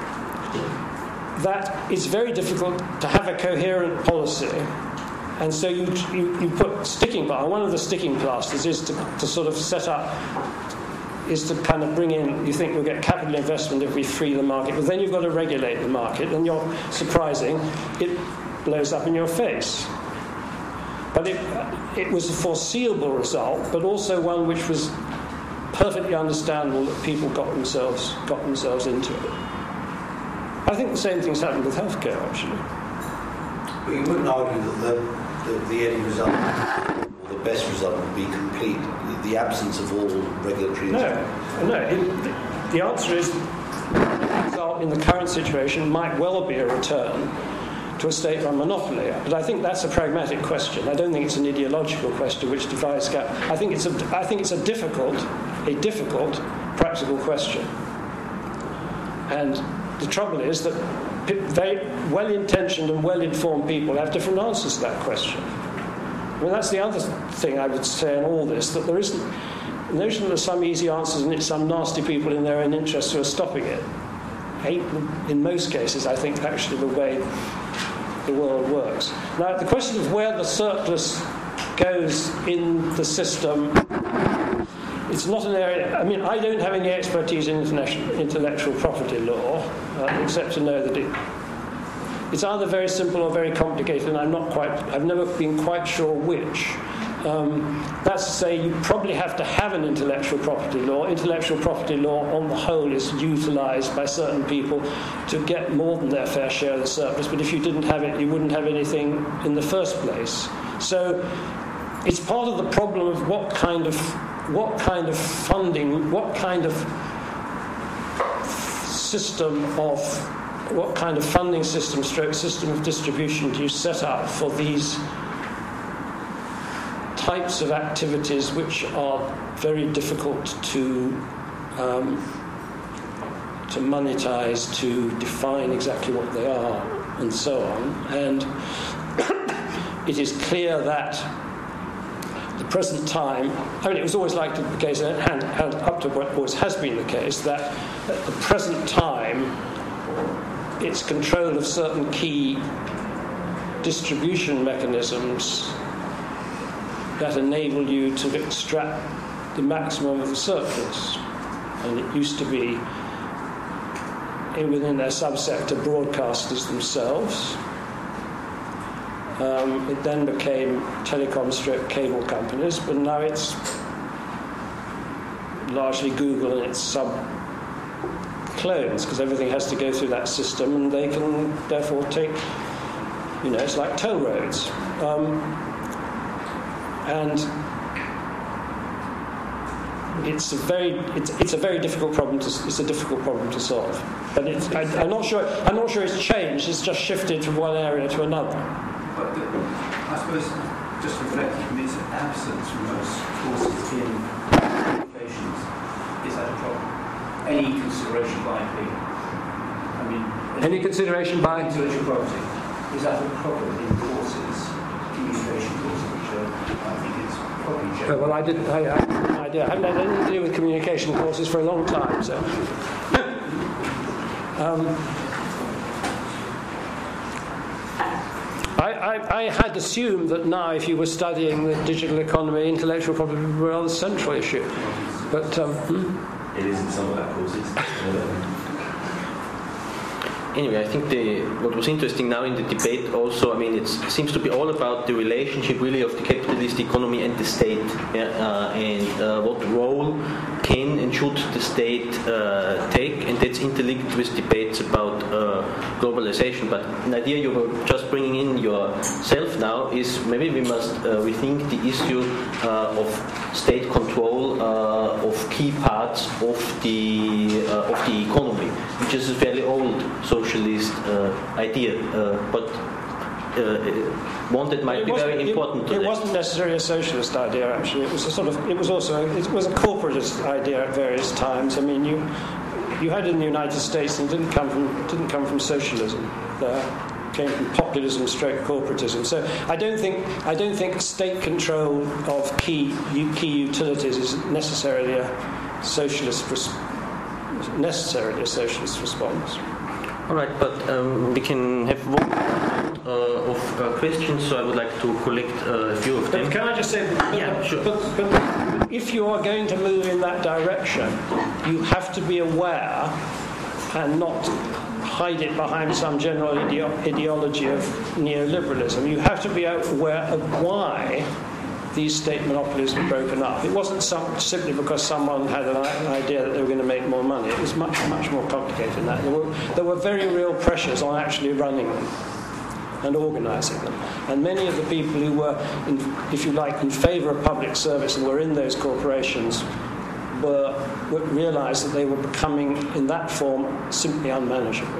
Speaker 2: that it's very difficult to have a coherent policy. And so you, you, you put sticking plaster. One of the sticking plasters is to, to sort of set up, is to kind of bring in, you think we'll get capital investment if we free the market, but then you've got to regulate the market, and you're surprising, it blows up in your face. But it, it was a foreseeable result, but also one which was perfectly understandable that people got themselves got themselves into it. I think the same thing's happened with healthcare, actually.
Speaker 6: But you wouldn't argue that the, the, the end result, or the best result, would be complete, the absence of all regulatory...
Speaker 2: No, no. It, the, the answer is, the result in the current situation might well be a return to a state-run monopoly. But I think that's a pragmatic question. I don't think it's an ideological question which divides gap. I think it's a, I think it's a difficult, a difficult practical question. And the trouble is that very well-intentioned and well-informed people have different answers to that question. I mean, that's the other thing I would say in all this, that there isn't the notion that there's some easy answers and it's some nasty people in their own interests who are stopping it. In most cases, I think actually the way the world works. Now, the question of where the surplus goes in the system, it's not an area... I mean, I don't have any expertise in international intellectual property law, uh, except to know that it, it's either very simple or very complicated, and I'm not quite... I've never been quite sure which. Um, that's to say, you probably have to have an intellectual property law. Intellectual property law, on the whole, is utilised by certain people to get more than their fair share of the surplus, but if you didn't have it, you wouldn't have anything in the first place. So it's part of the problem of what kind of what kind of funding, what kind of system of what kind of funding system, stroke system of distribution do you set up for these types of activities which are very difficult to um, to monetize, to define exactly what they are, and so on. And it is clear that the present time, I mean, it was always like the case, and, and up to what always has been the case, that at the present time, it's control of certain key distribution mechanisms that enable you to extract the maximum of the surplus. And it used to be within their subsector broadcasters themselves. Um, it then became telecom stroke cable companies, but now it's largely Google and its sub clones, because everything has to go through that system, and they can therefore take, you know, it's like toll roads. Um, and it's a very it's, it's a very difficult problem to it's a difficult problem to solve. But it's, I, I'm not sure I'm not sure it's changed. It's just shifted from one area to another.
Speaker 5: But the, I suppose just reflecting from its absence from most courses in communications, is that a problem? Any consideration by I P? I mean,
Speaker 2: any consideration by
Speaker 5: intellectual property, is that a problem in courses, communication courses, which are, I think it's probably general?
Speaker 2: Well, I didn't. I, I, I, did. I haven't had anything to do with communication courses for a long time, so. um, I, I, I had assumed that now, if you were studying the digital economy, intellectual property would be a rather central issue. But um, hmm?
Speaker 7: It is in some of our courses.
Speaker 1: Anyway, I think the, what was interesting now in the debate also, I mean, it seems to be all about the relationship really of the capitalist economy and the state, yeah? uh, and uh, what role can and should the state uh, take, and that's interlinked with debates about uh, globalization. But an idea you were just bringing in yourself now is maybe we must uh, rethink the issue uh, of state control uh, of key parts of the uh, of the economy, which is a fairly old socialist uh, idea, uh, but uh, one that might be very important
Speaker 2: it,
Speaker 1: today.
Speaker 2: It wasn't necessarily a socialist idea, actually. It was a sort of. It was also. It was a corporatist idea at various times. I mean, you you had it in the United States, and it didn't come from didn't come from socialism. There came from populism, stroke corporatism. So I don't think I don't think state control of key key utilities is necessarily a socialist necessarily a socialist response.
Speaker 1: All right, but um, we can have one uh, of uh, questions, so I would like to collect uh, a few of them.
Speaker 2: But can I just say, but,
Speaker 1: yeah, sure.
Speaker 2: But, but if you are going to move in that direction, you have to be aware and not hide it behind some general ide- ideology of neoliberalism. You have to be aware of why these state monopolies were broken up. It wasn't some, simply because someone had an, an idea that they were going to make more money. It was much, much more complicated than that. There were, there were very real pressures on actually running them and organising them. And many of the people who were, in, if you like, in favour of public service and were in those corporations were, were realised that they were becoming, in that form, simply unmanageable.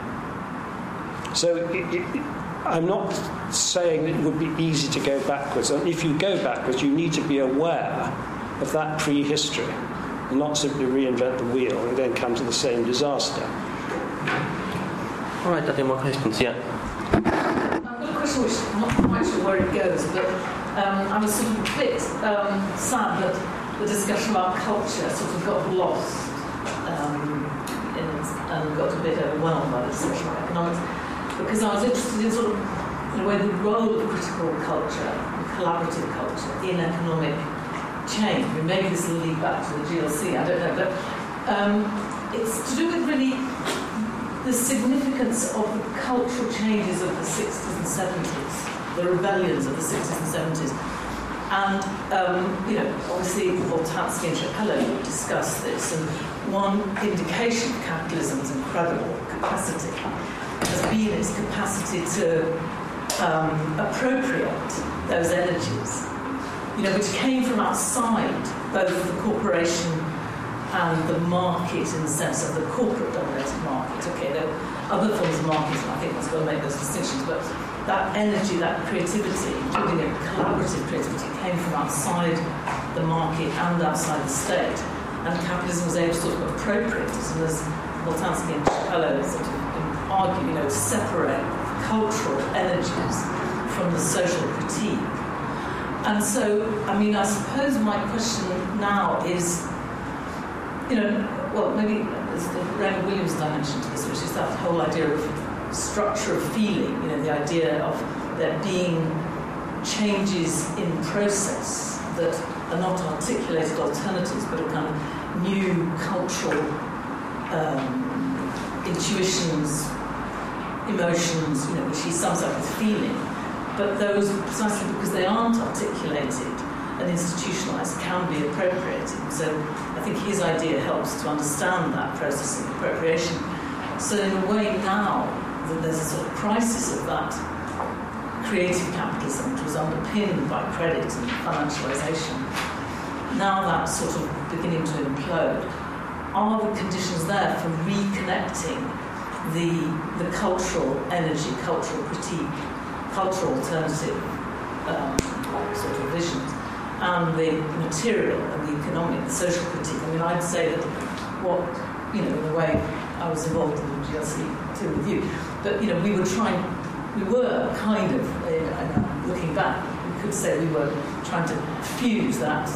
Speaker 2: So it, it, I'm not saying that it would be easy to go backwards. And if you go backwards, you need to be aware of that prehistory and not simply reinvent the wheel and then come to the same disaster.
Speaker 1: All right, are there more questions? Yeah.
Speaker 8: I've got a question which I'm not quite sure where it goes, but um, I was sort of a bit um, sad that the discussion about culture sort of got lost um, in, and got a bit overwhelmed by the discussion about economics. Because I was interested in sort of, in a way, the role of critical culture, collaborative culture, in economic change. I mean, maybe this will lead back to the G L C, I don't know, but um, it's to do with really the significance of the cultural changes of the sixties and seventies, the rebellions of the sixties and seventies. And, um, you know, obviously, Boltanski and Schapelle discussed this, and one indication of capitalism's incredible capacity has been its capacity to um, appropriate those energies, you know, which came from outside both the corporation and the market in the sense of the corporate-dominated market. Okay, there are other forms of market, and I think that's got to make those distinctions, but that energy, that creativity, including a collaborative creativity, came from outside the market and outside the state. And capitalism was able to sort of appropriate it, and as Boltanski and Chappello sort of argue, you know, separate cultural energies from the social critique. And so, I mean, I suppose my question now is, you know, well, maybe there's the Raymond Williams dimension to this, which is that whole idea of structure of feeling, you know, the idea of there being changes in process that are not articulated alternatives, but are kind of new cultural um, intuitions, emotions, you know, which he sums up as feeling. But those, precisely because they aren't articulated and institutionalised, can be appropriated. So I think his idea helps to understand that process of appropriation. So in a way now that there's a sort of crisis of that creative capitalism, which was underpinned by credit and financialisation, now that's sort of beginning to implode. Are the conditions there for reconnecting the, the cultural energy, cultural critique, cultural alternative um, sort of visions, and the material and the economic, the social critique? I mean, I'd say that what, you know, in a way, I was involved in the G L C too with you, but, you know, we were trying, we were kind of, uh, looking back, we could say we were trying to fuse that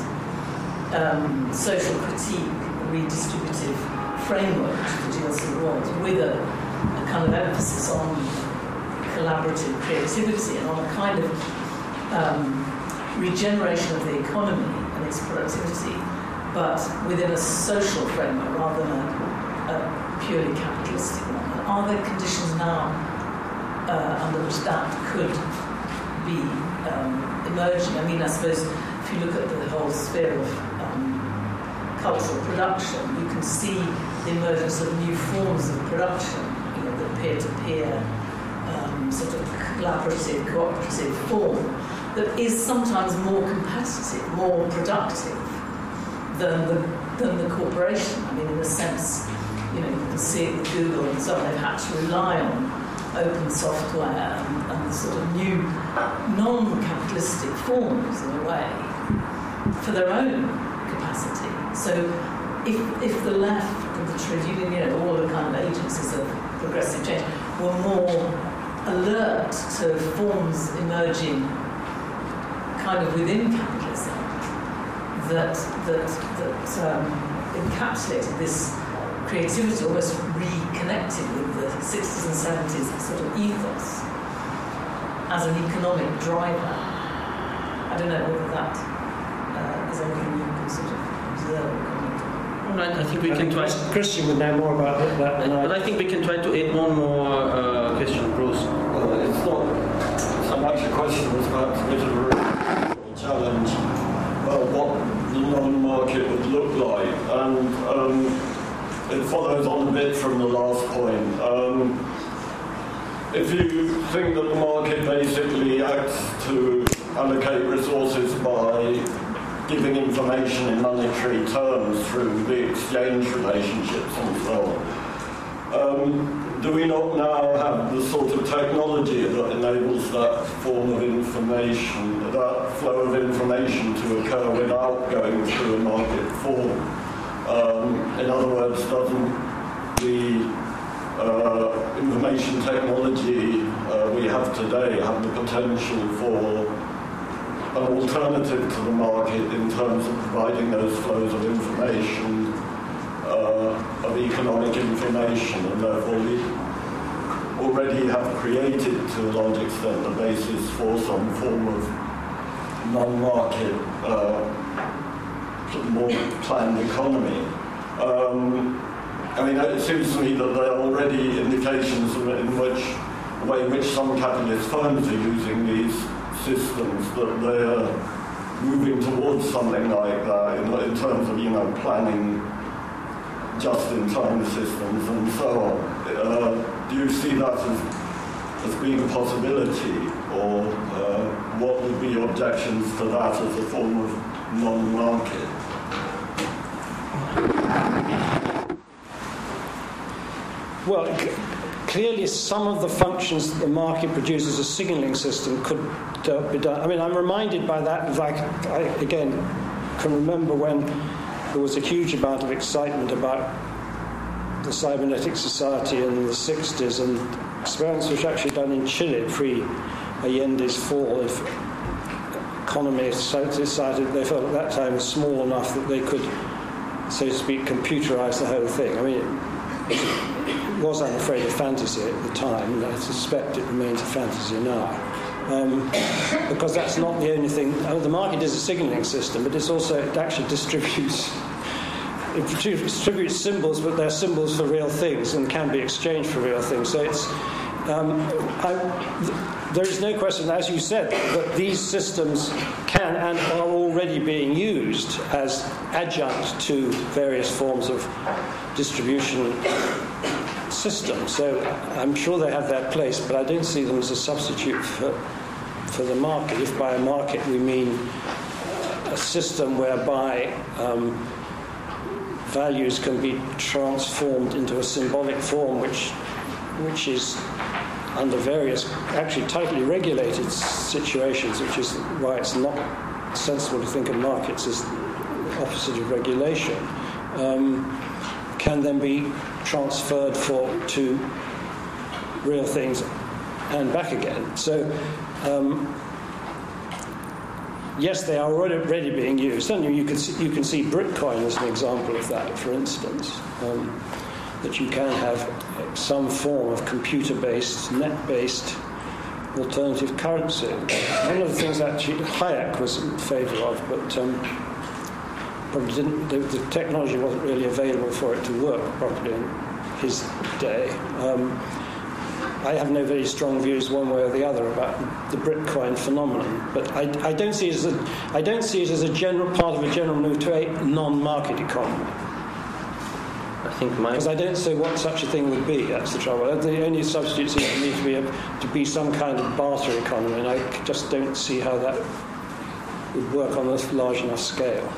Speaker 8: um, social critique, redistributive framework which the G L C was, with a, a kind of emphasis on collaborative creativity and on a kind of um, regeneration of the economy and its productivity, but within a social framework rather than a, a purely capitalistic one. And are there conditions now uh, under which that could be um, emerging? I mean, I suppose if you look at the whole sphere of um, cultural production, you can see the emergence of new forms of production, you know, the peer-to-peer um, sort of collaborative, cooperative form that is sometimes more competitive, more productive than the, than the corporation. I mean, in a sense, you know, you can see it with Google and so on, they've had to rely on open software and, and sort of new non-capitalistic forms, in a way, for their own capacity. So if, if the left and the trade union, you know, all the kind of agencies of progressive change were more alert to forms emerging kind of within capitalism that that that um, encapsulated this creativity, almost reconnected with the sixties and seventies sort of ethos as an economic driver. I don't know whether that uh, is anything you can sort of observe or comment on.
Speaker 1: Well, I, I think we
Speaker 2: I
Speaker 1: can
Speaker 2: think
Speaker 1: try.
Speaker 2: Christian would know more about that than I.
Speaker 1: But I think we can try to add one more uh, question, Bruce.
Speaker 7: Well, it's not so much a question as perhaps a bit of a challenge. Uh, what the non-market would look like, and um, it follows on a bit from the last point. Um, if you think that the market basically acts to allocate resources by giving information in monetary terms through the exchange relationships and so on, um, do we not now have the sort of technology that enables that form of information, that flow of information to occur without going through a market form? Um, in other words, doesn't the uh, information technology uh, we have today have the potential for an alternative to the market in terms of providing those flows of information, uh, of economic information, and therefore we already have created to a large extent the basis for some form of non-market, uh, sort of more planned economy. Um, I mean, it seems to me that there are already indications in which the way in which some capitalist firms are using these systems, that they are moving towards something like that in, in terms of, you know, planning just-in-time systems and so on. Uh, do you see that as, as being a possibility, or uh, what would be your objections to that as a form of non-market?
Speaker 2: Well, c- clearly some of the functions that the market produces, a signalling system, could uh, be done. I mean, I'm reminded by that, like, I, again, can remember when there was a huge amount of excitement about the cybernetic society in the sixties, and experiments which were actually done in Chile pre-Allende's fall. If economy decided they felt at that time was small enough that they could, so to speak, computerize the whole thing. I mean, it, it was, I'm afraid, a fantasy at the time, and I suspect it remains a fantasy now. Um, because that's not the only thing. I mean, the market is a signaling system, but it's also, it actually distributes it distributes symbols, but they're symbols for real things and can be exchanged for real things. So it's um, I, th- there is no question, as you said, that these systems can and are already being used as adjunct to various forms of distribution systems. So I'm sure they have their place, but I don't see them as a substitute for for the market. If by a market we mean a system whereby um, values can be transformed into a symbolic form, which which is under various, actually tightly regulated situations, which is why it's not sensible to think of markets as the opposite of regulation, um, can then be transferred for to real things and back again. So, um, yes, they are already being used. Certainly, you can see, you can see Bitcoin as an example of that, for instance, um, that you can have some form of computer-based, net-based alternative currency. One of the things actually Hayek was in favour of, but um, probably didn't. The, the technology wasn't really available for it to work properly in his day. Um, I have no very strong views one way or the other about the Bitcoin phenomenon, but I, I don't see it as a, I don't see it as a general part of a general move to a non-market economy.
Speaker 1: I think my
Speaker 2: because I don't see what such a thing would be. That's the trouble. The only substitute seems to me to be a, to be some kind of barter economy, and I just don't see how that would work on a large enough scale.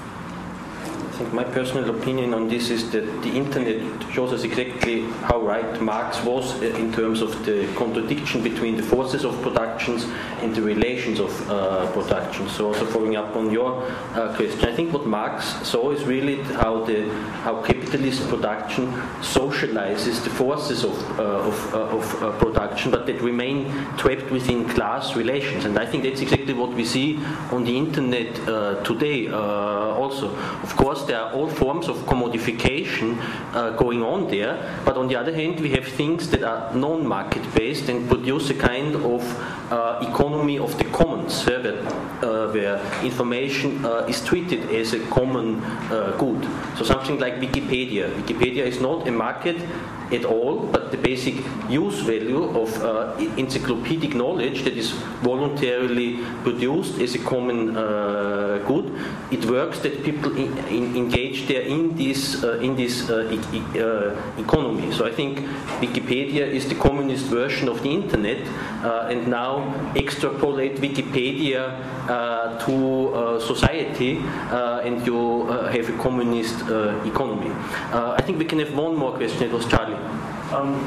Speaker 1: I think my personal opinion on this is that the internet shows us exactly how right Marx was in terms of the contradiction between the forces of productions and the relations of uh, production. So also following up on your uh, question, I think what Marx saw is really how the how capitalist production socializes the forces of uh, of, uh, of uh, production, but that remain trapped within class relations. And I think that's exactly what we see on the internet uh, today. Uh, also, of course, there are all forms of commodification uh, going on there, but on the other hand we have things that are non-market based and produce a kind of uh, economy of the commons, uh, where, uh, where information uh, is treated as a common uh, good. So something like Wikipedia. Wikipedia is not a market at all, but the basic use value of uh, encyclopedic knowledge that is voluntarily produced as a common uh, good. It works that people in, in, engage there in this uh, in this uh, e- e- uh, economy. So I think Wikipedia is the communist version of the internet, uh, and now extrapolate Wikipedia uh, to uh, society, uh, and you uh, have a communist uh, economy. Uh, I think we can have one more question. It was Charlie.
Speaker 9: Um,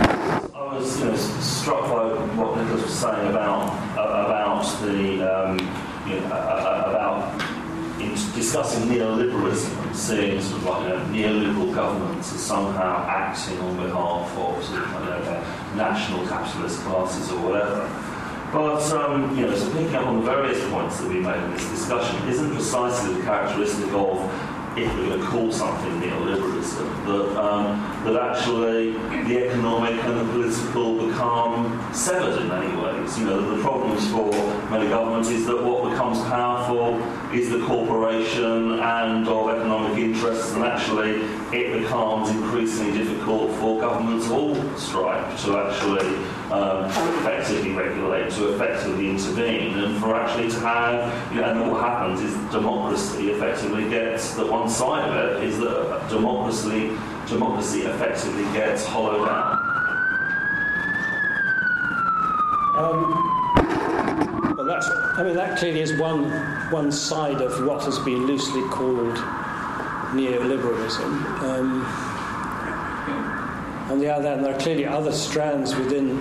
Speaker 9: I was you know, struck by what Nicholas was saying about uh, about the um, you know, uh, about in discussing neoliberalism and seeing sort of like you know, neoliberal governments as somehow acting on behalf of sort of, you know, national capitalist classes or whatever. But um, you know, so picking up on the various points that we made in this discussion isn't precisely the characteristic of, if we're going to call something neoliberalism, that, um, that actually the economic and the political become severed in many ways. You know, the problems for many governments is that what becomes powerful is the corporation and of economic interests, and actually it becomes increasingly difficult for governments of all stripe to actually um, effectively regulate, to effectively intervene, and for actually to have, you know, and what happens is democracy effectively gets, that one side of it is that democracy, democracy effectively gets hollowed out.
Speaker 2: Um, well, that's, I mean, that clearly is one one side of what has been loosely called neoliberalism. Um, on the other hand, there are clearly other strands within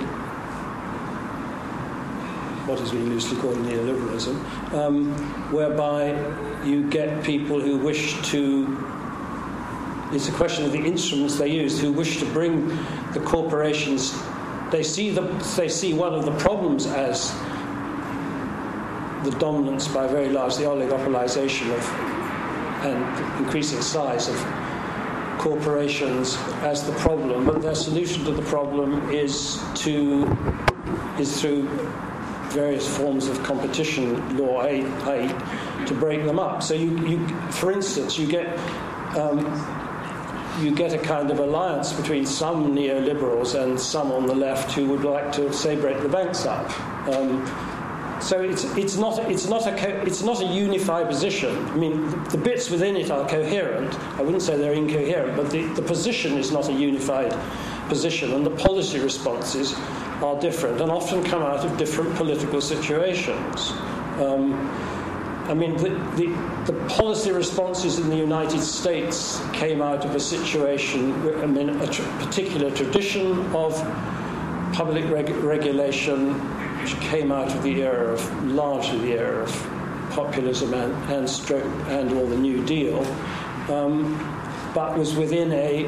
Speaker 2: what is being loosely called neoliberalism, um, whereby you get people who wish to, it's a question of the instruments they use, who wish to bring the corporations, they see the, they see one of the problems as the dominance by very large, the oligopolization of and increasing size of corporations as the problem, but their solution to the problem is to is through various forms of competition law, that is, to break them up. So you, you for instance, you get um, you get a kind of alliance between some neoliberals and some on the left who would like to, say, break the banks up. Um, So it's it's not it's not a co- it's not a unified position. I mean, the, the bits within it are coherent. I wouldn't say they're incoherent, but the, the position is not a unified position, and the policy responses are different and often come out of different political situations. Um, I mean, the, the the policy responses in the United States came out of a situation, I mean, a tr- particular tradition of public reg- regulation. Which came out of the era of, largely the era of populism and, and stroke and or the New Deal, um, but was within a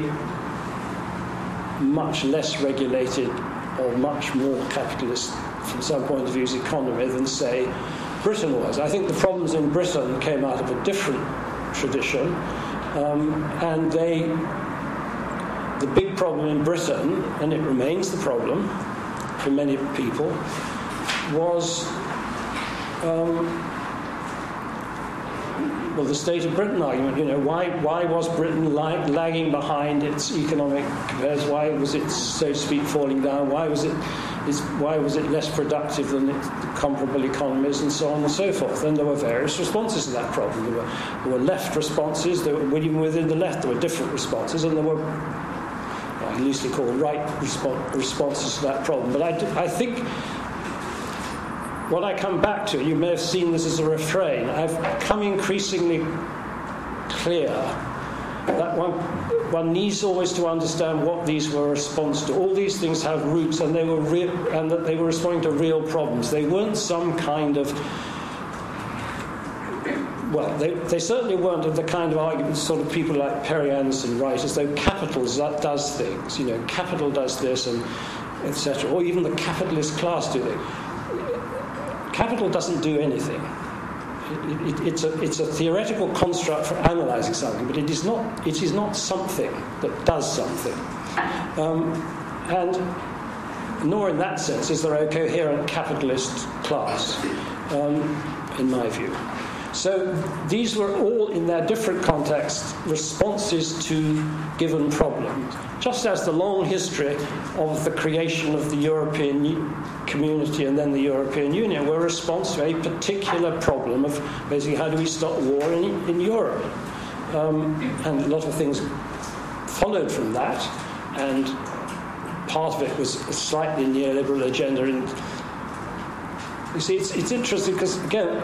Speaker 2: much less regulated or much more capitalist, from some point of view, economy than, say, Britain was. I think the problems in Britain came out of a different tradition, um, and they, the big problem in Britain, and it remains the problem for many people, was um, well, the state of Britain argument. You know, why why was Britain lag, lagging behind its economic compares? Why was it, so to speak, falling down? Why was it is why was it less productive than its comparable economies, and so on and so forth? And there were various responses to that problem. There were, there were left responses. There were, even within the left, there were different responses, and there were, well, loosely called right resp- responses to that problem. But I, do, I think. What I come back to, you may have seen this as a refrain, I've come increasingly clear that one, one needs always to understand what these were a response to. All these things have roots, and they were real, and that they were responding to real problems. They weren't some kind of, well, they, they certainly weren't of the kind of arguments sort of people like Perry Anderson write, as though capital that does things. You know, capital does this, and et cetera. Or even the capitalist class do things. Capital doesn't do anything. It, it, it's, a, it's a theoretical construct for analysing something, but it is not. It is not something that does something. Um, and nor, in that sense, is there a coherent capitalist class, um, in my view. So these were all, in their different contexts, responses to given problems. Just as the long history of the creation of the European community and then the European Union were a response to a particular problem of basically how do we stop war in, in Europe. Um, and a lot of things followed from that, and part of it was a slightly neoliberal agenda. And you see, it's, it's interesting because, again,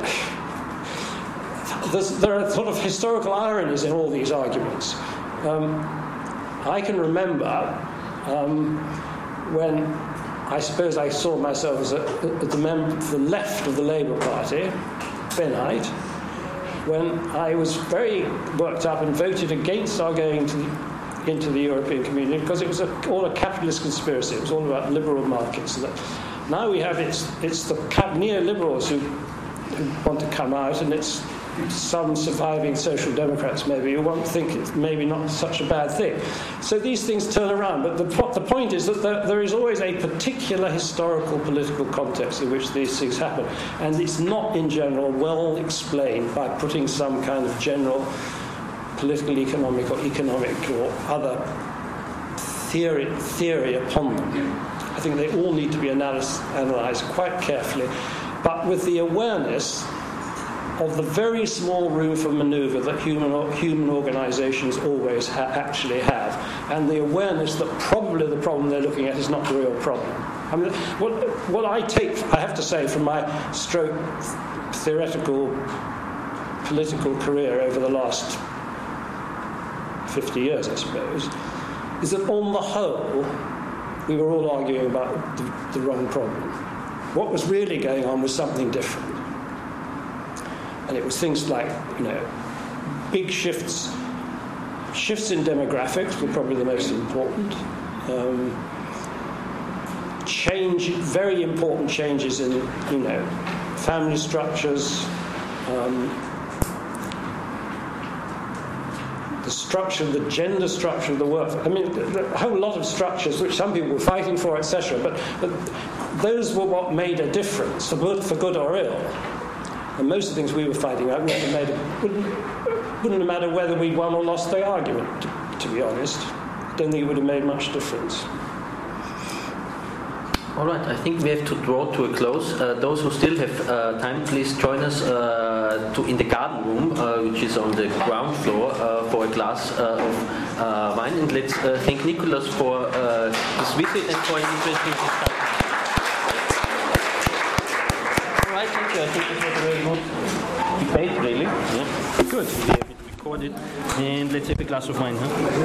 Speaker 2: There's, there are sort of historical ironies in all these arguments. Um, I can remember um, when I suppose I saw myself as a, at the, mem- the left of the Labour Party, Bennite, when I was very worked up and voted against our going to the, into the European Community because it was a, all a capitalist conspiracy. It was all about liberal markets. And that, now we have it's, it's the cap- neoliberals who, who want to come out, and it's some surviving social democrats maybe who won't think it's maybe not such a bad thing. So these things turn around, but the, the point is that there, there is always a particular historical political context in which these things happen, and it's not in general well explained by putting some kind of general political, economic or economic or other theory, theory upon them. I think they all need to be analysed, analysed quite carefully, but with the awareness of the very small room for manoeuvre that human human organisations always ha- actually have, and the awareness that probably the problem they're looking at is not the real problem. I mean, what what I take, I have to say, from my stroke theoretical political career over the last fifty years, I suppose, is that on the whole, we were all arguing about the, the wrong problem. What was really going on was something different. And it was things like, you know, big shifts. Shifts in demographics were probably the most important. Um, change, very important changes in, you know, family structures, um, the structure, the gender structure of the work. I mean, a whole lot of structures which some people were fighting for, et cetera. But, but those were what made a difference, for good, for good or ill. And most of the things we were fighting about wouldn't have, made a, wouldn't, wouldn't have mattered whether we won or lost the argument, to, to be honest. I don't think it would have made much difference.
Speaker 1: All right, I think we have to draw to a close. Uh, those who still have uh, time, please join us uh, to in the garden room, uh, which is on the ground floor, uh, for a glass uh, of uh, wine. And let's uh, thank Nicholas for uh, his visit and for an interesting discussion. All right, thank you. I think it was a very good debate, really. Yeah. Good. We have it recorded. And let's have a glass of wine, huh?